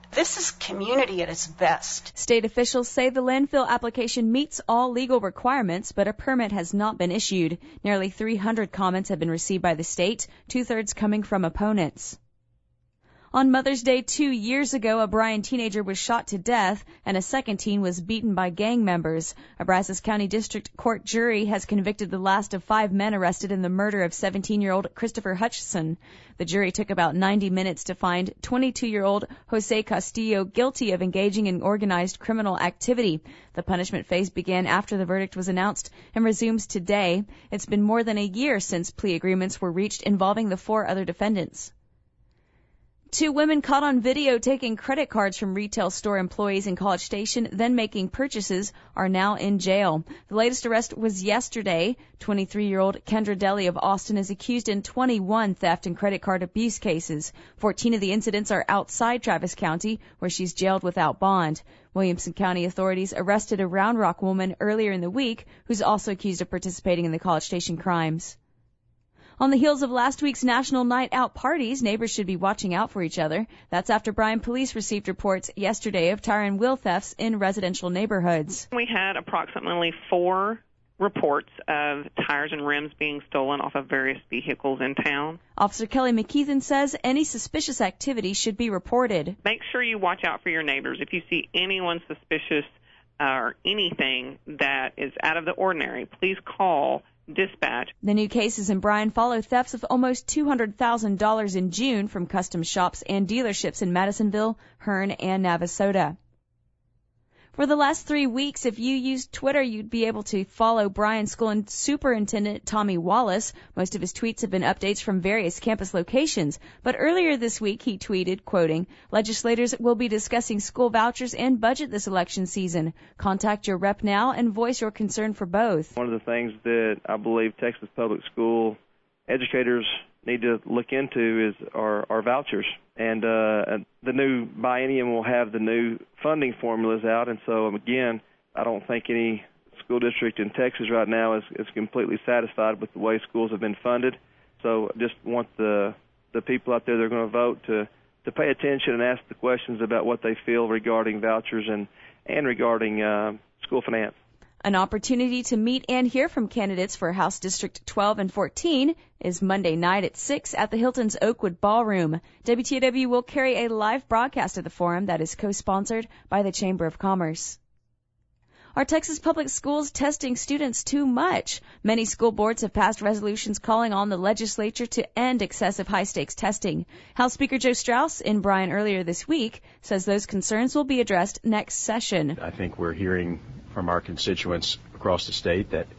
This is community at its best. State officials say the landfill application meets all legal requirements, but a permit has not been issued. Nearly 300 comments have been received by the state, 2/3 coming from opponents. On Mother's Day 2 years ago, a Bryan teenager was shot to death and a second teen was beaten by gang members. A Brazos County District Court jury has convicted the last of 5 men arrested in the murder of 17-year-old Christopher Hutchison. The jury took about 90 minutes to find 22-year-old Jose Castillo guilty of engaging in organized criminal activity. The punishment phase began after the verdict was announced and resumes today. It's been more than a year since plea agreements were reached involving the 4 other defendants. 2 women caught on video taking credit cards from retail store employees in College Station, then making purchases, are now in jail. The latest arrest was yesterday. 23-year-old Kendra Deli of Austin is accused in 21 theft and credit card abuse cases. 14 of the incidents are outside Travis County, where she's jailed without bond. Williamson County authorities arrested a Round Rock woman earlier in the week who's also accused of participating in the College Station crimes. On the heels of last week's National Night Out parties, neighbors should be watching out for each other. That's after Bryan police received reports yesterday of tire and wheel thefts in residential neighborhoods. We had approximately 4 reports of tires and rims being stolen off of various vehicles in town. Officer Kelly McKeithen says any suspicious activity should be reported. Make sure you watch out for your neighbors. If you see anyone suspicious or anything that is out of the ordinary, please call dispatch. The new cases in Bryan follow thefts of almost $200,000 in June from custom shops and dealerships in Madisonville, Hearn, and Navasota. For the last 3 weeks, if you used Twitter, you'd be able to follow Bryan School Superintendent Tommy Wallace. Most of his tweets have been updates from various campus locations. But earlier this week, he tweeted, quoting, "Legislators will be discussing school vouchers and budget this election season. Contact your rep now and voice your concern for both." One of the things that I believe Texas public school educators need to look into is our vouchers. And the new biennium will have the new funding formulas out. And so, again, I don't think any school district in Texas right now is completely satisfied with the way schools have been funded. So I just want the people out there that are going to vote to pay attention and ask the questions about what they feel regarding vouchers and regarding school finance. An opportunity to meet and hear from candidates for House District 12 and 14 is Monday night at 6 at the Hilton's Oakwood Ballroom. WTAW will carry a live broadcast of the forum that is co-sponsored by the Chamber of Commerce. Are Texas public schools testing students too much? Many school boards have passed resolutions calling on the legislature to end excessive high-stakes testing. House Speaker Joe Straus in Bryan earlier this week says those concerns will be addressed next session. I think we're hearing from our constituents across the state that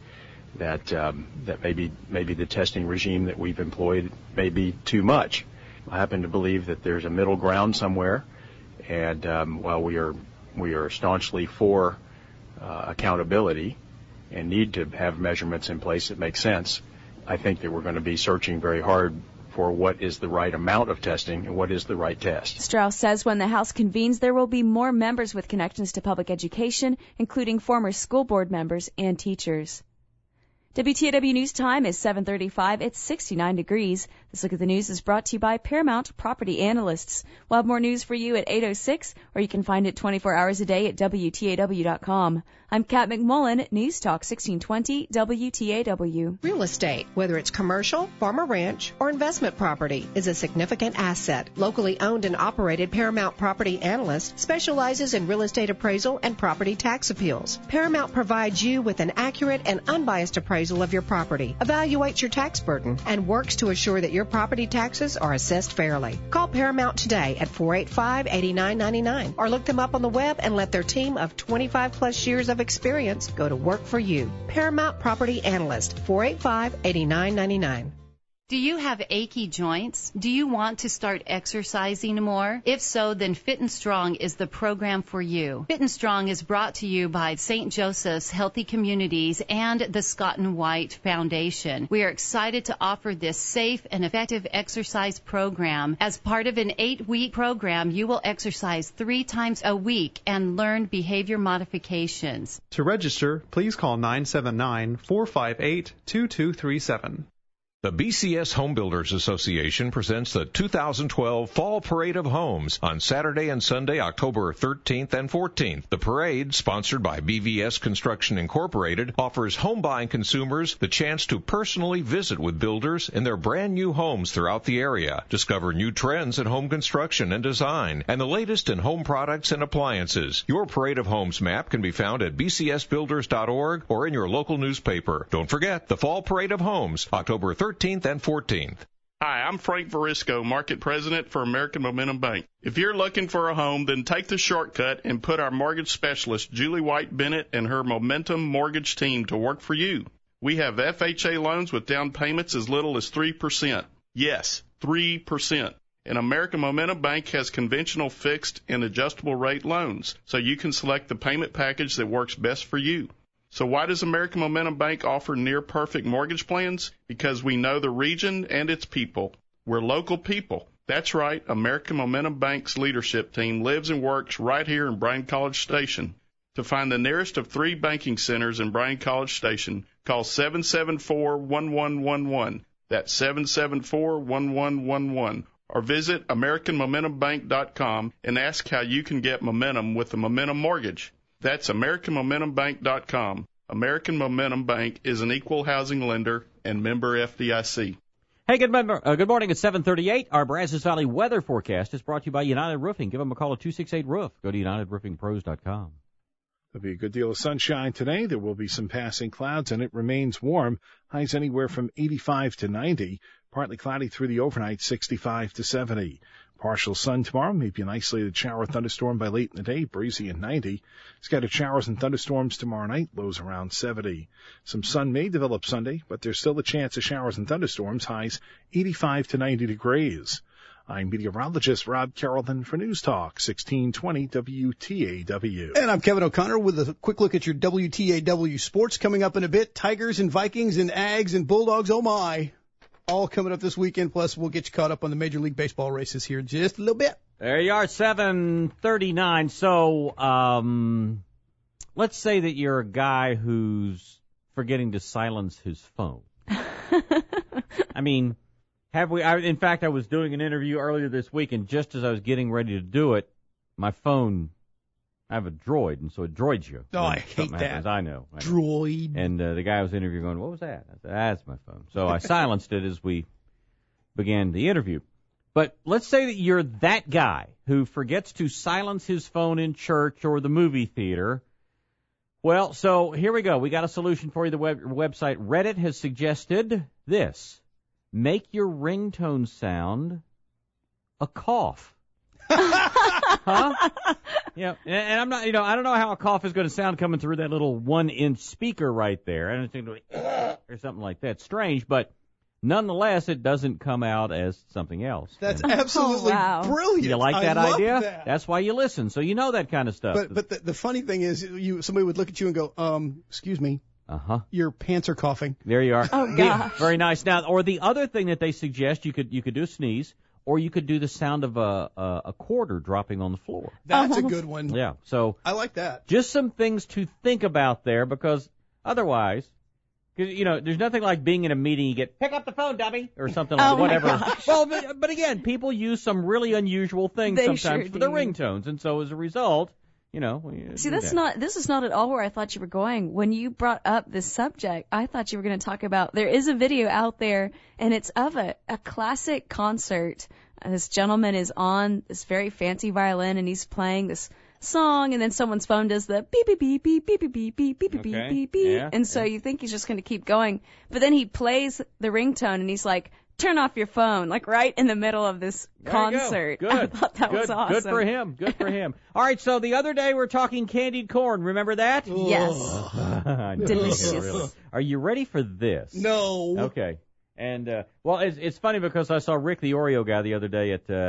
maybe the testing regime that we've employed may be too much. I happen to believe that there's a middle ground somewhere, and while we are staunchly for accountability and need to have measurements in place that make sense, I think that we're going to be searching very hard for what is the right amount of testing and what is the right test. Straus says when the House convenes, there will be more members with connections to public education, including former school board members and teachers. WTAW News Time is 7:35. It's 69 degrees. This Look at the News is brought to you by Paramount Property Analysts. We'll have more news for you at 8:06, or you can find it 24 hours a day at WTAW.com. I'm Kat McMullen, News Talk 1620 WTAW. Real estate, whether it's commercial, farm or ranch, or investment property, is a significant asset. Locally owned and operated Paramount Property Analyst specializes in real estate appraisal and property tax appeals. Paramount provides you with an accurate and unbiased appraisal of your property, evaluates your tax burden, and works to assure that your property taxes are assessed fairly. Call Paramount today at 485-8999 or look them up on the web and let their team of 25 plus years of experience go to work for you. Paramount Property Analyst, 485-8999. Do you have achy joints? Do you want to start exercising more? If so, then Fit and Strong is the program for you. Fit and Strong is brought to you by St. Joseph's Healthy Communities and the Scott and White Foundation. We are excited to offer this safe and effective exercise program. As part of an 8-week program, you will exercise 3 times a week and learn behavior modifications. To register, please call 979-458-2237. The BCS Home Builders Association presents the 2012 Fall Parade of Homes on Saturday and Sunday, October 13th and 14th. The parade, sponsored by BVS Construction Incorporated, offers home buying consumers the chance to personally visit with builders in their brand new homes throughout the area, discover new trends in home construction and design, and the latest in home products and appliances. Your Parade of Homes map can be found at bcsbuilders.org or in your local newspaper. Don't forget the Fall Parade of Homes, October 13th and 14th. Hi, I'm Frank Verisco, Market President for American Momentum Bank. If you're looking for a home, then take the shortcut and put our mortgage specialist, Julie White Bennett, and her Momentum Mortgage team to work for you. We have FHA loans with down payments as little as 3%. Yes, 3%. And American Momentum Bank has conventional fixed and adjustable rate loans, so you can select the payment package that works best for you. So why does American Momentum Bank offer near-perfect mortgage plans? Because we know the region and its people. We're local people. That's right, American Momentum Bank's leadership team lives and works right here in Bryan College Station. To find the nearest of 3 banking centers in Bryan College Station, call 774-1111. That's 774-1111. Or visit AmericanMomentumBank.com and ask how you can get momentum with the Momentum Mortgage. That's AmericanMomentumBank.com. American Momentum Bank is an equal housing lender and member FDIC. Hey, good morning. It's 7:38. Our Brazos Valley weather forecast is brought to you by United Roofing. Give them a call at 268-ROOF. Go to UnitedRoofingPros.com. There'll be a good deal of sunshine today. There will be some passing clouds, and it remains warm. Highs anywhere from 85 to 90. Partly cloudy through the overnight, 65 to 70. Partial sun tomorrow, maybe an isolated shower or thunderstorm by late in the day, breezy at 90. Scattered showers and thunderstorms tomorrow night, lows around 70. Some sun may develop Sunday, but there's still a chance of showers and thunderstorms, highs 85 to 90 degrees. I'm meteorologist Rob Carrollton for News Talk 1620 WTAW. And I'm Kevin O'Connor with a quick look at your WTAW sports coming up in a bit. Tigers and Vikings and Ags and Bulldogs, oh my. All coming up this weekend, plus we'll get you caught up on the Major League Baseball races here in just a little bit. There you are, 7:39. So, let's say that you're a guy who's forgetting to silence his phone. I mean, in fact, I was doing an interview earlier this week, and just as I was getting ready to do it, my phone, I have a Droid, and so it droids you. Oh, I hate that. Happens. I know. Droid. And the guy I was interviewing going, what was that? I said, that's my phone. So I silenced it as we began the interview. But let's say that you're that guy who forgets to silence his phone in church or the movie theater. Well, so here we go. We got a solution for you. The website Reddit has suggested this. Make your ringtone sound a cough. Huh? Yeah, and I'm not, I don't know how a cough is going to sound coming through that little 1-inch speaker right there. And it's going to be or something like that. Strange, but nonetheless, it doesn't come out as something else. That's absolutely brilliant. You like that idea? That. That's why you listen, so you know that kind of stuff. But the funny thing is, somebody would look at you and go, excuse me. Uh-huh. Your pants are coughing. There you are. Oh, gosh. Very nice. Now, or the other thing that they suggest, you could do a sneeze. Or you could do the sound of a quarter dropping on the floor. That's a good one. Yeah, so I like that. Just some things to think about there, because otherwise, there's nothing like being in a meeting. You get pick up the phone, dummy, or something like whatever. Gosh. Well, but again, people use some really unusual things sometimes sure for their ringtones, and so as a result, See, this is not at all where I thought you were going. When you brought up this subject, I thought you were going to talk about, there is a video out there, and it's of a classic concert. This gentleman is on this very fancy violin, and he's playing this song, and then someone's phone does the beep, beep, beep, beep, beep, beep, beep, beep, beep, beep, beep, beep. Yeah, and so you think he's just going to keep going. But then he plays the ringtone, and he's like, turn off your phone, like right in the middle of this concert. Good. I thought that was awesome. Good for him. Good for him. All right, so the other day we're talking candied corn. Remember that? Yes. Delicious. Really. Are you ready for this? No. Okay. And well, it's funny because I saw Rick the Oreo guy the other day at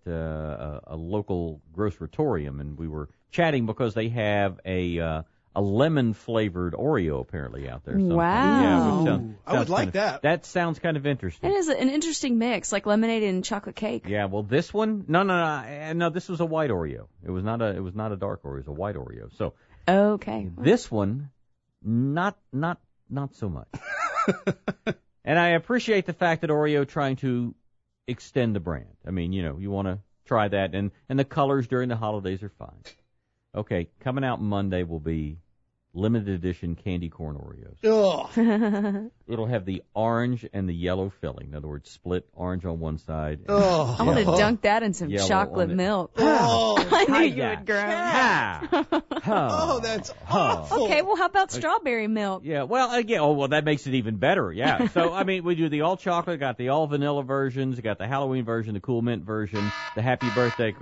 a local grocery-torium, and we were chatting because they have a lemon flavored Oreo apparently out there. Wow. Yeah, which sounds I would like that. That sounds kind of interesting. It is an interesting mix, like lemonade and chocolate cake. Yeah, well, this one, no, this was a white Oreo. It was not a dark Oreo. It was a white Oreo. So okay, this one, not so much. And I appreciate the fact that Oreo trying to extend the brand. I mean, you want to try that, and the colors during the holidays are fine. Okay, coming out Monday will be limited edition candy corn Oreos. Ugh. It'll have the orange and the yellow filling. In other words, split orange on one side. Oh. I want to dunk that in some chocolate milk. Oh. I knew you would groan. Oh, that's awful. Okay, well, how about strawberry milk? Yeah, well, again, that makes it even better. Yeah. So, I mean, we do the all chocolate, got the all vanilla versions, got the Halloween version, the cool mint version, the happy birthday.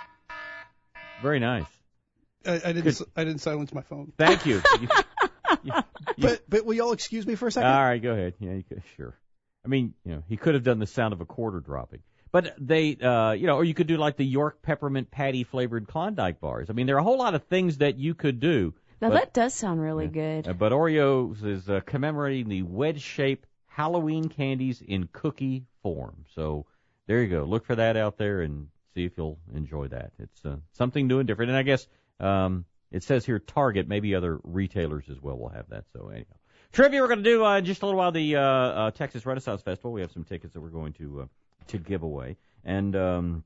Very nice. I didn't silence my phone. Thank you. But will y'all excuse me for a second? All right, go ahead. Yeah, you could, sure. I mean, he could have done the sound of a quarter dropping. But they, or you could do like the York peppermint patty flavored Klondike bars. I mean, there are a whole lot of things that you could do. Now that does sound really good. But Oreos is commemorating the wedge-shaped Halloween candies in cookie form. So there you go. Look for that out there and see if you'll enjoy that. It's something new and different. And I guess it says here Target, maybe other retailers as well will have that. So anyhow, trivia we're going to do in just a little while. The Texas Renaissance Festival. We have some tickets that we're going to give away, and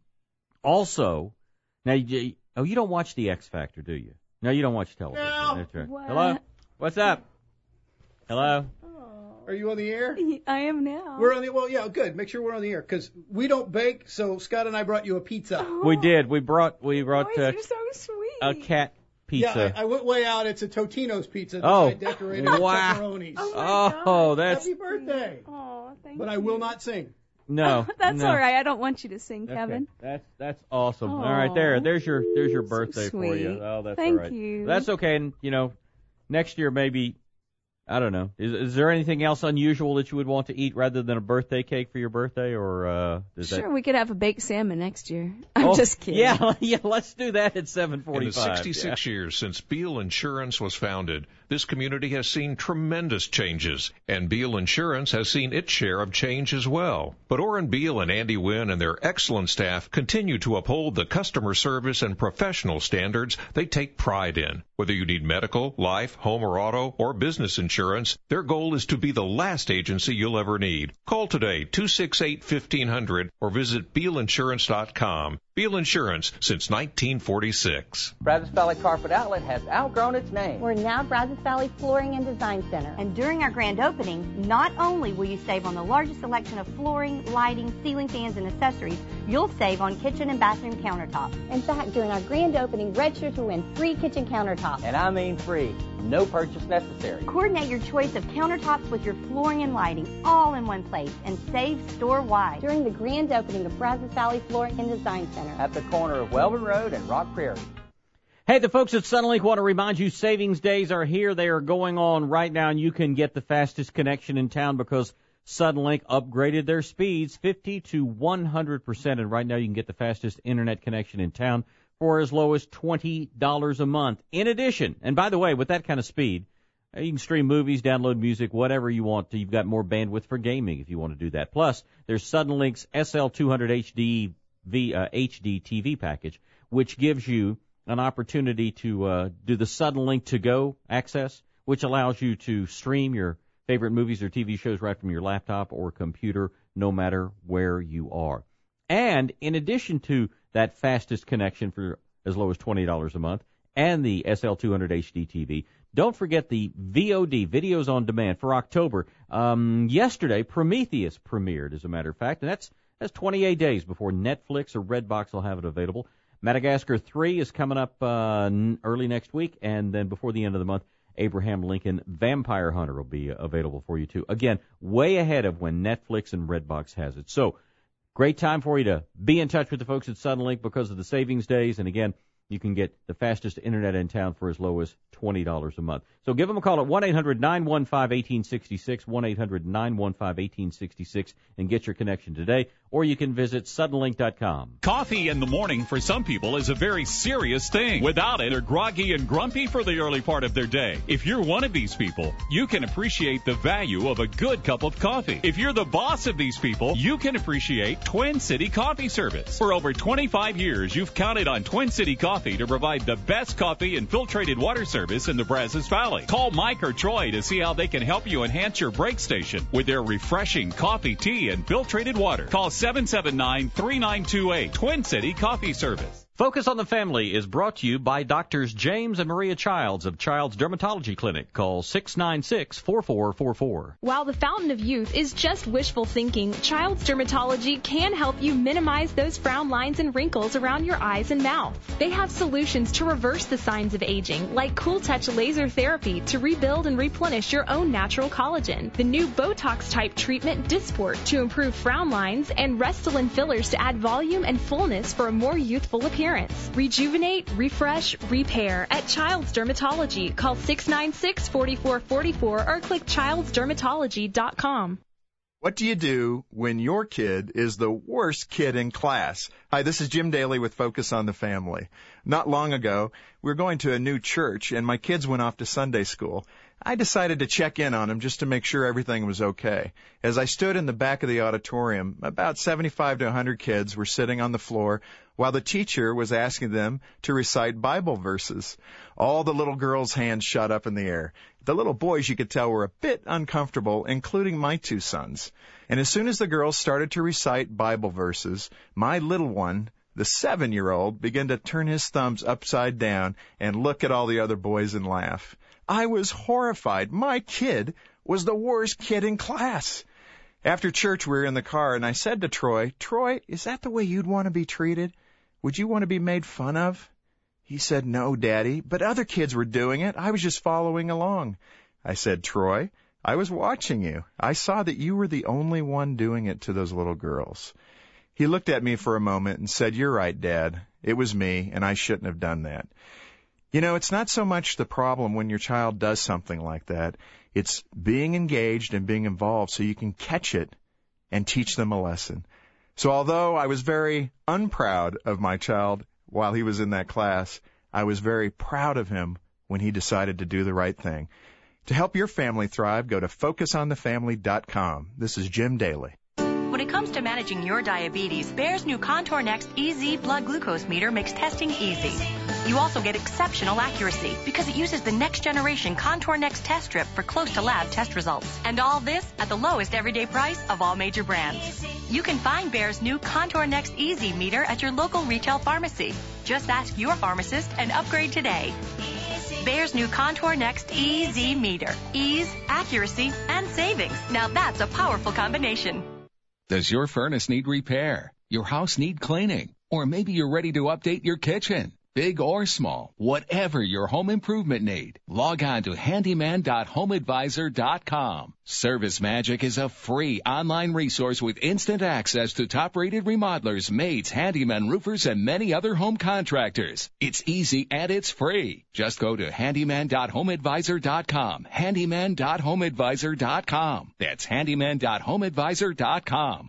also now you don't watch the X Factor, do you? No, you don't watch television. No. That's right. What? Hello, what's up? Hello. Are you on the air? I am now. We're on the well, yeah, good. Make sure we're on the air because we don't bake. So Scott and I brought you a pizza. We did. We brought you're so sweet. a cat pizza. Yeah, I went way out. It's a Totino's pizza that Oh. I decorated with Wow. pepperonis. Oh, that's Happy birthday! Oh, thank But you. I will not sing. no. That's no. all right. I don't want you to sing, Okay. Kevin. That's awesome. Aw. All right, there's your birthday for you. sweet. Oh, that's Thank all right. you. That's okay. And next year maybe, I don't know. Is there anything else unusual that you would want to eat rather than a birthday cake for your birthday, or Sure, we could have a baked salmon next year. I'm just kidding. Yeah, let's do that at 7:45. In the 66 years since Beal Insurance was founded, this community has seen tremendous changes, and Beal Insurance has seen its share of change as well. But Orrin Beal and Andy Wynn and their excellent staff continue to uphold the customer service and professional standards they take pride in. Whether you need medical, life, home or auto, or business insurance, their goal is to be the last agency you'll ever need. Call today, 268-1500, or visit BealInsurance.com. Beal Insurance since 1946. Brazos Valley Carpet Outlet has outgrown its name. We're now Brazos Valley Flooring and Design Center. And during our grand opening, not only will you save on the largest selection of flooring, lighting, ceiling fans, and accessories, you'll save on kitchen and bathroom countertops. In fact, during our grand opening, register to win free kitchen countertops. And I mean free. No purchase necessary. Coordinate your choice of countertops with your flooring and lighting all in one place and save store-wide during the grand opening of Brazos Valley Flooring and Design Center at the corner of Welborn Road and Rock Prairie. Hey, the folks at Suddenlink want to remind you savings days are here. They are going on right now, and you can get the fastest connection in town because Suddenlink upgraded their speeds 50 to 100%, and right now you can get the fastest internet connection in town for as low as $20 a month. In addition, and by the way, with that kind of speed, you can stream movies, download music, whatever you want. You've got more bandwidth for gaming if you want to do that. Plus, there's Suddenlink's SL200 HD TV package, which gives you an opportunity to do the Suddenlink to go access, which allows you to stream your favorite movies or TV shows right from your laptop or computer, no matter where you are. And in addition to that fastest connection for as low as $20 a month and the SL200 HD TV, don't forget the VOD, Videos on Demand, for October. Yesterday, Prometheus premiered, as a matter of fact, and that's 28 days before Netflix or Redbox will have it available. Madagascar 3 is coming up early next week, and then before the end of the month, Abraham Lincoln Vampire Hunter will be available for you, too. Again, way ahead of when Netflix and Redbox has it. So, great time for you to be in touch with the folks at Suddenlink because of the savings days, and again, you can get the fastest internet in town for as low as $20 a month. So give them a call at 1-800-915-1866, 1-800-915-1866, and get your connection today. Or you can visit Suddenlink.com. Coffee in the morning for some people is a very serious thing. Without it, they're groggy and grumpy for the early part of their day. If you're one of these people, you can appreciate the value of a good cup of coffee. If you're the boss of these people, you can appreciate Twin City Coffee Service. For over 25 years, you've counted on Twin City Coffee Coffee to provide the best coffee and filtrated water service in the Brazos Valley. Call Mike or Troy to see how they can help you enhance your break station with their refreshing coffee, tea, and filtrated water. Call 779-3928. Twin City Coffee Service. Focus on the Family is brought to you by Doctors James and Maria Childs of Child's Dermatology Clinic. Call 696-4444. While the fountain of youth is just wishful thinking, Child's Dermatology can help you minimize those frown lines and wrinkles around your eyes and mouth. They have solutions to reverse the signs of aging, like Cool Touch laser therapy to rebuild and replenish your own natural collagen, the new Botox-type treatment Dysport to improve frown lines, and Restylane fillers to add volume and fullness for a more youthful appearance. Rejuvenate, refresh, repair at Child's Dermatology. Call 696-4444 or click childsdermatology.com. What do you do when your kid is the worst kid in class? Hi, this is Jim Daly with Focus on the Family. Not long ago, we were going to a new church, and my kids went off to Sunday school. I decided to check in on them just to make sure everything was okay. As I stood in the back of the auditorium, about 75 to 100 kids were sitting on the floor while the teacher was asking them to recite Bible verses. All the little girls' hands shot up in the air. The little boys, you could tell, were a bit uncomfortable, including my two sons. And as soon as the girls started to recite Bible verses, my little one, the 7-year-old, began to turn his thumbs upside down and look at all the other boys and laugh. I was horrified. My kid was the worst kid in class. After church, we were in the car, and I said to Troy, Troy, is that the way you'd want to be treated? Would you want to be made fun of? He said, no, Daddy, but other kids were doing it. I was just following along. I said, Troy, I was watching you. I saw that you were the only one doing it to those little girls. He looked at me for a moment and said, you're right, Dad. It was me, and I shouldn't have done that. You know, it's not so much the problem when your child does something like that. It's being engaged and being involved so you can catch it and teach them a lesson. So although I was very unproud of my child while he was in that class, I was very proud of him when he decided to do the right thing. To help your family thrive, go to FocusOnTheFamily.com. This is Jim Daly. When it comes to managing your diabetes, Bayer's new Contour Next EZ blood glucose meter makes testing easy. You also get exceptional accuracy because it uses the next generation Contour Next test strip for close to lab test results. And all this at the lowest everyday price of all major brands. You can find Bayer's new Contour Next EZ meter at your local retail pharmacy. Just ask your pharmacist and upgrade today. Bayer's new Contour Next EZ meter. Ease, accuracy, and savings. Now that's a powerful combination. Does your furnace need repair? Your house need cleaning? Or maybe you're ready to update your kitchen? Big or small, whatever your home improvement need, log on to handyman.homeadvisor.com. Service Magic is a free online resource with instant access to top-rated remodelers, maids, handymen, roofers, and many other home contractors. It's easy and it's free. Just go to handyman.homeadvisor.com. handyman.homeadvisor.com. That's handyman.homeadvisor.com.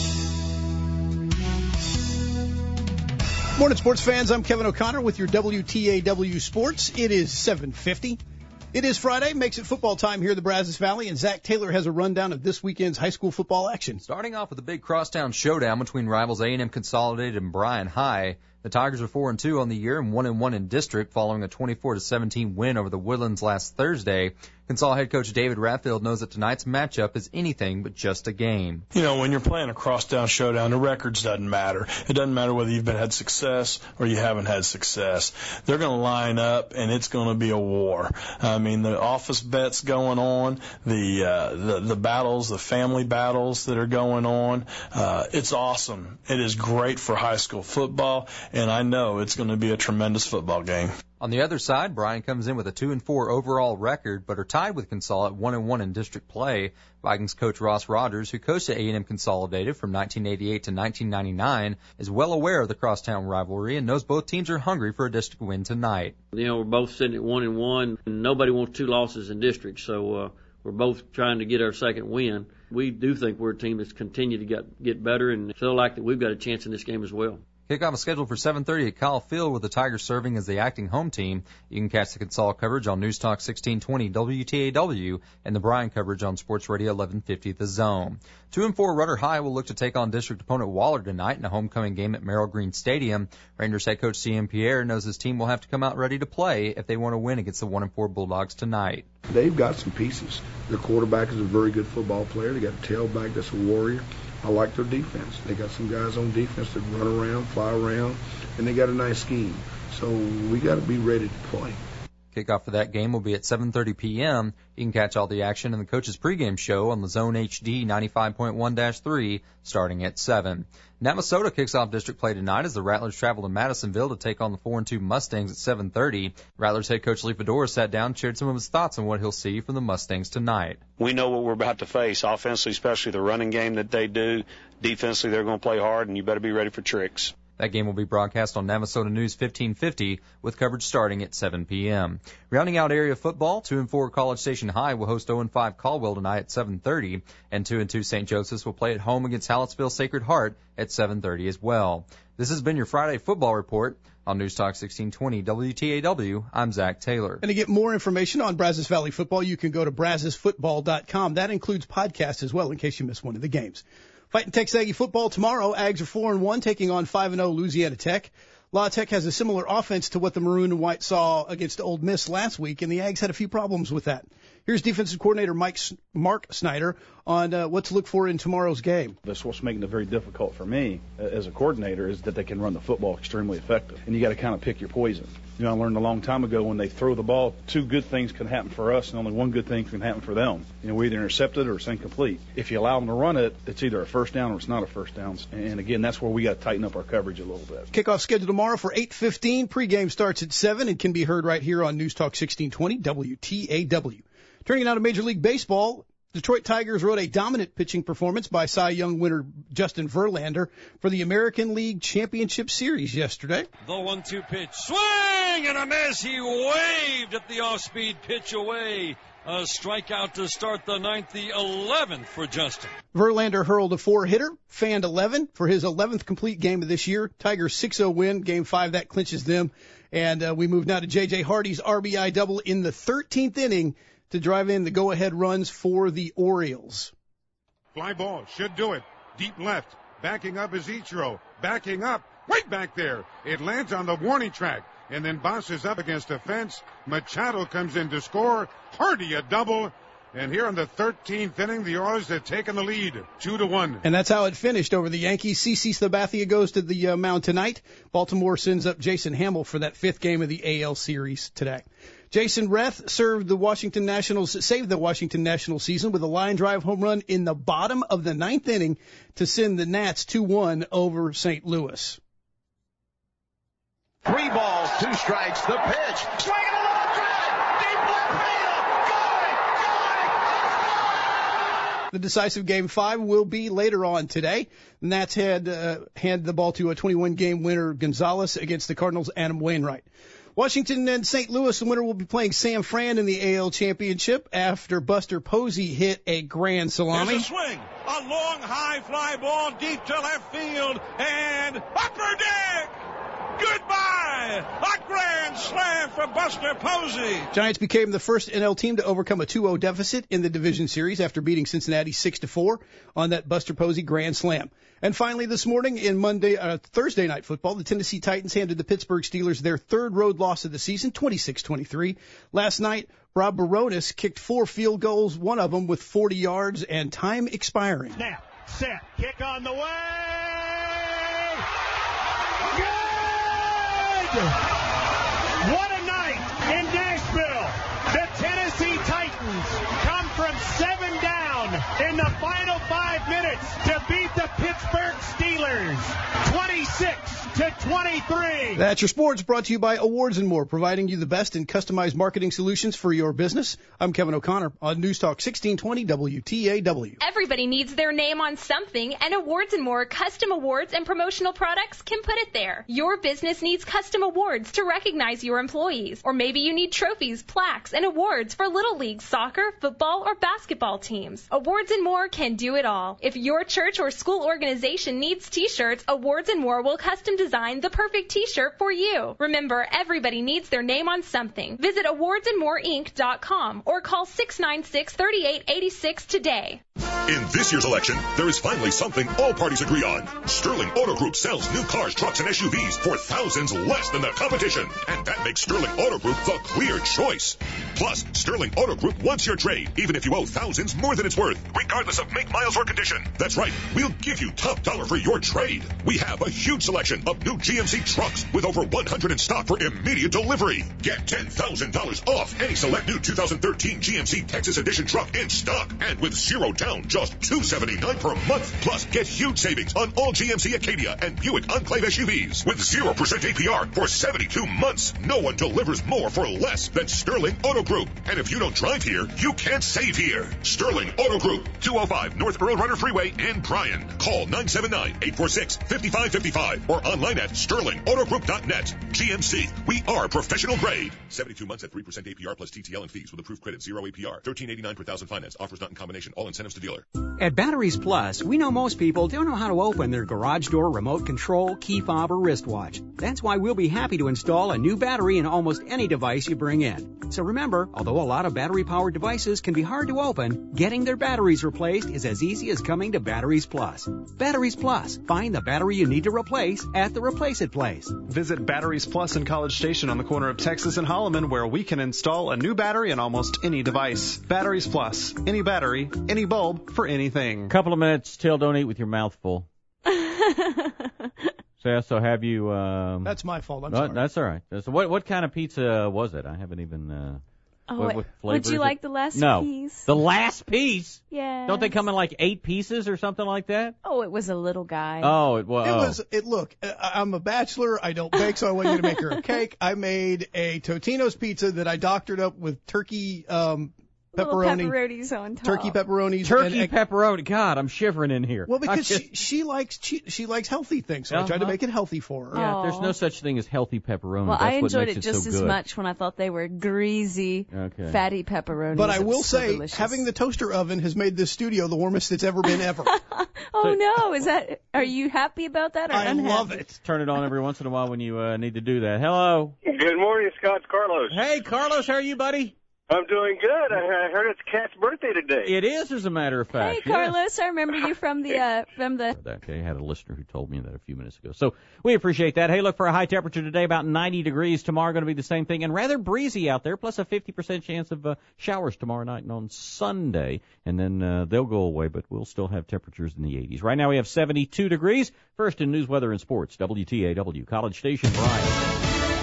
Morning, sports fans. I'm Kevin O'Connor with your WTAW Sports. It is 7:50. It is Friday, makes it football time here in the Brazos Valley, and Zach Taylor has a rundown of this weekend's high school football action. Starting off with a big crosstown showdown between rivals A&M Consolidated and Bryan High. The Tigers are 4-2 on the year and 1-1 in district following a 24-17 win over the Woodlands last Thursday. Consol head coach David Ratfield knows that tonight's matchup is anything but just a game. You know, when you're playing a crosstown showdown, the records doesn't matter. It doesn't matter whether you've had success or you haven't had success. They're going to line up, and it's going to be a war. I mean, the office bets going on, the battles, the family battles that are going on. It's awesome. It is great for high school football, and I know it's going to be a tremendous football game. On the other side, Bryan comes in with a 2-4 overall record, but are tied with Consol at 1-1 in district play. Vikings coach Ross Rogers, who coached at A&M Consolidated from 1988 to 1999, is well aware of the crosstown rivalry and knows both teams are hungry for a district win tonight. You know, we're both sitting at 1-1, and nobody wants two losses in district, so we're both trying to get our second win. We do think we're a team that's continued to get better and feel like that we've got a chance in this game as well. Kickoff is scheduled for 7:30 at Kyle Field with the Tigers serving as the acting home team. You can catch the Consol coverage on News Talk 1620 WTAW and the Bryan coverage on Sports Radio 1150 The Zone. 2-4 Rudder High will look to take on district opponent Waller tonight in a homecoming game at Merrill Green Stadium. Rangers head coach C.M. Pierre knows his team will have to come out ready to play if they want to win against the 1-4 Bulldogs tonight. They've got some pieces. Their quarterback is a very good football player. They got a tailback that's a warrior. I like their defense. They got some guys on defense that run around, fly around, and they got a nice scheme. So we got to be ready to play. Kickoff for that game will be at 7:30 p.m. You can catch all the action in the coach's pregame show on the Zone HD 95.1-3 starting at 7. Navasota kicks off district play tonight as the Rattlers travel to Madisonville to take on the 4-2 Mustangs at 7:30. Rattlers head coach Lee Fedora sat down and shared some of his thoughts on what he'll see from the Mustangs tonight. We know what we're about to face, offensively, especially the running game that they do. Defensively, they're going to play hard, and you better be ready for tricks. That game will be broadcast on Navasota News 1550 with coverage starting at 7 p.m. Rounding out area football, 2-4 College Station High will host 0-5 Caldwell tonight at 7:30, and 2-2 St. Joseph's will play at home against Hallettsville Sacred Heart at 7:30 as well. This has been your Friday Football Report. On News Talk 1620 WTAW, I'm Zach Taylor. And to get more information on Brazos Valley football, you can go to brazosfootball.com. That includes podcasts as well in case you miss one of the games. Fighting Texas Aggie football tomorrow. Ags are 4-1, taking on 5-0 Louisiana Tech. La Tech has a similar offense to what the Maroon and White saw against Ole Miss last week, and the Ags had a few problems with that. Here's defensive coordinator Mark Snyder on what to look for in tomorrow's game. That's what's making it very difficult for me as a coordinator is that they can run the football extremely effective, and you got to kind of pick your poison. You know, I learned a long time ago when they throw the ball, two good things can happen for us, and only one good thing can happen for them. You know, we either intercept it or it's incomplete. If you allow them to run it, it's either a first down or it's not a first down. And again, that's where we got to tighten up our coverage a little bit. Kickoff scheduled tomorrow for 8:15. Pregame starts at 7 and can be heard right here on News Talk 1620 WTAW. Turning now to Major League Baseball, Detroit Tigers rode a dominant pitching performance by Cy Young winner Justin Verlander for the American League Championship Series yesterday. The 1-2 pitch. Swing and a miss. He waved at the off-speed pitch away. A strikeout to start the ninth, the 11th for Justin. Verlander hurled a 4-hitter, fanned 11 for his 11th complete game of this year. Tigers 6-0 win. Game 5, that clinches them. And we move now to J.J. Hardy's RBI double in the 13th inning to drive in the go-ahead runs for the Orioles. Fly ball, should do it. Deep left. Backing up is Ichiro. Backing up. Way back there. It lands on the warning track and then bounces up against the fence. Machado comes in to score. Hardy a double. And here in the 13th inning, the Orioles have taken the lead, 2-1. And that's how it finished over the Yankees. CC Sabathia goes to the mound tonight. Baltimore sends up Jason Hamill for that 5th game of the AL Series today. Jason Reth saved the Washington Nationals season with a line drive home run in the bottom of the 9th inning to send the Nats 2-1 over St. Louis. 3 balls, 2 strikes, the pitch. Swing and a long drive. Deep left field. Going. The decisive Game 5 will be later on today. The Nats hand the ball to a 21-game winner Gonzalez against the Cardinals' Adam Wainwright. Washington and St. Louis, the winner will be playing San Fran in the AL Championship after Buster Posey hit a grand salami. There's a swing, a long high fly ball deep to left field, and upper deck. Goodbye! A grand slam for Buster Posey. Giants became the first NL team to overcome a 2-0 deficit in the division series after beating Cincinnati 6-4 on that Buster Posey grand slam. And finally this morning in Thursday night football, the Tennessee Titans handed the Pittsburgh Steelers their 3rd road loss of the season, 26-23. Last night, Rob Baronis kicked 4 field goals, one of them with 40 yards and time expiring. Snap, set, kick on the way. Good! What a night in Nashville. The Tennessee Titans come from 7 down in the final 5 minutes to beat the Pittsburgh Steelers 26-23. That's your sports, brought to you by Awards and More, providing you the best in customized marketing solutions for your business. I'm Kevin O'Connor on News Talk 1620 WTAW. Everybody needs their name on something, and Awards and More custom awards and promotional products can put it there. Your business needs custom awards to recognize your employees, or maybe you need trophies, plaques, and awards for Little League soccer, football, or basketball teams. Awards and More can do it all. If your church or school organization organization needs T-shirts, Awards & More will custom design the perfect T-shirt for you. Remember, everybody needs their name on something. Visit awardsandmoreinc.com or call 696-3886 today. In this year's election, there is finally something all parties agree on. Sterling Auto Group sells new cars, trucks, and SUVs for thousands less than the competition. And that makes Sterling Auto Group the clear choice. Plus, Sterling Auto Group wants your trade, even if you owe thousands more than it's worth, regardless of make, miles, or condition. That's right. We'll give you top dollar for your trade. We have a huge selection of new GMC trucks with over 100 in stock for immediate delivery. Get $10,000 off any select new 2013 GMC Texas Edition truck in stock. And with zero down, just $279 per month. Plus, get huge savings on all GMC Acadia and Buick Enclave SUVs with 0% APR for 72 months. No one delivers more for less than Sterling Auto Group. And if you don't drive here, you can't save here. Sterling Auto Group, 205 North Earl Runner Freeway in Bryan. Call 979-846-5555 or online at sterlingautogroup.net. GMC, we are professional grade. 72 months at 3% APR plus TTL and fees with approved credit, 0 APR. $13.89 per thousand finance. Offers not in combination. All incentives to dealer. At Batteries Plus, we know most people don't know how to open their garage door, remote control, key fob, or wristwatch. That's why we'll be happy to install a new battery in almost any device you bring in. So remember, although a lot of battery-powered devices can be hard to open, getting their batteries replaced is as easy as coming to Batteries Plus. Batteries Plus. Find the battery you need to replace at the Replace It place. Visit Batteries Plus in College Station on the corner of Texas and Holloman, where we can install a new battery in almost any device. Batteries Plus. Any battery, any bulb, for anything. Couple of minutes till. Don't eat with your mouth full. So have you... That's my fault. I'm sorry. That's all right. So what kind of pizza was it? I haven't even... what flavor would you like the last piece? The last piece? Yeah. Don't they come in like 8 pieces or something like that? Oh, it was a little guy. Oh, it was. Look, I'm a bachelor. I don't bake, so I want you to make her a cake. I made a Totino's pizza that I doctored up with turkey... pepperonis on top. Turkey pepperonis. Pepperoni. God, I'm shivering in here. Well, because she likes healthy things, so I tried to make it healthy for her. Yeah, there's no such thing as healthy pepperoni. Well, That's I enjoyed what it just as much when I thought they were greasy, fatty pepperonis. But I will say, delicious. having the toaster oven has made this studio the warmest it's ever been ever. Are you happy about that or unhappy? I love it. Turn it on every once in a while when you need to do that. Hello. Good morning, Scott. It's Carlos. Hey, Carlos, how are you, buddy? I'm doing good. I heard it's Kat's birthday today. It is, as a matter of fact. Hey, Carlos, I remember you from the Okay, I had a listener who told me that a few minutes ago. So we appreciate that. Hey, look, for a high temperature today, about 90 degrees. Tomorrow going to be the same thing, and rather breezy out there, plus a 50% chance of showers tomorrow night and on Sunday. And then they'll go away, but we'll still have temperatures in the 80s. Right now we have 72 degrees. First in news, weather, and sports, WTAW, College Station, Bryan.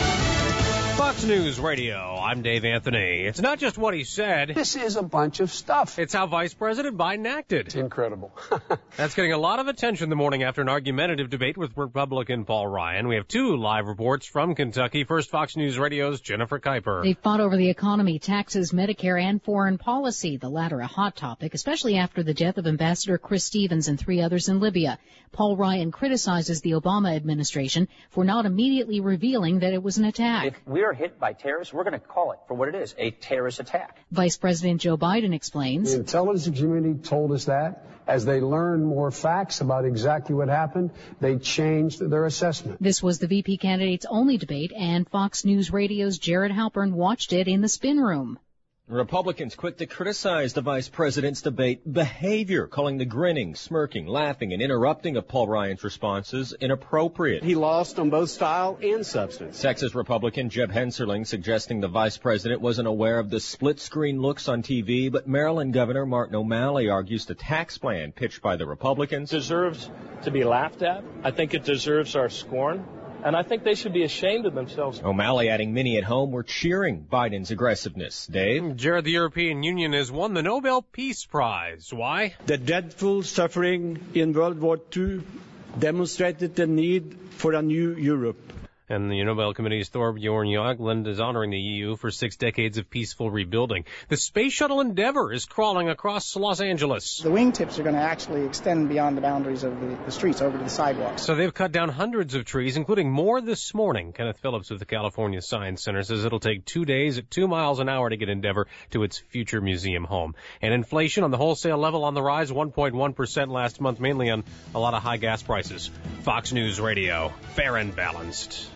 Fox News Radio, I'm Dave Anthony. It's not just what he said. This is a bunch of stuff. It's how Vice President Biden acted. It's incredible. That's getting a lot of attention the morning after an argumentative debate with Republican Paul Ryan. We have 2 live reports from Kentucky. First, Fox News Radio's Jennifer Kuiper. They fought over the economy, taxes, Medicare, and foreign policy, the latter a hot topic, especially after the death of Ambassador Chris Stevens and 3 others in Libya. Paul Ryan criticizes the Obama administration for not immediately revealing that it was an attack. If we are hit by terrorists, we're going to call it for what it is, a terrorist attack. Vice President Joe Biden explains. The intelligence community told us that. As they learned more facts about exactly what happened, they changed their assessment. This was the VP candidate's only debate, and Fox News Radio's Jared Halpern watched it in the spin room. Republicans quick to criticize the vice president's debate behavior, calling the grinning, smirking, laughing, and interrupting of Paul Ryan's responses inappropriate. He lost on both style and substance. Texas Republican Jeb Hensarling suggesting the vice president wasn't aware of the split-screen looks on TV, but Maryland Governor Martin O'Malley argues the tax plan pitched by the Republicans deserves to be laughed at. I think it deserves our scorn. And I think they should be ashamed of themselves. O'Malley adding many at home were cheering Biden's aggressiveness. Dave? Jared, the European Union has won the Nobel Peace Prize. Why? The dreadful suffering in World War II demonstrated the need for a new Europe. And the Nobel Committee's Thorbjorn Jagland is honoring the EU for 6 decades of peaceful rebuilding. The Space Shuttle Endeavour is crawling across Los Angeles. The wingtips are going to actually extend beyond the boundaries of the streets over to the sidewalks. So they've cut down hundreds of trees, including more this morning. Kenneth Phillips with the California Science Center says it'll take 2 days at 2 miles an hour to get Endeavour to its future museum home. And inflation on the wholesale level on the rise, 1.1% last month, mainly on a lot of high gas prices. Fox News Radio, fair and balanced.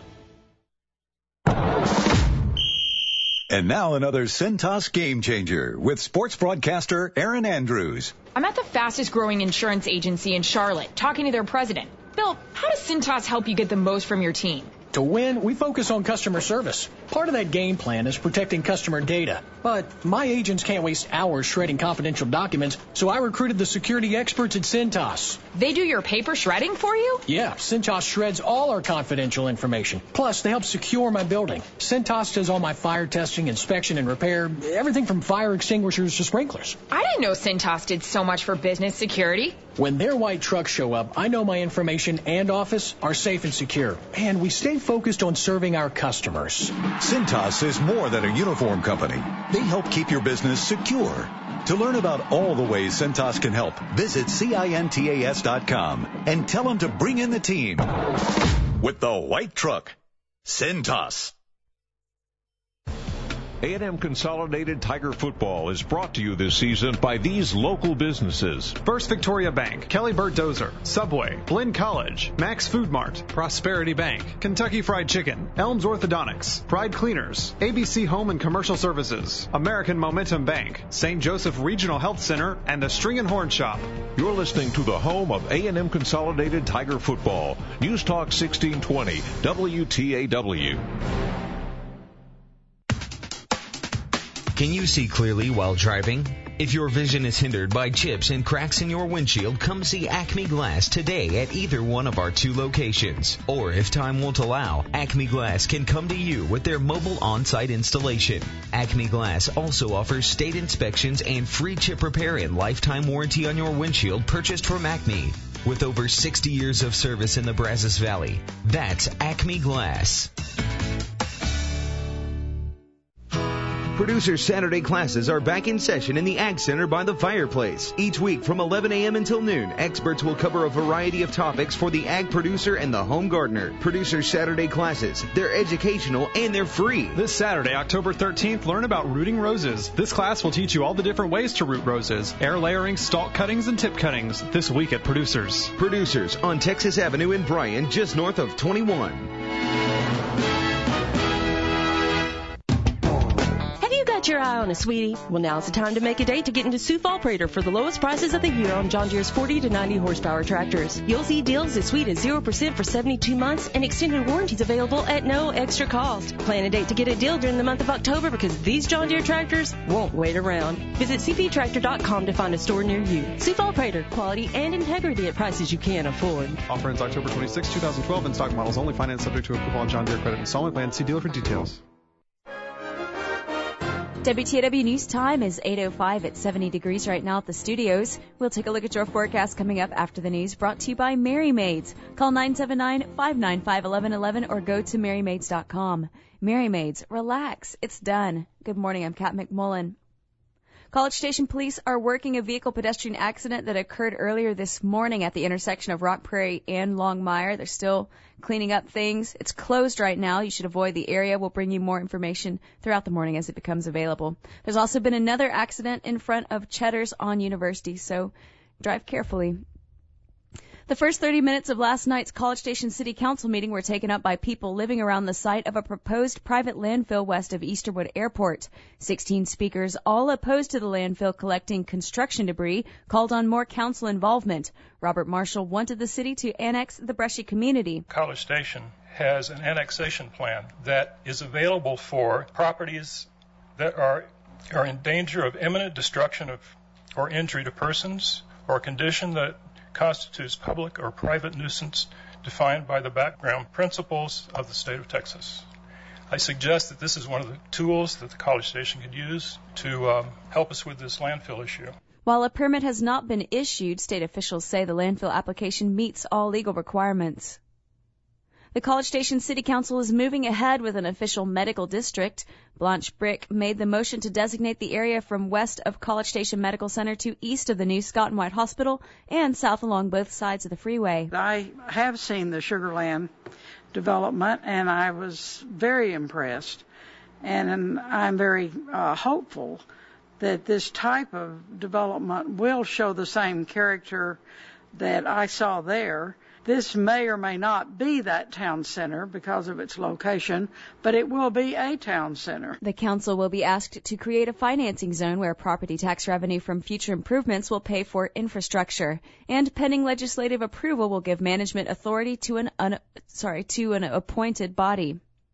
And now another Cintas game changer with sports broadcaster Aaron Andrews. I'm at the fastest growing insurance agency in Charlotte, talking to their president. Bill, how does Cintas help you get the most from your team? To win, we focus on customer service. Part of that game plan is protecting customer data. But my agents can't waste hours shredding confidential documents, so I recruited the security experts at Cintas. They do your paper shredding for you? Yeah, Cintas shreds all our confidential information. Plus, they help secure my building. Cintas does all my fire testing, inspection, and repair, everything from fire extinguishers to sprinklers. I didn't know Cintas did so much for business security. When their white trucks show up, I know my information and office are safe and secure. And we stay focused on serving our customers. Cintas is more than a uniform company. They help keep your business secure. To learn about all the ways Cintas can help, visit CINTAS.com and tell them to bring in the team with the white truck. Cintas. A&M Consolidated Tiger Football is brought to you this season by these local businesses. First Victoria Bank, Kelly Burt Dozer, Subway, Blinn College, Max Food Mart, Prosperity Bank, Kentucky Fried Chicken, Elms Orthodontics, Pride Cleaners, ABC Home and Commercial Services, American Momentum Bank, St. Joseph Regional Health Center, and the String and Horn Shop. You're listening to the home of A&M Consolidated Tiger Football. News Talk 1620, WTAW. Can you see clearly while driving? If your vision is hindered by chips and cracks in your windshield, come see Acme Glass today at either one of our 2 locations. Or if time won't allow, Acme Glass can come to you with their mobile on-site installation. Acme Glass also offers state inspections and free chip repair and lifetime warranty on your windshield purchased from Acme. With over 60 years of service in the Brazos Valley, that's Acme Glass. Producer Saturday classes are back in session in the Ag Center by the fireplace. Each week from 11 a.m. until noon, experts will cover a variety of topics for the ag producer and the home gardener. Producer Saturday classes, they're educational and they're free. This Saturday, October 13th, learn about rooting roses. This class will teach you all the different ways to root roses, air layering, stalk cuttings, and tip cuttings. This week at Producers. Producers on Texas Avenue in Bryan, just north of 21. Got your eye on a sweetie? Well, now's the time to make a date to get into Sioux Fall Prater for the lowest prices of the year on John Deere's 40 to 90 horsepower tractors. You'll see deals as sweet as 0% for 72 months and extended warranties available at no extra cost. Plan a date to get a deal during the month of October because these John Deere tractors won't wait around. Visit cptractor.com to find a store near you. Sioux Fall Prater, quality and integrity at prices you can't afford. Offer ends October 26, 2012, and stock models only. Finance subject to approval on John Deere credit installment plan. See dealer for details. WTAW News Time is 8:05 at 70 degrees right now at the studios. We'll take a look at your forecast coming up after the news, brought to you by Mary Maids. Call 979-595-1111 or go to marymaids.com. Mary Maids, relax. It's done. Good morning. I'm Kat McMullen. College Station police are working a vehicle pedestrian accident that occurred earlier this morning at the intersection of Rock Prairie and Longmire. They're still cleaning up things. It's closed right now. You should avoid the area. We'll bring you more information throughout the morning as it becomes available. There's also been another accident in front of Cheddar's on University, so drive carefully. The first 30 minutes of last night's College Station City Council meeting were taken up by people living around the site of a proposed private landfill west of Easterwood Airport. 16 speakers, all opposed to the landfill collecting construction debris, called on more council involvement. Robert Marshall wanted the city to annex the Brescia community. College Station has an annexation plan that is available for properties that are in danger of imminent destruction or injury to persons, or a condition that constitutes public or private nuisance defined by the background principles of the state of Texas. I suggest that this is one of the tools that the College Station could use to help us with this landfill issue. While a permit has not been issued, state officials say the landfill application meets all legal requirements. The College Station City Council is moving ahead with an official medical district. Blanche Brick made the motion to designate the area from west of College Station Medical Center to east of the new Scott and White Hospital and south along both sides of the freeway. I have seen the Sugarland development, and I was very impressed. And I'm very hopeful that this type of development will show the same character that I saw there. This may or may not be that town center because of its location, but it will be a town center. The council will be asked to create a financing zone where property tax revenue from future improvements will pay for infrastructure, and pending legislative approval will give management authority to an appointed body.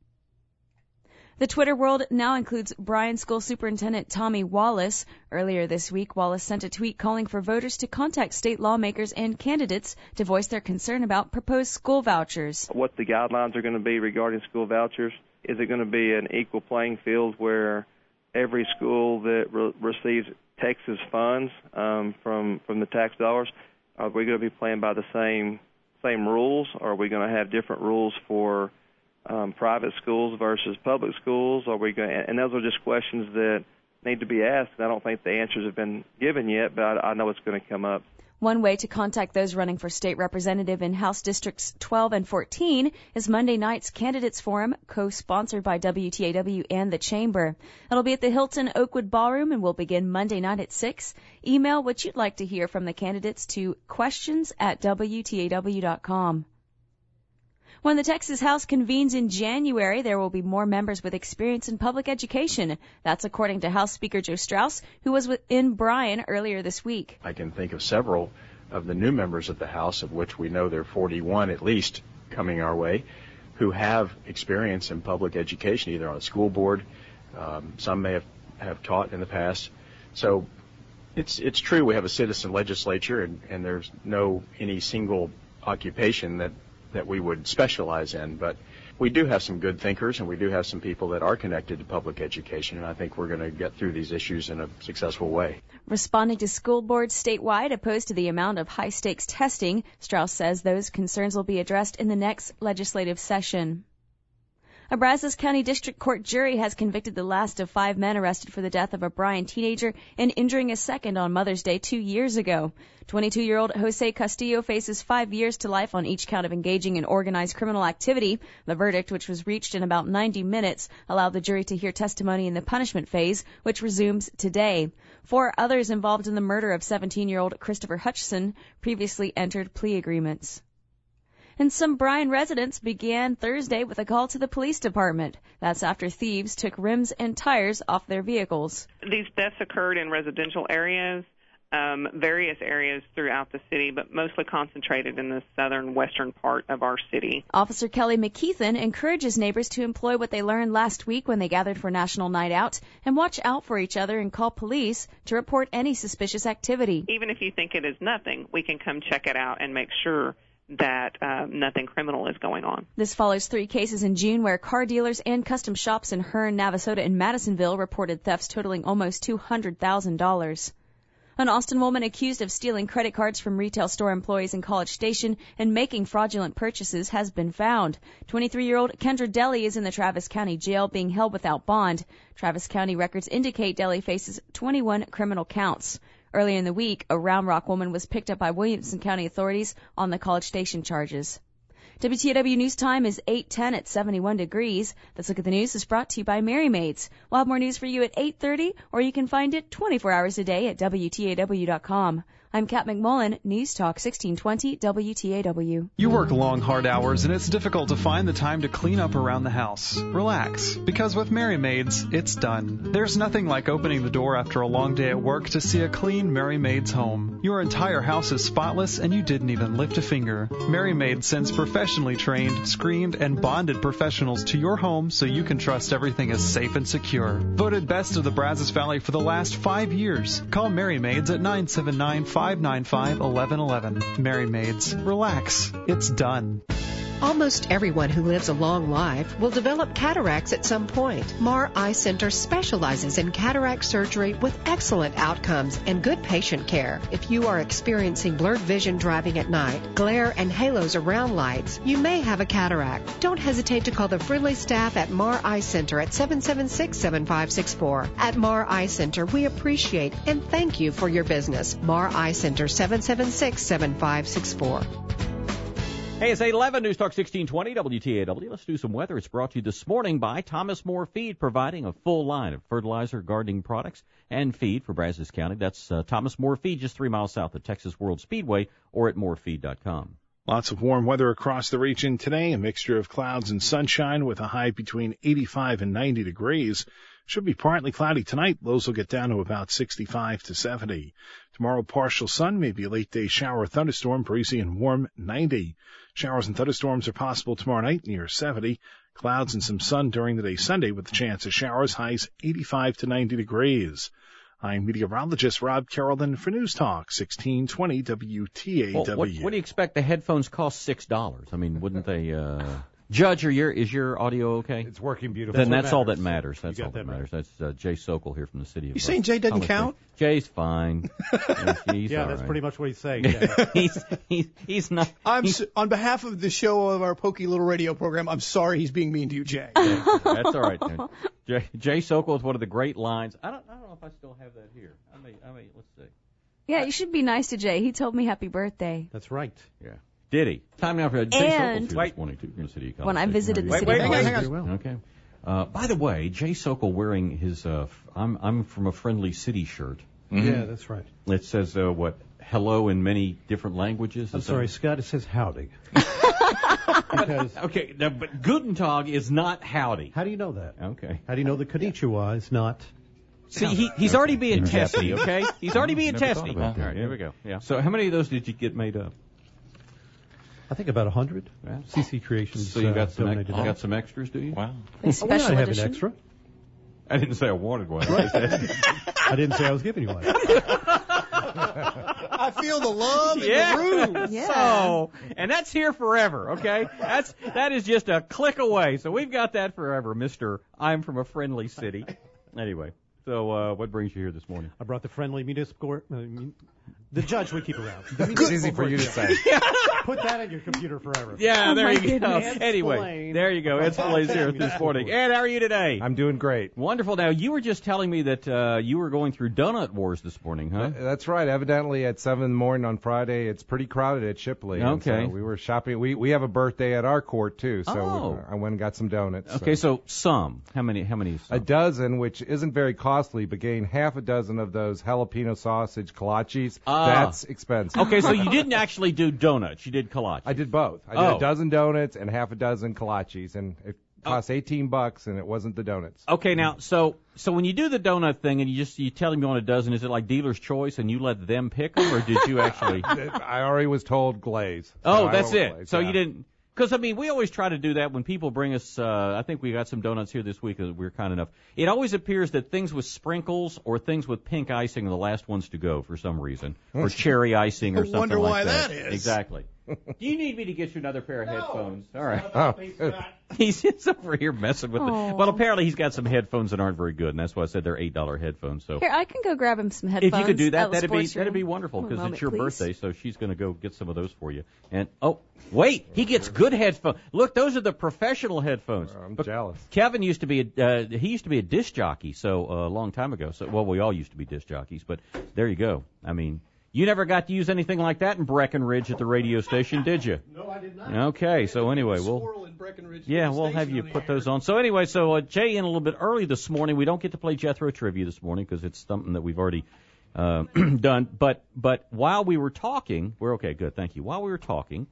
The Twitter world now includes Bryan School Superintendent Tommy Wallace. Earlier this week, Wallace sent a tweet calling for voters to contact state lawmakers and candidates to voice their concern about proposed school vouchers. What the guidelines are going to be regarding school vouchers. Is it going to be an equal playing field where every school that receives Texas funds from the tax dollars, are we going to be playing by the same rules, or are we going to have different rules for private schools versus public schools? Are we going? And those are just questions that need to be asked. I don't think the answers have been given yet, but I know it's going to come up. One way to contact those running for state representative in House Districts 12 and 14 is Monday night's Candidates Forum, co-sponsored by WTAW and the Chamber. It'll be at the Hilton Oakwood Ballroom and will begin Monday night at 6. Email what you'd like to hear from the candidates to questions@WTAW.com. When the Texas House convenes in January, there will be more members with experience in public education. That's according to House Speaker Joe Straus, who was in Bryan earlier this week. I can think of several of the new members of the House, of which we know there are 41 at least coming our way, who have experience in public education, either on a school board. Some may have taught in the past. So it's true we have a citizen legislature, and there's no any single occupation that we would specialize in, but we do have some good thinkers, and we do have some people that are connected to public education, and I think we're going to get through these issues in a successful way. Responding to school boards statewide opposed to the amount of high-stakes testing, Straus says those concerns will be addressed in the next legislative session. A Brazos County District Court jury has convicted the last of 5 men arrested for the death of a Bryan teenager and injuring a second on Mother's Day 2 years ago. 22-year-old Jose Castillo faces 5 years to life on each count of engaging in organized criminal activity. The verdict, which was reached in about 90 minutes, allowed the jury to hear testimony in the punishment phase, which resumes today. 4 others involved in the murder of 17-year-old Christopher Hutchison previously entered plea agreements. And some Bryan residents began Thursday with a call to the police department. That's after thieves took rims and tires off their vehicles. These thefts occurred in residential areas, various areas throughout the city, but mostly concentrated in the southern western part of our city. Officer Kelly McKeithen encourages neighbors to employ what they learned last week when they gathered for National Night Out and watch out for each other and call police to report any suspicious activity. Even if you think it is nothing, we can come check it out and make sure that nothing criminal is going on. This follows 3 cases in June where car dealers and custom shops in Hearn, Navasota, and Madisonville reported thefts totaling almost $200,000. An Austin woman accused of stealing credit cards from retail store employees in College Station and making fraudulent purchases has been found. 23-year-old Kendra Deli is in the Travis County Jail being held without bond. Travis County records indicate Deli faces 21 criminal counts. Earlier in the week, a Round Rock woman was picked up by Williamson County authorities on the College Station charges. WTAW News Time is 8:10 at 71 degrees. This Look at the News is brought to you by Mary Maids. We'll have more news for you at 8:30, or you can find it 24 hours a day at WTAW.com. I'm Kat McMullen, News Talk 1620 WTAW. You work long, hard hours, and it's difficult to find the time to clean up around the house. Relax, because with Mary Maids, it's done. There's nothing like opening the door after a long day at work to see a clean Mary Maids home. Your entire house is spotless, and you didn't even lift a finger. Mary Maids sends professionally trained, screened, and bonded professionals to your home so you can trust everything is safe and secure. Voted best of the Brazos Valley for the last 5 years. Call Mary Maids at 979-595-1111. Mary Maids, relax. It's done. Almost everyone who lives a long life will develop cataracts at some point. Mar Eye Center specializes in cataract surgery with excellent outcomes and good patient care. If you are experiencing blurred vision driving at night, glare and halos around lights, you may have a cataract. Don't hesitate to call the friendly staff at Mar Eye Center at 776-7564. At Mar Eye Center, we appreciate and thank you for your business. Mar Eye Center, 776-7564. Hey, it's 8:11, News Talk 1620, WTAW. Let's do some weather. It's brought to you this morning by Thomas More Feed, providing a full line of fertilizer, gardening products, and feed for Brazos County. That's Thomas More Feed, just 3 miles south of Texas World Speedway, or at morefeed.com. Lots of warm weather across the region today, a mixture of clouds and sunshine with a high between 85 and 90 degrees. Should be partly cloudy tonight. Lows will get down to about 65 to 70. Tomorrow, partial sun, maybe a late-day shower or thunderstorm, breezy and warm, 90. Showers and thunderstorms are possible tomorrow night, near 70. Clouds and some sun during the day Sunday with a chance of showers, highs 85 to 90 degrees. I'm meteorologist Rob Carrollton for News Talk 1620 WTAW. Well, what do you expect? The headphones cost $6. I mean, wouldn't they... Judge, is your audio okay? It's working beautifully. Then that's all that matters. That's all that matters. That's Jay Sokol here from the city of... You saying Jay doesn't count? Jay's fine. He's yeah, all that's right. pretty much what he's saying. He's not... on behalf of the show of our Pokey Little Radio program, I'm sorry he's being mean to you, Jay. That's all right. Jay Sokol is one of the great lines. I don't know if I still have that here. I may, let's see. Yeah, you should be nice to Jay. He told me happy birthday. That's right. Yeah. Did he? Time now for Jay Sokol this morning to the City of College when I visited the city. Hang on. Okay. By the way, Jay Sokol wearing his I'm from a friendly city shirt. Mm-hmm. Yeah, that's right. It says hello in many different languages. I'm sorry, Scott. It says howdy. Okay, but Guten Tag is not howdy. How do you know that? Okay. How do you know that Konnichiwa is not? See, he's already being testy. Okay, he's already being testy. All right, here we go. Yeah. So, how many of those did you get made up? I think about 100. Yeah. CC Creations. So you got some extras, do you? Wow. Special I have an extra. I didn't say I wanted one. Right. I didn't say I was giving you one. I feel the love in the room. Yeah. So, and that's here forever, okay? That is just a click away. So we've got that forever, Mr. I'm from a friendly city. Anyway, so what brings you here this morning? I brought the friendly municipal. The judge would keep around. It's easy for you to say. Put that in your computer forever. Yeah, there you go. Goodness. Anyway, there you go. Ed Spillane's here this morning. Ed, how are you today? I'm doing great. Wonderful. Now, you were just telling me that you were going through donut wars this morning, huh? That's right. Evidently, at 7 in the morning on Friday, it's pretty crowded at Shipley. Okay. And so we were shopping. We have a birthday at our court, too, so I went and got some donuts. Okay, so some. How many? Some? A dozen, which isn't very costly, but getting half a dozen of those jalapeno sausage kolaches, that's expensive. Okay, so you didn't actually do donuts. You did kolaches. I did both. I did a dozen donuts and half a dozen kolaches, and it cost $18, and it wasn't the donuts. Okay, now, so when you do the donut thing and you tell them you want a dozen, is it like dealer's choice and you let them pick them, or did you actually? I already was told glaze. Oh, that's it. Glaze, so you didn't. Because, I mean, we always try to do that when people bring us, I think we got some donuts here this week, we were kind enough. It always appears that things with sprinkles or things with pink icing are the last ones to go for some reason, or cherry icing or something like that. I wonder why that is. Exactly. Do you need me to get you another pair of headphones? All right. He's over here messing with it. Well, apparently he's got some headphones that aren't very good, and that's why I said they're $8 headphones. So here, I can go grab him some headphones. If you could do that, that'd be wonderful, because it's your birthday, so she's going to go get some of those for you. And wait, he gets good headphones. Look, those are the professional headphones. I'm jealous. Kevin used to be a disc jockey, so a long time ago. So we all used to be disc jockeys, but there you go. I mean, you never got to use anything like that in Breckenridge at the radio station, did you? No, I did not. Okay, so anyway, we'll have you put those on. So anyway, Jay in a little bit early this morning. We don't get to play Jethro Trivia this morning because it's something that we've already done. But while we were talking, we're okay. Good, thank you. While we were talking,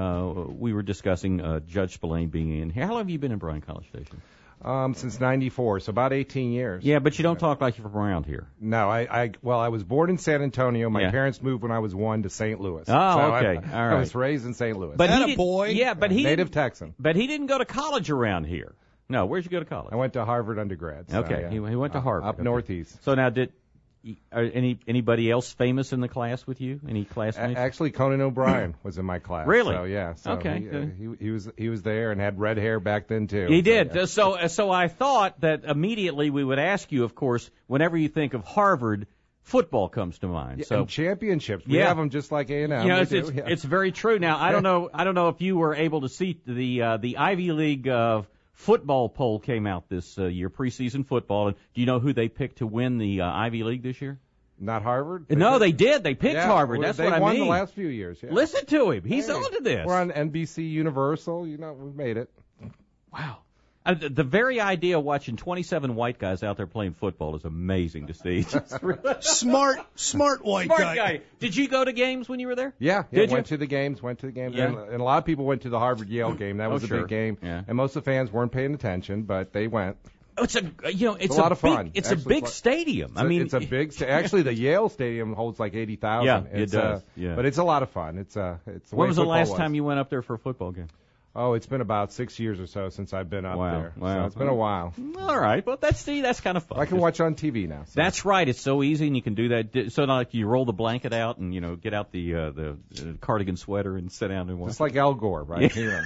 we were discussing Judge Spillane being in here. How long have you been in Bryan College Station? Since '94, so about 18 years. Yeah, but you don't talk like you're from around here. No, I was born in San Antonio. My parents moved when I was 1 to St. Louis. Oh, okay, all right. I was raised in St. Louis. But native Texan. But he didn't go to college around here. No, where'd you go to college? I went to Harvard undergrad. So okay, he went to Harvard up northeast. So now Anybody else famous in the class with you? Any classmates? Actually, Conan O'Brien was in my class. Really? So yeah. So okay. He was there and had red hair back then too. He did. Yeah. So I thought that immediately we would ask you, of course, whenever you think of Harvard, football comes to mind. Yeah, so and championships. We have them just like A&M. You know, it's very true. Now I don't know if you were able to see the Ivy League football poll came out this year, preseason football. And do you know who they picked to win the Ivy League this year? Not Harvard? They did. They picked Harvard. That's what I mean. They won the last few years. Yeah. Listen to him. He's on to this. We're on NBC Universal. You know, we've made it. Wow. The very idea of watching 27 white guys out there playing football is amazing to see. Smart white guy. Did you go to games when you were there? Yeah. Went to the games. Yeah. And a lot of people went to the Harvard-Yale game. That was a big game. Yeah. And most of the fans weren't paying attention, but they went. It's a lot of fun. It's a big stadium. It's a big. Actually, the Yale Stadium holds like 80,000. Yeah, it does. But it's a lot of fun. It's when was the last time you went up there for a football game? Oh, it's been about 6 years or so since I've been up there. Wow. So it's been a while. All right. Well, that's kind of fun. I can watch on TV now. So. That's right. It's so easy, and you can do that. So, like, you roll the blanket out and, get out the cardigan sweater and sit down and watch. Just like Al Gore, right? Yeah.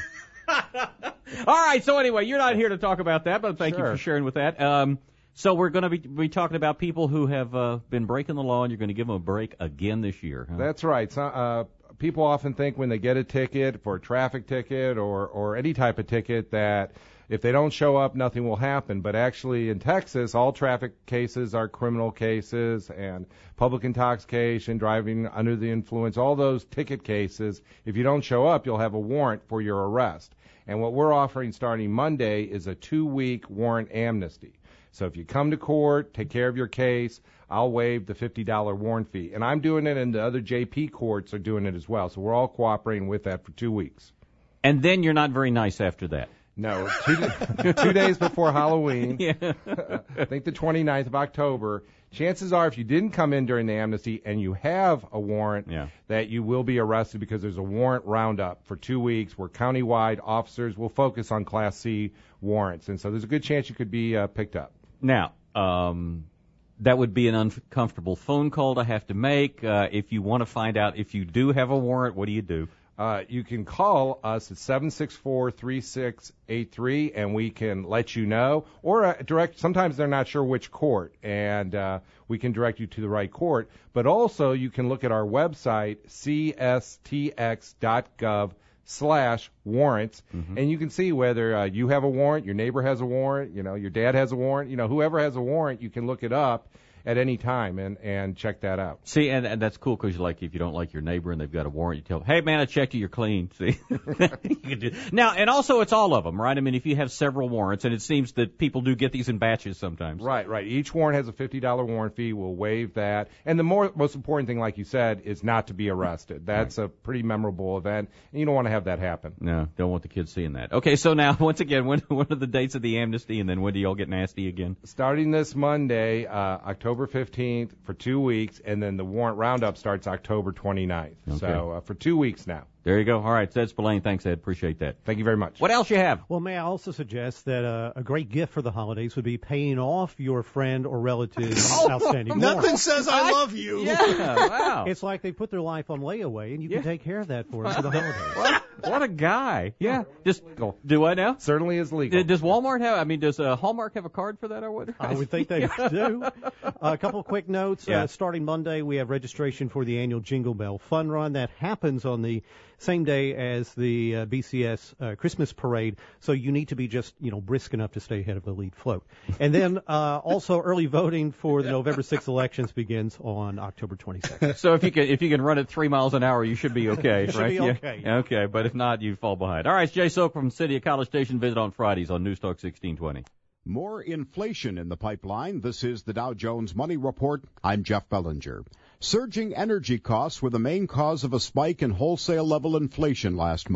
All right. So, anyway, you're not here to talk about that, but thank you for sharing with that. So we're going to be talking about people who have been breaking the law, and you're going to give them a break again this year. Huh? That's right. So, people often think when they get a ticket for a traffic ticket or any type of ticket that if they don't show up, nothing will happen. But actually in Texas, all traffic cases are criminal cases, and public intoxication, driving under the influence, all those ticket cases, if you don't show up, you'll have a warrant for your arrest. And what we're offering starting Monday is a 2-week warrant amnesty. So if you come to court, take care of your case, I'll waive the $50 warrant fee. And I'm doing it, and the other JP courts are doing it as well. So we're all cooperating with that for 2 weeks. And then you're not very nice after that. No, 2 days before Halloween, yeah. I think the 29th of October, chances are if you didn't come in during the amnesty and you have a warrant, that you will be arrested because there's a warrant roundup for 2 weeks where countywide officers will focus on Class C warrants. And so there's a good chance you could be picked up. Now, that would be an uncomfortable phone call to have to make. If you want to find out if you do have a warrant, what do you do? You can call us at 764-3683, and we can let you know. Or sometimes they're not sure which court, and we can direct you to the right court. But also, you can look at our website, cstx.gov/warrants, and you can see whether you have a warrant, your neighbor has a warrant, your dad has a warrant, whoever has a warrant, you can look it up at any time and check that out. See, and that's cool because if you don't like your neighbor and they've got a warrant, you tell them, hey, man, I checked you, you're clean. See? You can do. Now, and also it's all of them, right? I mean, if you have several warrants, and it seems that people do get these in batches sometimes. Right. Each warrant has a $50 warrant fee. We'll waive that. And the most important thing, like you said, is not to be arrested. That's a pretty memorable event, and you don't want to have that happen. No, don't want the kids seeing that. Okay, so now, once again, when are the dates of the amnesty, and then when do y'all get nasty again? Starting this Monday, October 15th for 2 weeks, and then the warrant roundup starts October 29th. Okay. So for 2 weeks now. There you go. All right, Ed Spillane, thanks, Ed. Appreciate that. Thank you very much. What else you have? Well, may I also suggest that a great gift for the holidays would be paying off your friend or relative's outstanding warrant. Nothing says I love you. Yeah, wow. It's like they put their life on layaway, and you can take care of that for them for the holidays. What a guy. Yeah. Just do I now? Certainly is legal. Does Walmart does Hallmark have a card for that or what? I would think they do. A couple of quick notes. Starting Monday, we have registration for the annual Jingle Bell Fun Run. That happens on the same day as the BCS Christmas parade, so you need to be just brisk enough to stay ahead of the lead float. And then also early voting for the November 6th elections begins on October 22nd. So if you can run at 3 miles an hour, you should be okay, right? Should be okay. Yeah. Okay, but if not, you fall behind. All right, it's Jay Soak from City of College Station. Visit on Fridays on News Talk 1620. More inflation in the pipeline. This is the Dow Jones Money Report. I'm Jeff Bellinger. Surging energy costs were the main cause of a spike in wholesale level inflation last month.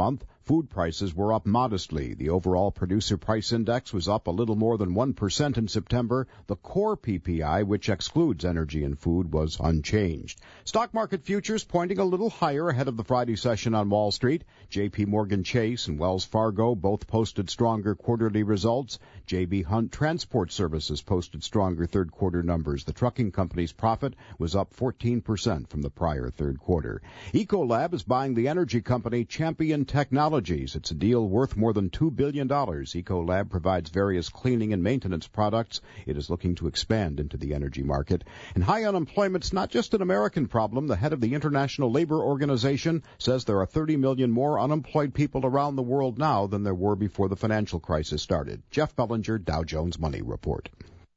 Food prices were up modestly. The overall producer price index was up a little more than 1% in September. The core PPI, which excludes energy and food, was unchanged. Stock market futures pointing a little higher ahead of the Friday session on Wall Street. J.P. Morgan Chase and Wells Fargo both posted stronger quarterly results. J.B. Hunt Transport Services posted stronger third-quarter numbers. The trucking company's profit was up 14% from the prior third quarter. Ecolab is buying the energy company Champion Technologies. It's a deal worth more than $2 billion. Ecolab provides various cleaning and maintenance products. It is looking to expand into the energy market. And high unemployment's not just an American problem. The head of the International Labor Organization says there are 30 million more unemployed people around the world now than there were before the financial crisis started. Jeff Bellinger, Dow Jones Money Report.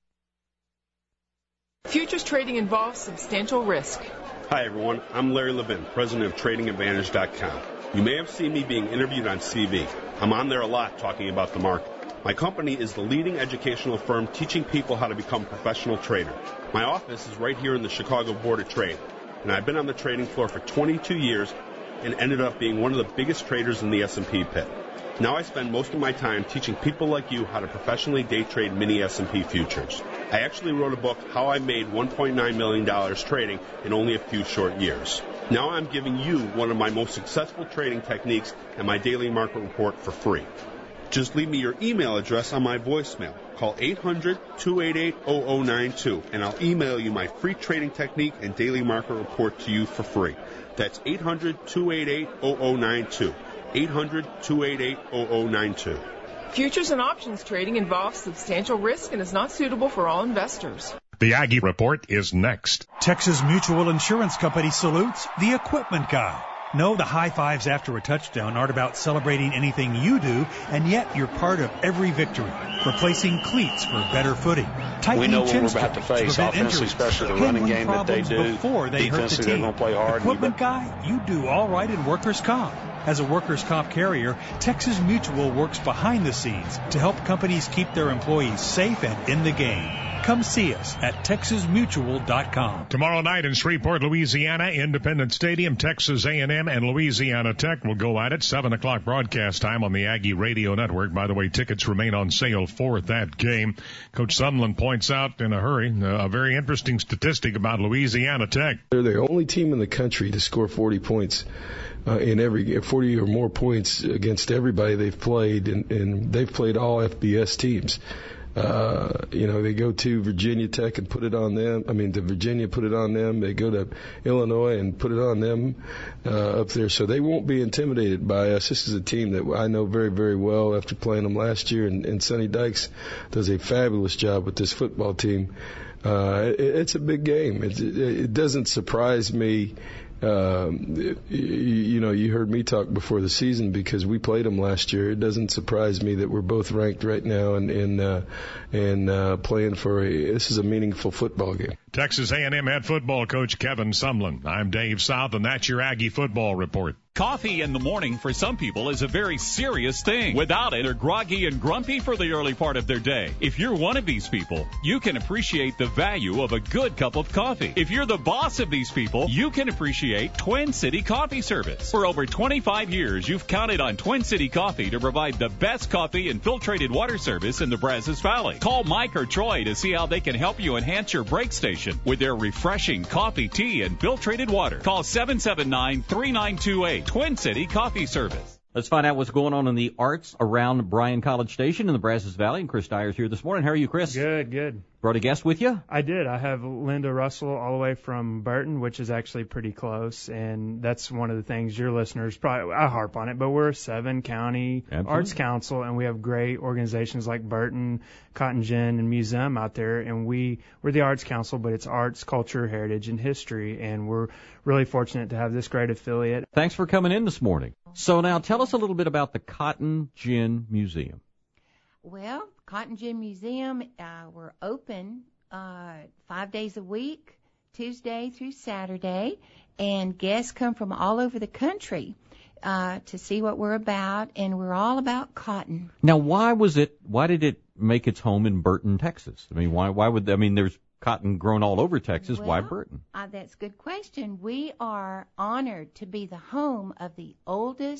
Futures trading involves substantial risk. Hi, everyone. I'm Larry Levin, president of TradingAdvantage.com. You may have seen me being interviewed on CV. I'm on there a lot talking about the market. My company is the leading educational firm teaching people how to become professional traders. My office is right here in the Chicago Board of Trade, and I've been on the trading floor for 22 years and ended up being one of the biggest traders in the S&P pit. Now I spend most of my time teaching people like you how to professionally day trade mini S&P futures. I actually wrote a book, How I Made $1.9 million Trading in Only a Few Short Years. Now I'm giving you one of my most successful trading techniques and my daily market report for free. Just leave me your email address on my voicemail. Call 800-288-0092, and I'll email you my free trading technique and daily market report to you for free. That's 800-288-0092. 800-288-0092. Futures and options trading involves substantial risk and is not suitable for all investors. The Aggie Report is next. Texas Mutual Insurance Company salutes the equipment guy. No, the high fives after a touchdown aren't about celebrating anything you do, and yet you're part of every victory. Replacing cleats for better footing. We know what we're about to face. Offensively, especially the running game that they do. Defensively, they're going to play hard. Equipment guy, you do all right in workers' comp. As a workers' comp carrier, Texas Mutual works behind the scenes to help companies keep their employees safe and in the game. Come see us at TexasMutual.com. Tomorrow night in Shreveport, Louisiana, Independence Stadium, Texas A&M and Louisiana Tech will go at it. 7 o'clock broadcast time on the Aggie Radio Network. By the way, tickets remain on sale for that game. Coach Sumlin points out in a hurry a very interesting statistic about Louisiana Tech. They're the only team in the country to score 40 points. In every 40 or more points against everybody they've played, and they've played all FBS teams. They go to Virginia Tech and put it on them. To Virginia, put it on them. They go to Illinois and put it on them up there. So they won't be intimidated by us. This is a team that I know very, very well after playing them last year, and Sonny Dykes does a fabulous job with this football team. It's a big game. It doesn't surprise me. You heard me talk before the season because we played them last year. It doesn't surprise me that we're both ranked right now and playing for this is a meaningful football game. Texas A&M head football coach Kevin Sumlin. I'm Dave South, and that's your Aggie Football Report. Coffee in the morning for some people is a very serious thing. Without it, they're groggy and grumpy for the early part of their day. If you're one of these people, you can appreciate the value of a good cup of coffee. If you're the boss of these people, you can appreciate Twin City Coffee Service. For over 25 years, you've counted on Twin City Coffee to provide the best coffee and filtrated water service in the Brazos Valley. Call Mike or Troy to see how they can help you enhance your break station with their refreshing coffee, tea, and filtrated water. Call 779-3928. Twin City Coffee Service. Let's find out what's going on in the arts around Bryan College Station in the Brazos Valley. And Chris Dyer's here this morning. How are you, Chris? Good. Brought a guest with you? I did. I have Linda Russell all the way from Burton, which is actually pretty close. And that's one of the things your listeners probably, I harp on it, but we're a 7-county arts council, and we have great organizations like Burton, Cotton Gin, and Museum out there. And we're the arts council, but it's arts, culture, heritage, and history. And we're really fortunate to have this great affiliate. Thanks for coming in this morning. So now tell us a little bit about the Cotton Gin Museum. Well, Cotton Gin Museum, we're open 5 days a week, Tuesday through Saturday, and guests come from all over the country to see what we're about, and we're all about cotton. Now, why did it make its home in Burton, Texas? There's cotton grown all over Texas. Well, why Burton? That's a good question. We are honored to be the home of the oldest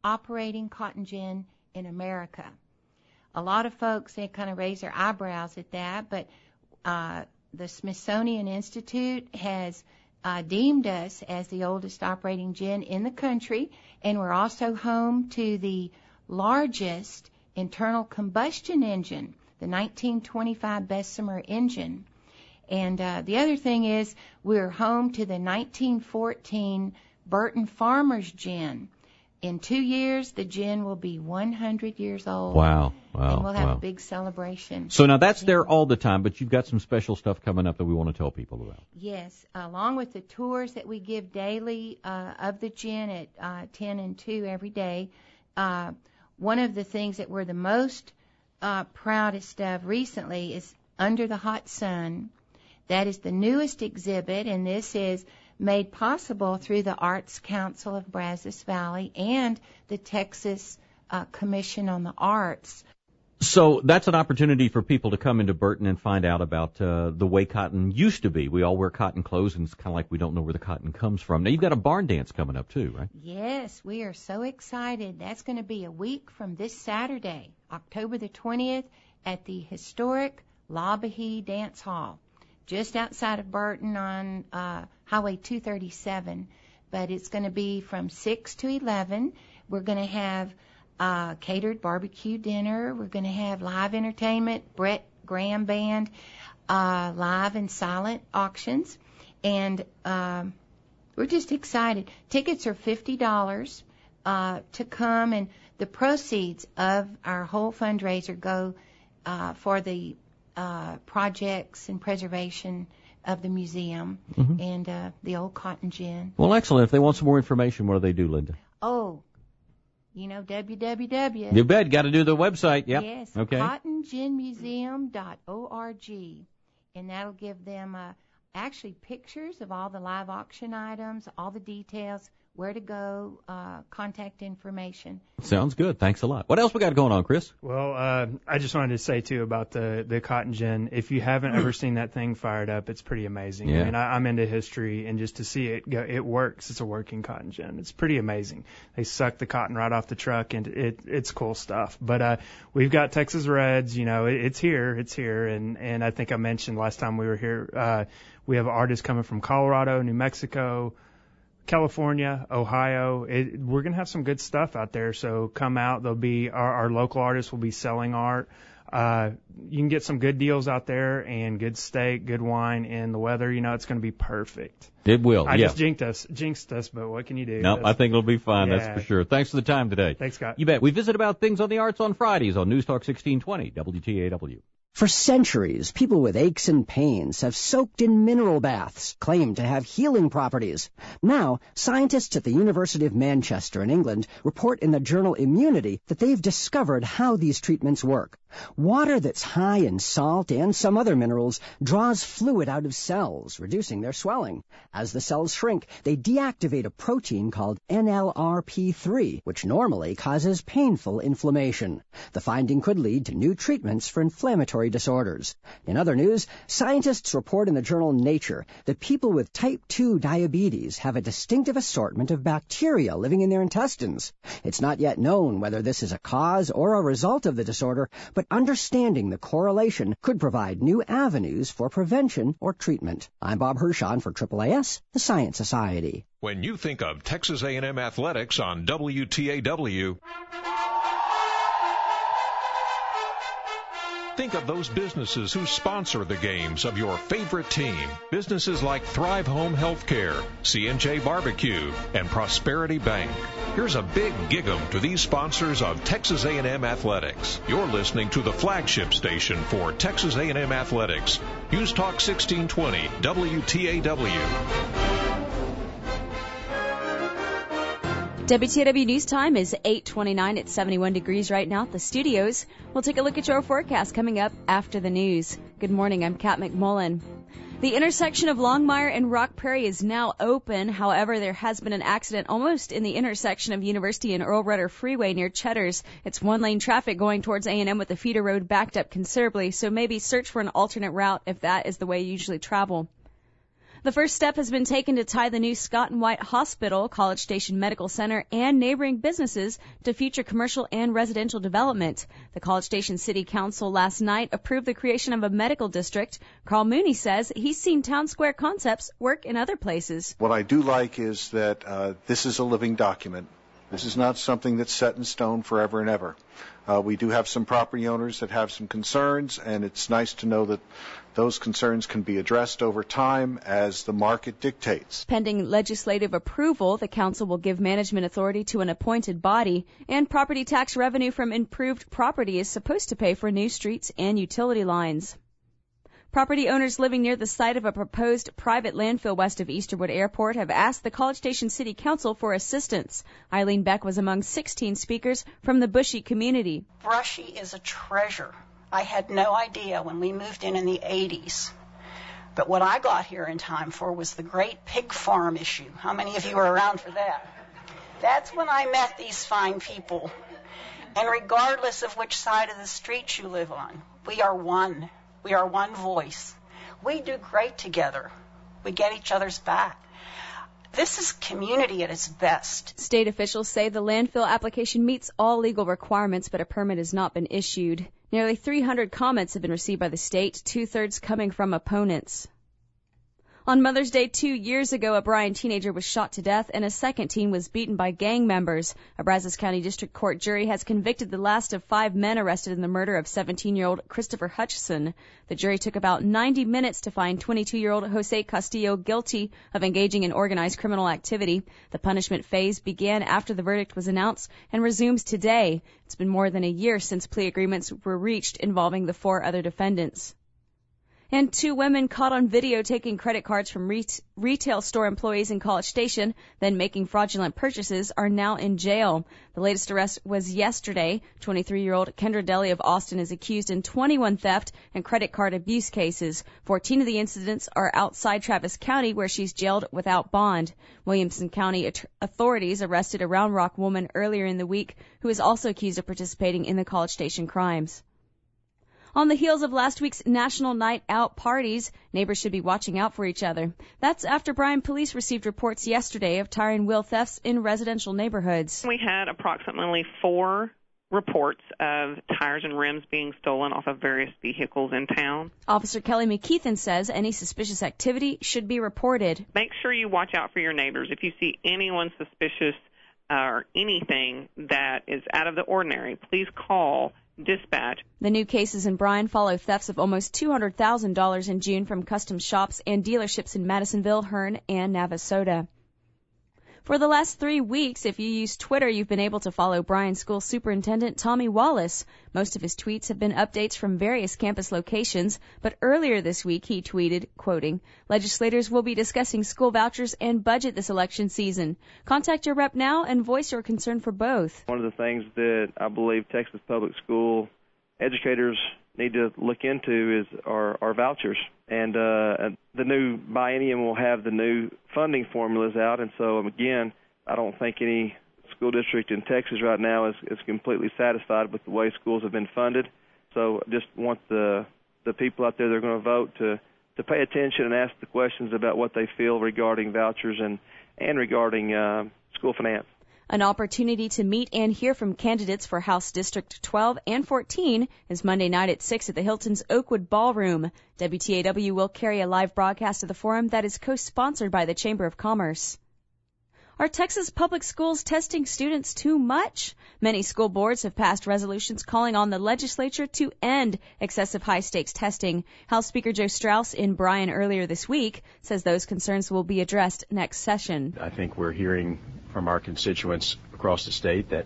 operating cotton gin in America. A lot of folks, they kind of raise their eyebrows at that, but the Smithsonian Institute has deemed us as the oldest operating gin in the country, and we're also home to the largest internal combustion engine, the 1925 Bessemer engine. And the other thing is we're home to the 1914 Burton Farmers gin. In 2 years, the gin will be 100 years old. Wow. And we'll have a big celebration. So now that's there all the time, but you've got some special stuff coming up that we want to tell people about. Yes, along with the tours that we give daily of the gin at 10 and 2 every day. One of the things that we're the most proudest of recently is Under the Hot Sun. That is the newest exhibit, and this is made possible through the Arts Council of Brazos Valley and the Texas Commission on the Arts. So that's an opportunity for people to come into Burton and find out about the way cotton used to be. We all wear cotton clothes, and it's kind of like we don't know where the cotton comes from. Now, you've got a barn dance coming up, too, right? Yes, we are so excited. That's going to be a week from this Saturday, October the 20th, at the historic La Bahie Dance Hall, just outside of Burton on Highway 237. But it's going to be from 6 to 11. We're going to have catered barbecue dinner. We're going to have live entertainment, Brett Graham Band, live and silent auctions. And we're just excited. Tickets are $50 to come, and the proceeds of our whole fundraiser go for the projects and preservation of the museum and the old cotton gin. Well, excellent. If they want some more information, what do they do, Linda? Oh, www. You bet. Got to do the website. Yep. Yes. Okay. cottonginmuseum.org. And that'll give them actually pictures of all the live auction items, all the details, where to go, contact information. Sounds good. Thanks a lot. What else we got going on, Chris? Well, I just wanted to say, too, about the cotton gin. If you haven't ever seen that thing fired up, it's pretty amazing. Yeah. I mean, I'm into history, and just to see it go, it works. It's a working cotton gin. It's pretty amazing. They suck the cotton right off the truck, and it's cool stuff. But we've got Texas Reds. You know, it's here. And I think I mentioned last time we were here, we have artists coming from Colorado, New Mexico, California, Ohio. We're going to have some good stuff out there, so come out. There'll be our local artists will be selling art. You can get some good deals out there and good steak, good wine, and the weather, you know, it's going to be perfect. It will. I just jinxed us, but what can you do? No, I think it'll be fun. Yeah. That's for sure. Thanks for the time today. Thanks, Scott. You bet. We visit about things on the arts on Fridays on News Talk 1620 WTAW. For centuries, people with aches and pains have soaked in mineral baths, claimed to have healing properties. Now, scientists at the University of Manchester in England report in the journal Immunity that they've discovered how these treatments work. Water that's high in salt and some other minerals draws fluid out of cells, reducing their swelling. As the cells shrink, they deactivate a protein called NLRP3, which normally causes painful inflammation. The finding could lead to new treatments for inflammatory disorders. In other news, scientists report in the journal Nature that people with type 2 diabetes have a distinctive assortment of bacteria living in their intestines. It's not yet known whether this is a cause or a result of the disorder, but understanding the correlation could provide new avenues for prevention or treatment. I'm Bob Hershon for AAAS, the Science Society. When you think of Texas A&M Athletics on WTAW, think of those businesses who sponsor the games of your favorite team. Businesses like Thrive Home Healthcare, C&J Barbecue, and Prosperity Bank. Here's a big gig-em to these sponsors of Texas A&M Athletics. You're listening to the flagship station for Texas A&M Athletics. News Talk 1620 WTAW. WTAW News Time is 8:29. It's 71 degrees right now at the studios. We'll take a look at your forecast coming up after the news. Good morning. I'm Kat McMullen. The intersection of Longmire and Rock Prairie is now open. However, there has been an accident almost in the intersection of University and Earl Rudder Freeway near Cheddar's. It's one-lane traffic going towards A&M with the feeder road backed up considerably, so maybe search for an alternate route if that is the way you usually travel. The first step has been taken to tie the new Scott and White Hospital, College Station Medical Center, and neighboring businesses to future commercial and residential development. The College Station City Council last night approved the creation of a medical district. Carl Mooney says he's seen town square concepts work in other places. What I do like is that this is a living document. This is not something that's set in stone forever and ever. We do have some property owners that have some concerns, and it's nice to know that those concerns can be addressed over time as the market dictates. Pending legislative approval, the council will give management authority to an appointed body, and property tax revenue from improved property is supposed to pay for new streets and utility lines. Property owners living near the site of a proposed private landfill west of Easterwood Airport have asked the College Station City Council for assistance. Eileen Beck was among 16 speakers from the Bushy community. Brushy is a treasure. I had no idea when we moved in the 80s. But what I got here in time for was the Great Pig Farm issue. How many of you were around for that? That's when I met these fine people. And regardless of which side of the street you live on, we are one. We are one voice. We do great together. We get each other's back. This is community at its best. State officials say the landfill application meets all legal requirements, but a permit has not been issued. Nearly 300 comments have been received by the state, 2/3 coming from opponents. On Mother's Day 2 years ago, a Bryan teenager was shot to death and a second teen was beaten by gang members. A Brazos County District Court jury has convicted the last of 5 men arrested in the murder of 17-year-old Christopher Hutchison. The jury took about 90 minutes to find 22-year-old Jose Castillo guilty of engaging in organized criminal activity. The punishment phase began after the verdict was announced and resumes today. It's been more than a year since plea agreements were reached involving the 4 other defendants. And 2 women caught on video taking credit cards from retail store employees in College Station, then making fraudulent purchases, are now in jail. The latest arrest was yesterday. 23-year-old Kendra Deli of Austin is accused in 21 theft and credit card abuse cases. 14 of the incidents are outside Travis County, where she's jailed without bond. Williamson County authorities arrested a Round Rock woman earlier in the week who is also accused of participating in the College Station crimes. On the heels of last week's National Night Out parties, neighbors should be watching out for each other. That's after Bryan police received reports yesterday of tire and wheel thefts in residential neighborhoods. We had approximately 4 reports of tires and rims being stolen off of various vehicles in town. Officer Kelly McKeithen says any suspicious activity should be reported. Make sure you watch out for your neighbors. If you see anyone suspicious or anything that is out of the ordinary, please call dispatch. The new cases in Bryan follow thefts of almost $200,000 in June from custom shops and dealerships in Madisonville, Hearn, and Navasota. For the last 3 weeks, if you use Twitter, you've been able to follow Bryan School Superintendent Tommy Wallace. Most of his tweets have been updates from various campus locations, but earlier this week he tweeted, quoting, "Legislators will be discussing school vouchers and budget this election season. Contact your rep now and voice your concern for both." One of the things that I believe Texas public school educators need to look into is our vouchers. And the new biennium will have the new funding formulas out. And so, again, I don't think any school district in Texas right now is completely satisfied with the way schools have been funded. So I just want the people out there that are going to vote to pay attention and ask the questions about what they feel regarding vouchers and regarding school finance. An opportunity to meet and hear from candidates for House District 12 and 14 is Monday night at 6 at the Hilton's Oakwood Ballroom. WTAW will carry a live broadcast of the forum that is co-sponsored by the Chamber of Commerce. Are Texas public schools testing students too much? Many school boards have passed resolutions calling on the legislature to end excessive high-stakes testing. House Speaker Joe Straus in Bryan earlier this week says those concerns will be addressed next session. I think we're hearing from our constituents across the state that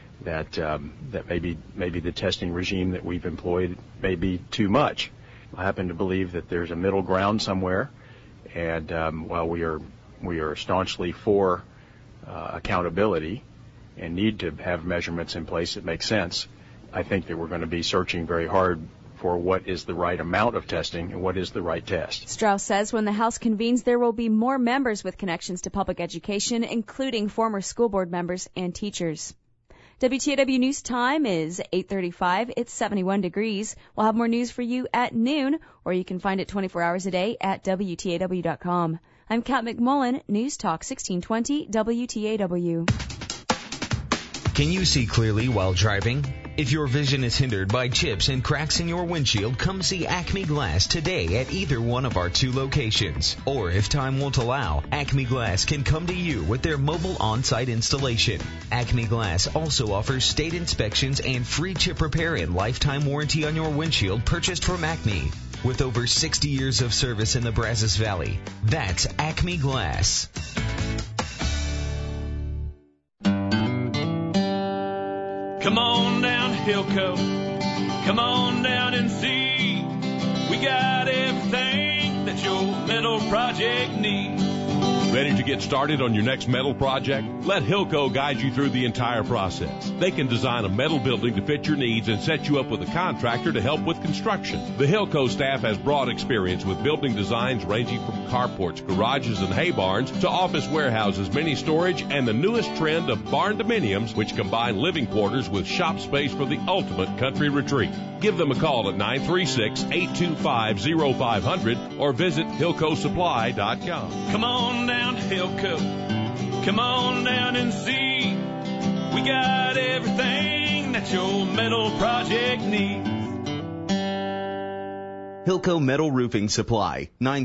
maybe the testing regime that we've employed may be too much. I happen to believe that there's a middle ground somewhere, and while we are staunchly for accountability and need to have measurements in place that make sense, I think that we're going to be searching very hard for what is the right amount of testing and what is the right test. Straus says when the House convenes, there will be more members with connections to public education, including former school board members and teachers. WTAW News time is 8:35. It's 71 degrees. We'll have more news for you at noon, or you can find it 24 hours a day at WTAW.com. I'm Kat McMullen, News Talk 1620 WTAW. Can you see clearly while driving? If your vision is hindered by chips and cracks in your windshield, come see Acme Glass today at either one of our 2 locations. Or if time won't allow, Acme Glass can come to you with their mobile on-site installation. Acme Glass also offers state inspections and free chip repair and lifetime warranty on your windshield purchased from Acme. With over 60 years of service in the Brazos Valley, that's Acme Glass. Come on down to Hilco, come on down and see. We got everything that your metal project needs. Ready to get started on your next metal project? Let Hilco guide you through the entire process. They can design a metal building to fit your needs and set you up with a contractor to help with construction. The Hilco staff has broad experience with building designs ranging from carports, garages, and hay barns to office warehouses, mini storage, and the newest trend of barn dominiums, which combine living quarters with shop space for the ultimate country retreat. Give them a call at 936-825-0500 or visit HilcoSupply.com. Come on down to Hilco. Come on down and see. We got everything that your metal project needs. Hilco Metal Roofing Supply,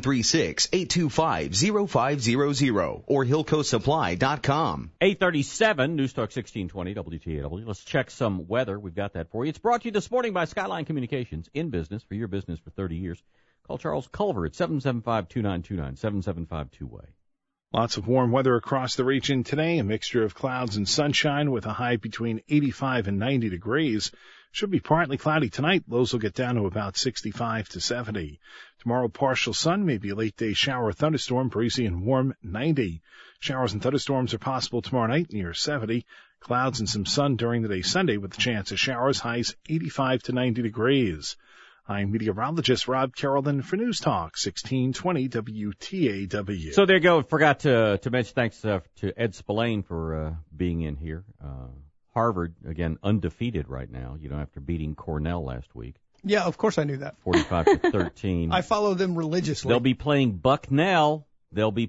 936-825-0500 or HilcoSupply.com. 8:37, News Talk 1620 WTAW. Let's check some weather. We've got that for you. It's brought to you this morning by Skyline Communications. In business, for your business for 30 years. Call Charles Culver at 775-2929, 775-2-way. Lots of warm weather across the region today, a mixture of clouds and sunshine with a high between 85 and 90 degrees. Should be partly cloudy tonight. Lows will get down to about 65 to 70. Tomorrow, partial sun, maybe a late day shower or thunderstorm, breezy and warm, 90. Showers and thunderstorms are possible tomorrow night, near 70. Clouds and some sun during the day Sunday with a chance of showers, highs 85 to 90 degrees. I'm meteorologist Rob Carrollton for News Talk 1620 WTAW. So there you go. Forgot to mention thanks to Ed Spillane for being in here. Harvard, again, undefeated right now, after beating Cornell last week. Yeah, of course I knew that. 45-13. I follow them religiously. They'll be playing Bucknell. That'll be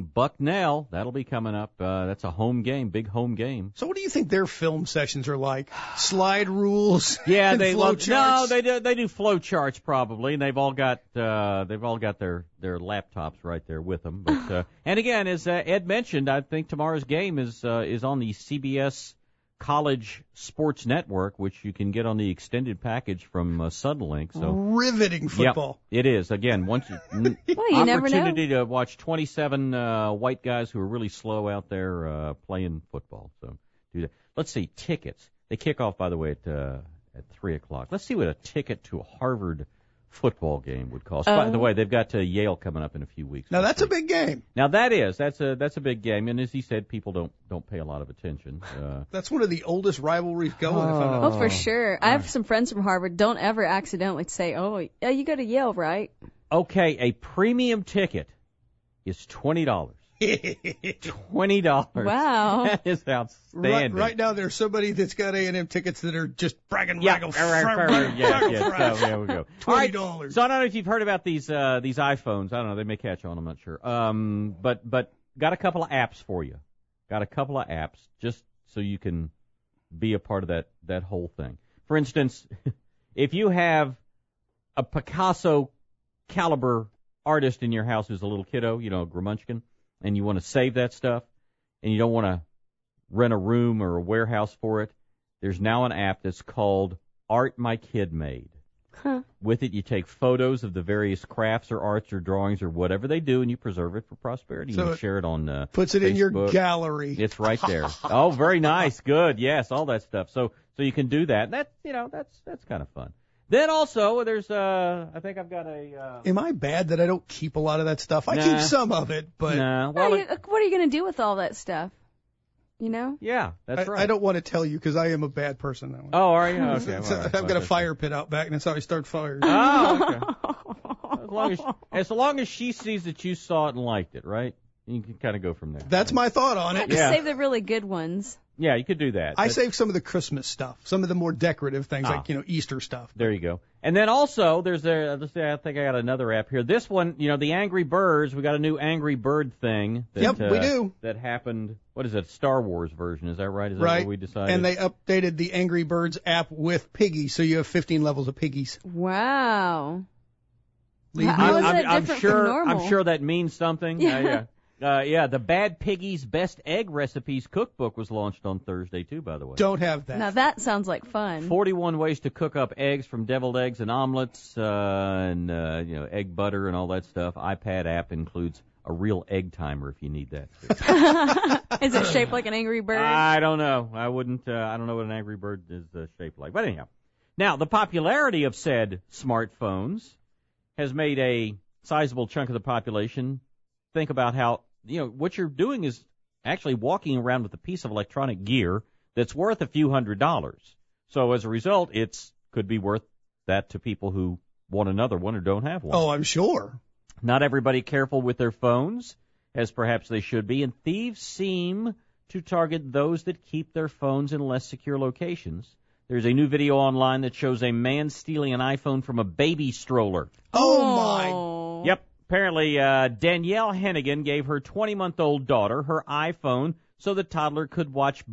coming up. That's a home game, big home game. So what do you think their film sessions are like? Slide rules? Yeah, they flow charts? No, they do flow charts probably, and they've all got their laptops right there with them. But and again, as Ed mentioned, I think tomorrow's game is on the CBS College Sports Network, which you can get on the extended package from Suddenlink. So riveting football. Yep, it is. Again, once you opportunity to watch 27 white guys who are really slow out there playing football. So do that. Let's see, tickets. They kick off, by the way, at 3:00. Let's see what a ticket to a Harvard football game would cost. By the way, they've got Yale coming up in a few weeks. Now that's a big game. Now that's a big game, and as he said, people don't pay a lot of attention. That's one of the oldest rivalries going. Oh, for sure. I have some friends from Harvard. Don't ever accidentally say, "Oh, you go to Yale, right?" Okay, a premium ticket is $20. $20. Wow. That is outstanding. Right now, there's somebody that's got A&M tickets that are just bragging. Yeah, there we go. $20. Right. So I don't know if you've heard about these iPhones. I don't know. They may catch on. I'm not sure. But got a couple of apps for you. Got a couple of apps just so you can be a part of that whole thing. For instance, if you have a Picasso caliber artist in your house who's a little kiddo, Gramunchkin, and you want to save that stuff, and you don't want to rent a room or a warehouse for it, there's now an app that's called Art My Kid Made. Huh. With it, you take photos of the various crafts or arts or drawings or whatever they do, and you preserve it for prosperity. So you share it on puts it Facebook. in your gallery. It's right there. Oh, very nice. Good. Yes, all that stuff. So you can do that. That's kind of fun. Then also, there's I think I've got a. Am I bad that I don't keep a lot of that stuff? I keep some of it, but. Nah. Well, what are you going to do with all that stuff? Yeah, that's right. I don't want to tell you because I am a bad person that way. Oh, are you? Okay. I've got a fire pit out back, and that's how I start fires. Oh, okay. As long as she sees that you saw it and liked it, right? You can kind of go from there. That's my thought on it. Just save the really good ones. Yeah, you could do that. I save some of the Christmas stuff, some of the more decorative things, like, Easter stuff. There you go. And then also, I think I got another app here. This one, the Angry Birds, we got a new Angry Bird thing. Yep, we do. That happened, what is it, Star Wars version, is that right? Is that right. what we decided? And they updated the Angry Birds app with Piggy, so you have 15 levels of Piggies. Wow. How is that different from normal? I'm sure that means something. Yeah. The Bad Piggies Best Egg Recipes Cookbook was launched on Thursday, too, by the way. Don't have that. Now, that sounds like fun. 41 ways to cook up eggs, from deviled eggs and omelets and egg butter and all that stuff. iPad app includes a real egg timer if you need that. Is it shaped like an Angry Bird? I don't know. I don't know what an Angry Bird is shaped like. But anyhow. Now, the popularity of said smartphones has made a sizable chunk of the population think about how what you're doing is actually walking around with a piece of electronic gear that's worth a few $100s. So as a result, could be worth that to people who want another one or don't have one. Oh, I'm sure. Not everybody careful with their phones, as perhaps they should be, and thieves seem to target those that keep their phones in less secure locations. There's a new video online that shows a man stealing an iPhone from a baby stroller. Oh, my. Yep. Apparently, Danielle Hennigan gave her 20-month-old daughter her iPhone so the toddler could watch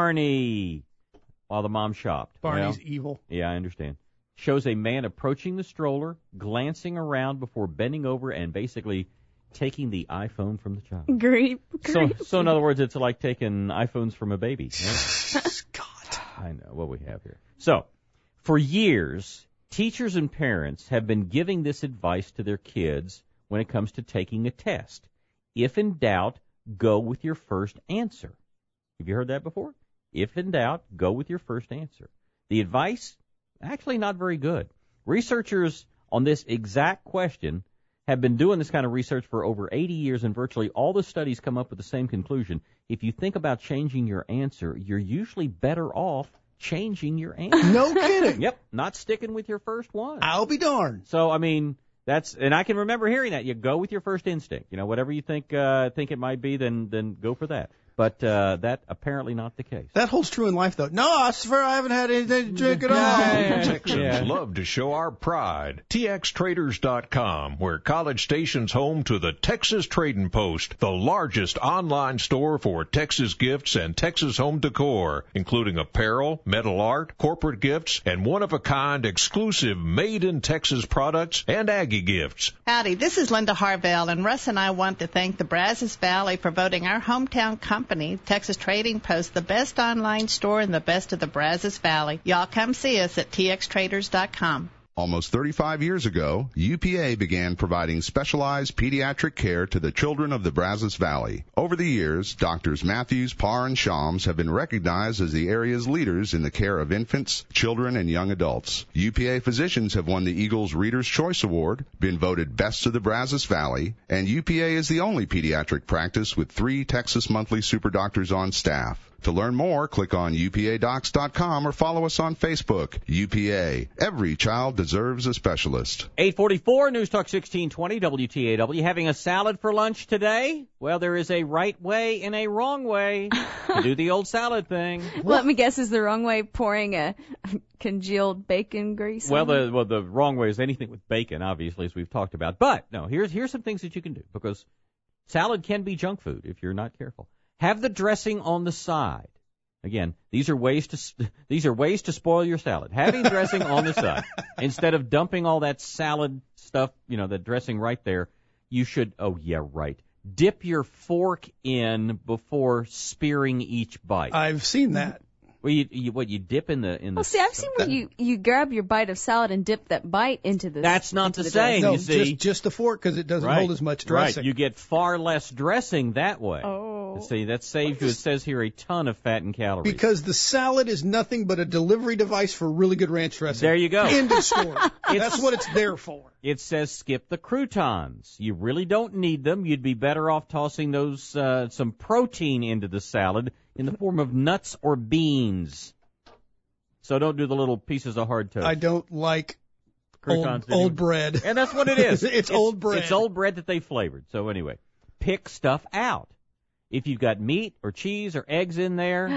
Barney while the mom shopped. Barney's evil. Yeah, I understand. Shows a man approaching the stroller, glancing around before bending over and basically taking the iPhone from the child. Great. So in other words, it's like taking iPhones from a baby. Right? God. I know what we have here. So, for years, teachers and parents have been giving this advice to their kids when it comes to taking a test. If in doubt, go with your first answer. Have you heard that before? If in doubt, go with your first answer. The advice, actually not very good. Researchers on this exact question have been doing this kind of research for over 80 years, and virtually all the studies come up with the same conclusion. If you think about changing your answer, you're usually better off changing your answer. No kidding. Yep, not sticking with your first one. I'll be darned. So, I mean, and I can remember hearing that. You go with your first instinct. Whatever you think it might be, then go for that. But that apparently not the case. That holds true in life, though. No, I swear I haven't had anything to drink at all. Texans love to show our pride. TXTraders.com, where College Station's home to the Texas Trading Post, the largest online store for Texas gifts and Texas home decor, including apparel, metal art, corporate gifts, and one-of-a-kind exclusive made-in-Texas products and Aggie gifts. Howdy, this is Linda Harvell, and Russ and I want to thank the Brazos Valley for voting our hometown company, Texas Trading Post, the best online store and the best of the Brazos Valley. Y'all come see us at TXTraders.com. Almost 35 years ago, UPA began providing specialized pediatric care to the children of the Brazos Valley. Over the years, Doctors Matthews, Parr, and Shams have been recognized as the area's leaders in the care of infants, children, and young adults. UPA physicians have won the Eagles Reader's Choice Award, been voted Best of the Brazos Valley, and UPA is the only pediatric practice with 3 Texas Monthly Super Doctors on staff. To learn more, click on upadocs.com or follow us on Facebook. UPA. Every child deserves a specialist. 844 News Talk 1620 WTAW. Having a salad for lunch today? Well, there is a right way and a wrong way to do the old salad thing. Let me guess, is the wrong way pouring a congealed bacon grease? Well, the wrong way is anything with bacon, obviously, as we've talked about. But no, here's some things that you can do, because salad can be junk food if you're not careful. Have the dressing on the side. Again, these are ways to spoil your salad. Having dressing on the side instead of dumping all that salad stuff, that dressing right there. You should. Oh yeah, right. Dip your fork in before spearing each bite. I've seen that. Well, you dip in the. Well, see, I've seen where you grab your bite of salad and dip that bite into the. That's not the same. No, you see, just the fork, because it doesn't hold as much dressing. Right, you get far less dressing that way. Oh. See, that saves you. It says here a ton of fat and calories. Because the salad is nothing but a delivery device for really good ranch dressing. There you go. End of story. That's what it's there for. It says skip the croutons. You really don't need them. You'd be better off tossing those some protein into the salad in the form of nuts or beans. So don't do the little pieces of hard toast. I don't like old bread. And that's what it is. It's old bread. It's old bread that they flavored. So anyway, pick stuff out. If you've got meat or cheese or eggs in there,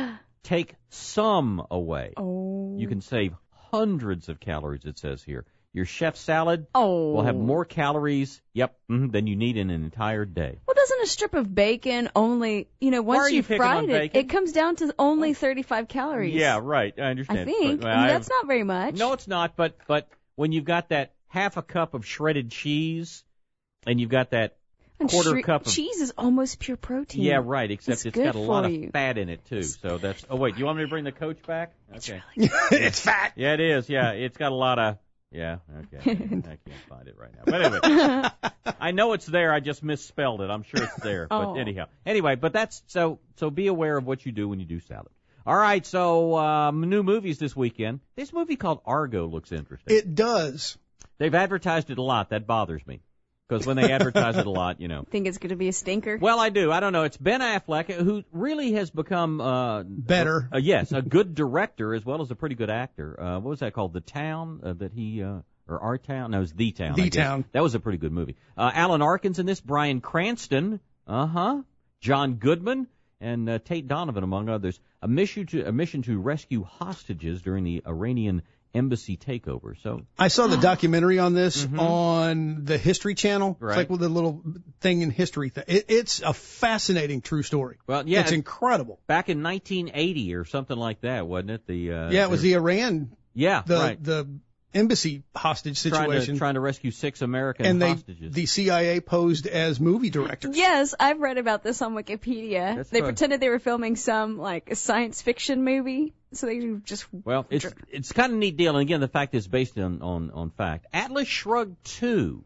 take some away. Oh. You can save hundreds of calories, it says here. Your chef salad Oh. will have more calories, than you need in an entire day. Well, doesn't a strip of bacon only, once you picking fried on it, bacon? it comes down to only 35 calories. Yeah, right. I understand. I think. But, That's not very much. No, it's not. But when you've got that half a cup of shredded cheese, and you've got that quarter cup of cheese is almost pure protein. Yeah, right. Except it's got a lot of you. fat in it too. So that's. Oh wait, do you want me to bring the coach back? Okay. It's fat. Yeah, it is. Yeah, it's got a lot of. Yeah. Okay. I can't find it right now. But anyway, I know it's there. I just misspelled it. I'm sure it's there. But anyhow. Anyway, but that's so be aware of what you do when you do salad. All right. So new movies this weekend. This movie called Argo looks interesting. It does. They've advertised it a lot. That bothers me. Because when they advertise it a lot, Think it's going to be a stinker? Well, I do. I don't know. It's Ben Affleck, who really has become better. Yes, a good director as well as a pretty good actor. What was that called? The Town that he or Our Town? No, it was The Town. The Town. That was a pretty good movie. Alan Arkin's in this. Bryan Cranston. John Goodman and Tate Donovan, among others. A mission to rescue hostages during the Iranian embassy takeover. So I saw the documentary on this on the History Channel. Right. It's like with a little thing in history. It's a fascinating true story. Well, yeah, it's incredible. Back in 1980 or something like that, wasn't it? It was the Iran. Yeah, right. The embassy hostage situation. Trying to rescue 6 American hostages. The CIA posed as movie directors. Yes, I've read about this on Wikipedia. They pretended they were filming some like a science fiction movie. So they just it's kind of a neat deal, and again, the fact is based on fact. Atlas Shrugged 2.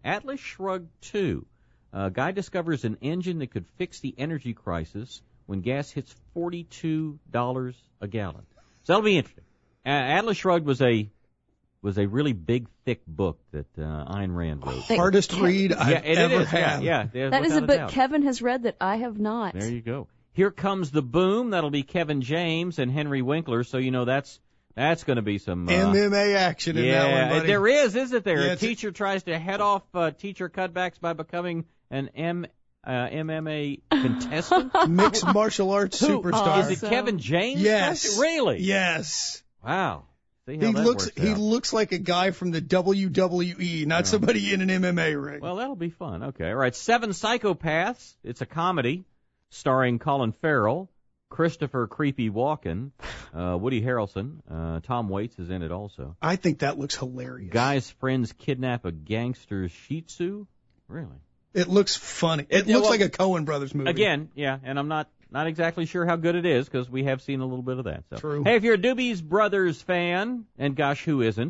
A guy discovers an engine that could fix the energy crisis when gas hits $42 a gallon. So that'll be interesting. Atlas Shrugged was a really big, thick book that Ayn Rand wrote. Hardest read I've ever had. Yeah, that is a book Kevin has read that I have not. There you go. Here Comes the Boom. That'll be Kevin James and Henry Winkler. So that's going to be some MMA action in that one, buddy. There is, isn't there? Yeah, a teacher tries to head off teacher cutbacks by becoming an MMA contestant. Mixed martial arts superstar. Is it Kevin James? Yes. Really? Yes. Wow. He looks like a guy from the WWE, not somebody in an MMA ring. Well, that'll be fun. Okay. All right. 7 Psychopaths. It's a comedy starring Colin Farrell, Christopher Creepy Walken, Woody Harrelson. Tom Waits is in it also. I think that looks hilarious. Guy's friends kidnap a gangster Shih Tzu. Really? It looks funny. It looks like a Coen Brothers movie. Again, yeah, and I'm not exactly sure how good it is because we have seen a little bit of that. So. True. Hey, if you're a Doobies Brothers fan, and gosh, who isn't?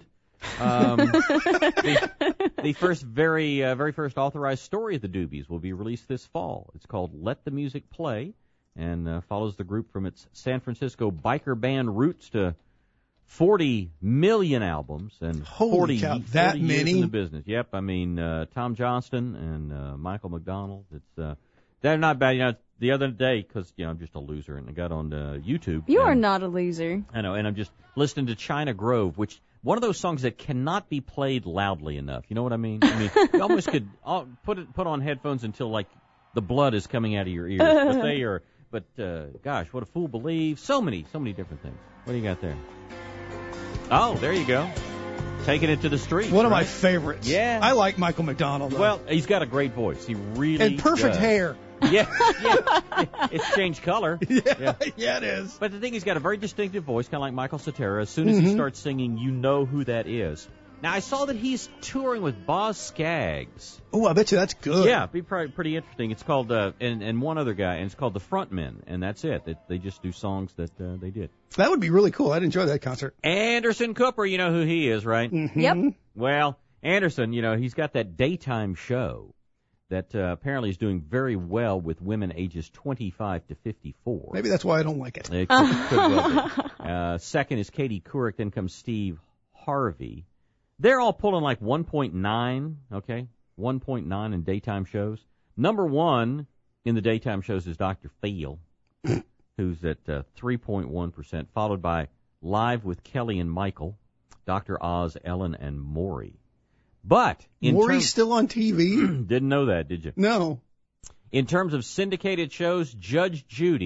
The very first authorized story of the Doobies will be released this fall. It's called Let the Music Play, and follows the group from its San Francisco biker band roots to 40 million albums and 40 years in the business. Yep, I mean Tom Johnston and Michael McDonald. They're not bad. The other day, because I'm just a loser, and I got on YouTube. You are not a loser. I know, and I'm just listening to China Grove, which one of those songs that cannot be played loudly enough. You know what I mean? I mean, you almost could put on headphones until like the blood is coming out of your ears. But they are. But gosh, What a Fool Believes. So many different things. What do you got there? Oh, there you go. Taking it to the street. One of my favorites. Yeah. I like Michael McDonald, though. Well, he's got a great voice. He really and perfect hair. Yeah. It's changed color. Yeah, it is. But the thing, he's got a very distinctive voice, kind of like Michael Cetera. As soon as he starts singing, you know who that is. Now, I saw that he's touring with Boz Scaggs. Oh, I bet you that's good. Yeah, it'd be pretty interesting. It's called, and one other guy, and it's called The Frontmen, and that's it. They just do songs that they did. That would be really cool. I'd enjoy that concert. Anderson Cooper, you know who he is, right? Mm-hmm. Yep. Well, Anderson, he's got that daytime show that apparently is doing very well with women ages 25 to 54. Maybe that's why I don't like it. It could well be. Second is Katie Couric, then comes Steve Harvey. They're all pulling like 1.9, okay? 1.9 in daytime shows. Number 1 in the daytime shows is Dr. Phil, who's at 3.1%, followed by Live with Kelly and Michael, Dr. Oz, Ellen, and Maury. But Maury's still on TV? Didn't know that, did you? No. In terms of syndicated shows, Judge Judy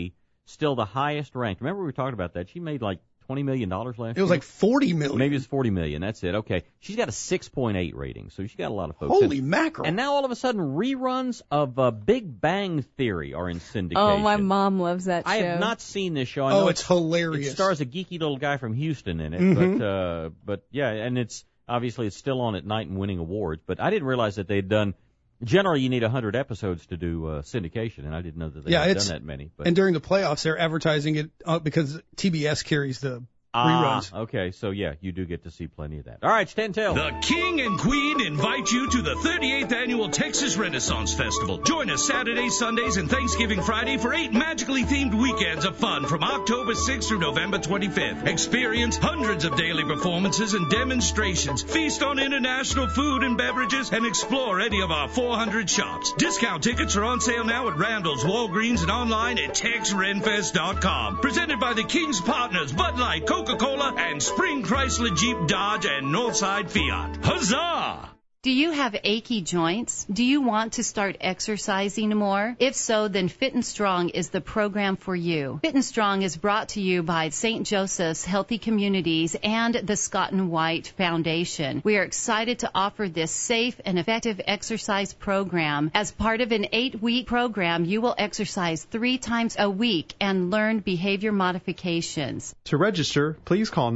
still the highest ranked. Remember we were talking about that. She made like $20 million last year. It was like $40 million. Maybe it's $40 million. That's it. Okay. She's got a 6.8 rating, so she's got a lot of folks. Holy mackerel. And now all of a sudden reruns of Big Bang Theory are in syndication. Oh, my mom loves that show. I have not seen this show. I know it's hilarious. It stars a geeky little guy from Houston in it, but yeah, and it's still on at night and winning awards, but I didn't realize that they'd done. Generally, you need 100 episodes to do syndication, and I didn't know that they had done that many. But. And during the playoffs, they're advertising it because TBS carries the reruns. Okay, so yeah, you do get to see plenty of that. All right, Stand Till. The King and Queen invite you to the 38th Annual Texas Renaissance Festival. Join us Saturdays, Sundays, and Thanksgiving Friday for 8 magically themed weekends of fun from October 6th through November 25th. Experience hundreds of daily performances and demonstrations, feast on international food and beverages, and explore any of our 400 shops. Discount tickets are on sale now at Randall's, Walgreens, and online at TexRenFest.com. Presented by the King's Partners, Bud Light, Coca-Cola, and Spring Chrysler Jeep Dodge and Northside Fiat. Huzzah! Do you have achy joints? Do you want to start exercising more? If so, then Fit and Strong is the program for you. Fit and Strong is brought to you by St. Joseph's Healthy Communities and the Scott and White Foundation. We are excited to offer this safe and effective exercise program. As part of an 8-week program, you will exercise 3 times a week and learn behavior modifications. To register, please call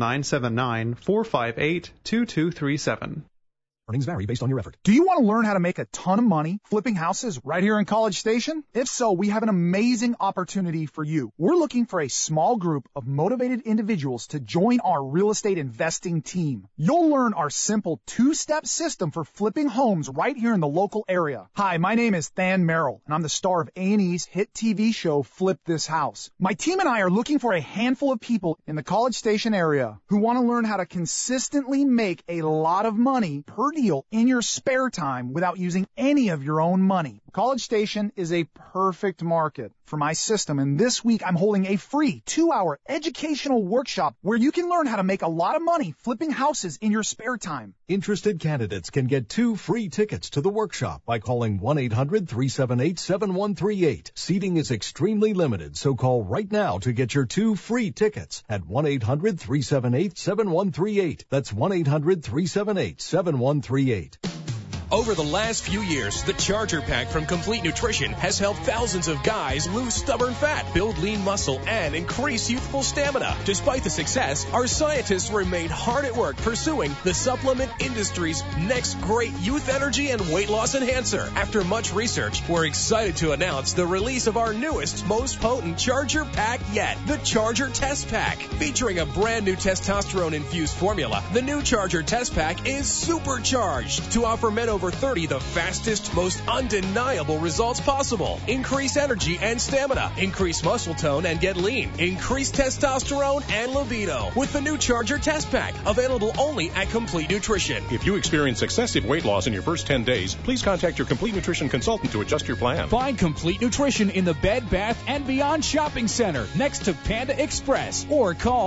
979-458-2237. Earnings vary based on your effort. Do you want to learn how to make a ton of money flipping houses right here in College Station? If so, we have an amazing opportunity for you. We're looking for a small group of motivated individuals to join our real estate investing team. You'll learn our simple 2-step system for flipping homes right here in the local area. Hi, my name is Than Merrill, and I'm the star of A&E's hit TV show Flip This House. My team and I are looking for a handful of people in the College Station area who want to learn how to consistently make a lot of money per deal in your spare time without using any of your own money. College Station is a perfect market for my system, and this week I'm holding a free 2-hour educational workshop where you can learn how to make a lot of money flipping houses in your spare time. Interested candidates can get 2 free tickets to the workshop by calling 1-800-378-7138. Seating is extremely limited, so call right now to get your 2 free tickets at 1-800-378-7138. That's 1-800-378-7138. Over the last few years, the Charger Pack from Complete Nutrition has helped thousands of guys lose stubborn fat, build lean muscle, and increase youthful stamina. Despite the success, our scientists remain hard at work pursuing the supplement industry's next great youth energy and weight loss enhancer. After much research, we're excited to announce the release of our newest, most potent Charger Pack yet, the Charger Test Pack. Featuring a brand new testosterone-infused formula, the new Charger Test Pack is supercharged to offer men over 30 the fastest, most undeniable results possible. Increase energy and stamina, increase muscle tone and get lean, increase testosterone and libido with the new Charger Test Pack, available only at Complete Nutrition. If you experience excessive weight loss in your first 10 days, please contact your Complete Nutrition consultant to adjust your plan. Find Complete Nutrition in the Bed Bath & Beyond Shopping Center next to Panda Express or call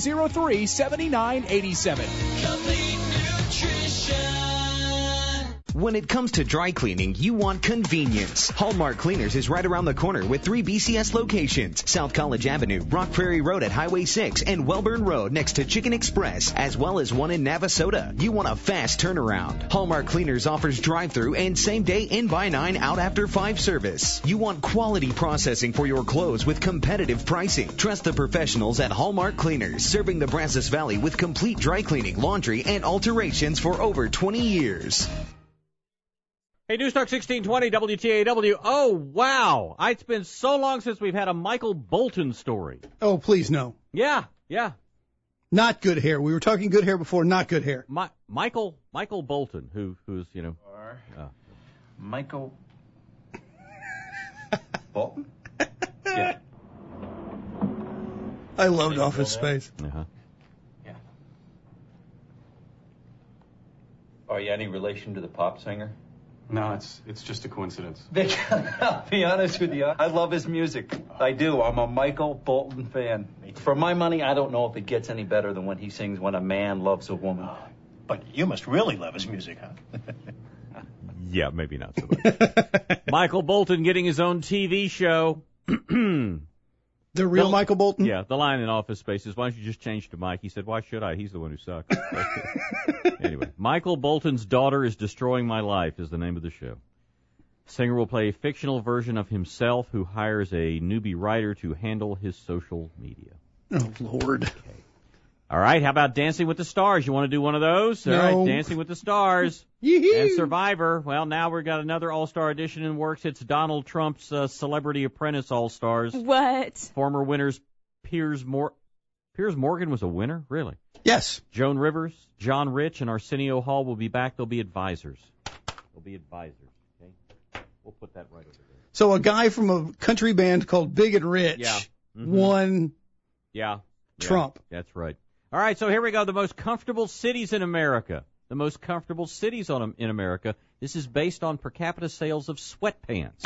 703-7987. Complete Nutrition. When it comes to dry cleaning, you want convenience. Hallmark Cleaners is right around the corner with 3 BCS locations: South College Avenue, Rock Prairie Road at Highway 6, and Welburn Road next to Chicken Express, as well as one in Navasota. You want a fast turnaround. Hallmark Cleaners offers drive-through and same-day in-by-9 out after 5 service. You want quality processing for your clothes with competitive pricing. Trust the professionals at Hallmark Cleaners, serving the Brazos Valley with complete dry cleaning, laundry, and alterations for over 20 years. Hey, News Talk 1620 WTAW. Oh, wow. It's been so long since we've had a Michael Bolton story. Oh, please, no. Yeah. Not good hair. We were talking good hair before, not good hair. Michael Bolton, who's, Michael Bolton? Yeah. I loved Office Space. Uh-huh. Yeah. Are you any relation to the pop singer? No, it's just a coincidence. Vic, I'll be honest with you. I love his music. I do. I'm a Michael Bolton fan. For my money, I don't know if it gets any better than when he sings When a Man Loves a Woman. But you must really love his music, huh? Yeah, maybe not so much. Michael Bolton getting his own TV show. The real Michael Bolton? Yeah, the line in Office Space is, why don't you just change to Mike? He said, why should I? He's the one who sucks. Anyway, Michael Bolton's Daughter is Destroying My Life is the name of the show. Singer will play a fictional version of himself who hires a newbie writer to handle his social media. Oh, Lord. Okay. All right, how about Dancing with the Stars? You want to do one of those? No. All right, Dancing with the Stars. Yee-hee. And Survivor. Well, now we've got another All-Star edition in works. It's Donald Trump's Celebrity Apprentice All-Stars. What? Former winners Piers Morgan was a winner? Really? Yes. Joan Rivers, John Rich, and Arsenio Hall will be back. They'll be advisors. Okay? We'll put that right over there. So a guy from a country band called Big and Rich won Trump. That's right. All right, so here we go. The most comfortable cities in America. The most comfortable cities in America. This is based on per capita sales of sweatpants.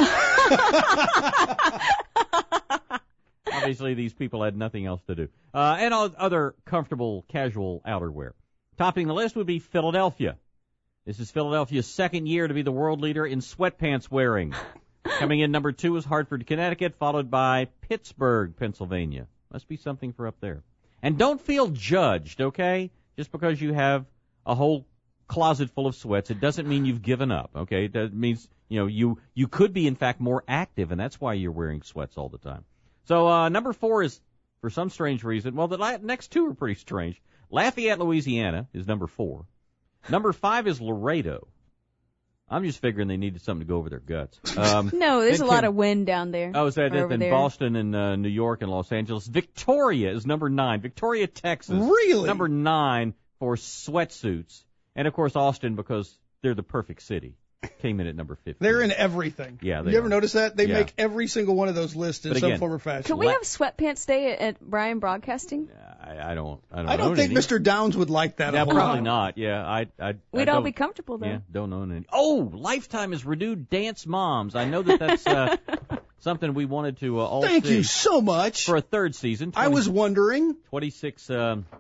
Obviously, these people had nothing else to do. And other comfortable casual outerwear. Topping the list would be Philadelphia. This is Philadelphia's second year to be the world leader in sweatpants wearing. Coming in number 2 is Hartford, Connecticut, followed by Pittsburgh, Pennsylvania. Must be something for up there. And don't feel judged, okay? Just because you have a whole closet full of sweats, it doesn't mean you've given up, okay? That means, you could be, in fact, more active, and that's why you're wearing sweats all the time. So number 4 is, for some strange reason, well, the next 2 are pretty strange. Lafayette, Louisiana is number 4. Number 5 is Laredo. I'm just figuring they needed something to go over their guts. No, there's a lot of wind down there. Oh, is that it? Then there. Boston and New York and Los Angeles. Victoria is number 9. Victoria, Texas. Really? Number 9 for sweatsuits. And, of course, Austin, because they're the perfect city, came in at number 15. They're in everything. Yeah, you ever notice that? They make every single one of those lists in some form or fashion. Can we have sweatpants day at Bryan Broadcasting? I don't think Mr. Downs would like that. Yeah, probably not. Yeah, We'd all be comfortable, though. Yeah, don't own any. Oh, Lifetime has renewed Dance Moms. I know that's something we wanted to all Thank see you so much. For a third season. I was wondering. 26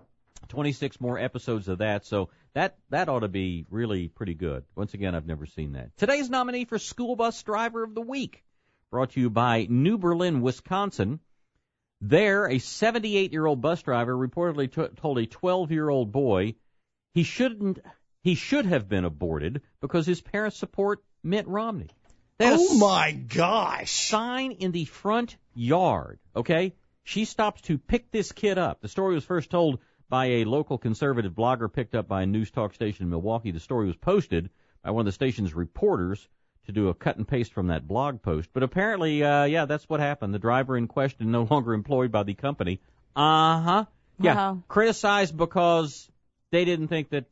more episodes of that, so that ought to be really pretty good. Once again, I've never seen that. Today's nominee for School Bus Driver of the Week, brought to you by New Berlin, Wisconsin. There, a 78-year-old bus driver reportedly told a 12-year-old boy he should have been aborted because his parents support Mitt Romney. Oh, my gosh. Sign in the front yard, okay? She stopped to pick this kid up. The story was first told by a local conservative blogger, picked up by a news talk station in Milwaukee. The story was posted by one of the station's reporters to do a cut and paste from that blog post. But apparently, that's what happened. The driver in question, no longer employed by the company. Yeah, wow. Criticized because they didn't think that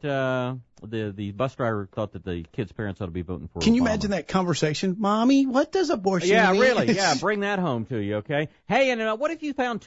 the bus driver thought that the kid's parents ought to be voting for Obama. Can you imagine that conversation? Mommy, what does abortion mean? Yeah, really. Yeah, bring that home to you, okay? Hey, and what if you found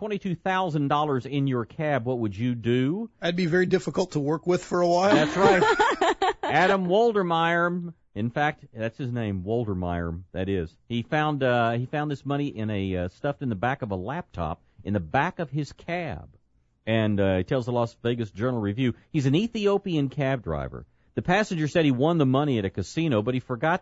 $222,000 in your cab? What would you do? That'd be very difficult to work with for a while. That's right. Adam Woldermeyer. In fact, that's his name, Woldermeyer. That is. He found this money stuffed in the back of a laptop in the back of his cab. And he tells the Las Vegas Journal-Review he's an Ethiopian cab driver. The passenger said he won the money at a casino, but he forgot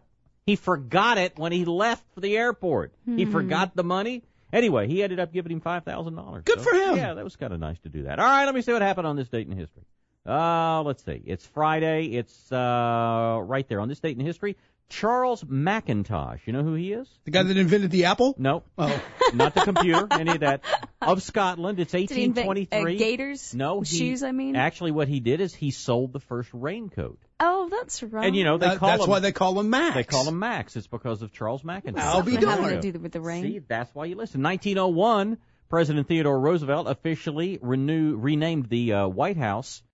it when he left for the airport. He forgot the money. Anyway, he ended up giving him $5,000. Good for him. Yeah, that was kind of nice to do that. All right, let me see what happened on this date in history. Let's see. It's Friday. It's right there on this date in history. Charles McIntosh. You know who he is? The guy that invented the apple? No. Oh. Not the computer, any of that. Of Scotland. It's 1823. Did he invent, gators? No. Shoes, I mean? Actually, what he did is he sold the first raincoat. Oh, that's right. And, that's why they call him Max. They call him Max. It's because of Charles McIntosh. I'll be darned. To do with the rain. See, that's why you listen. 1901, President Theodore Roosevelt officially renamed the White House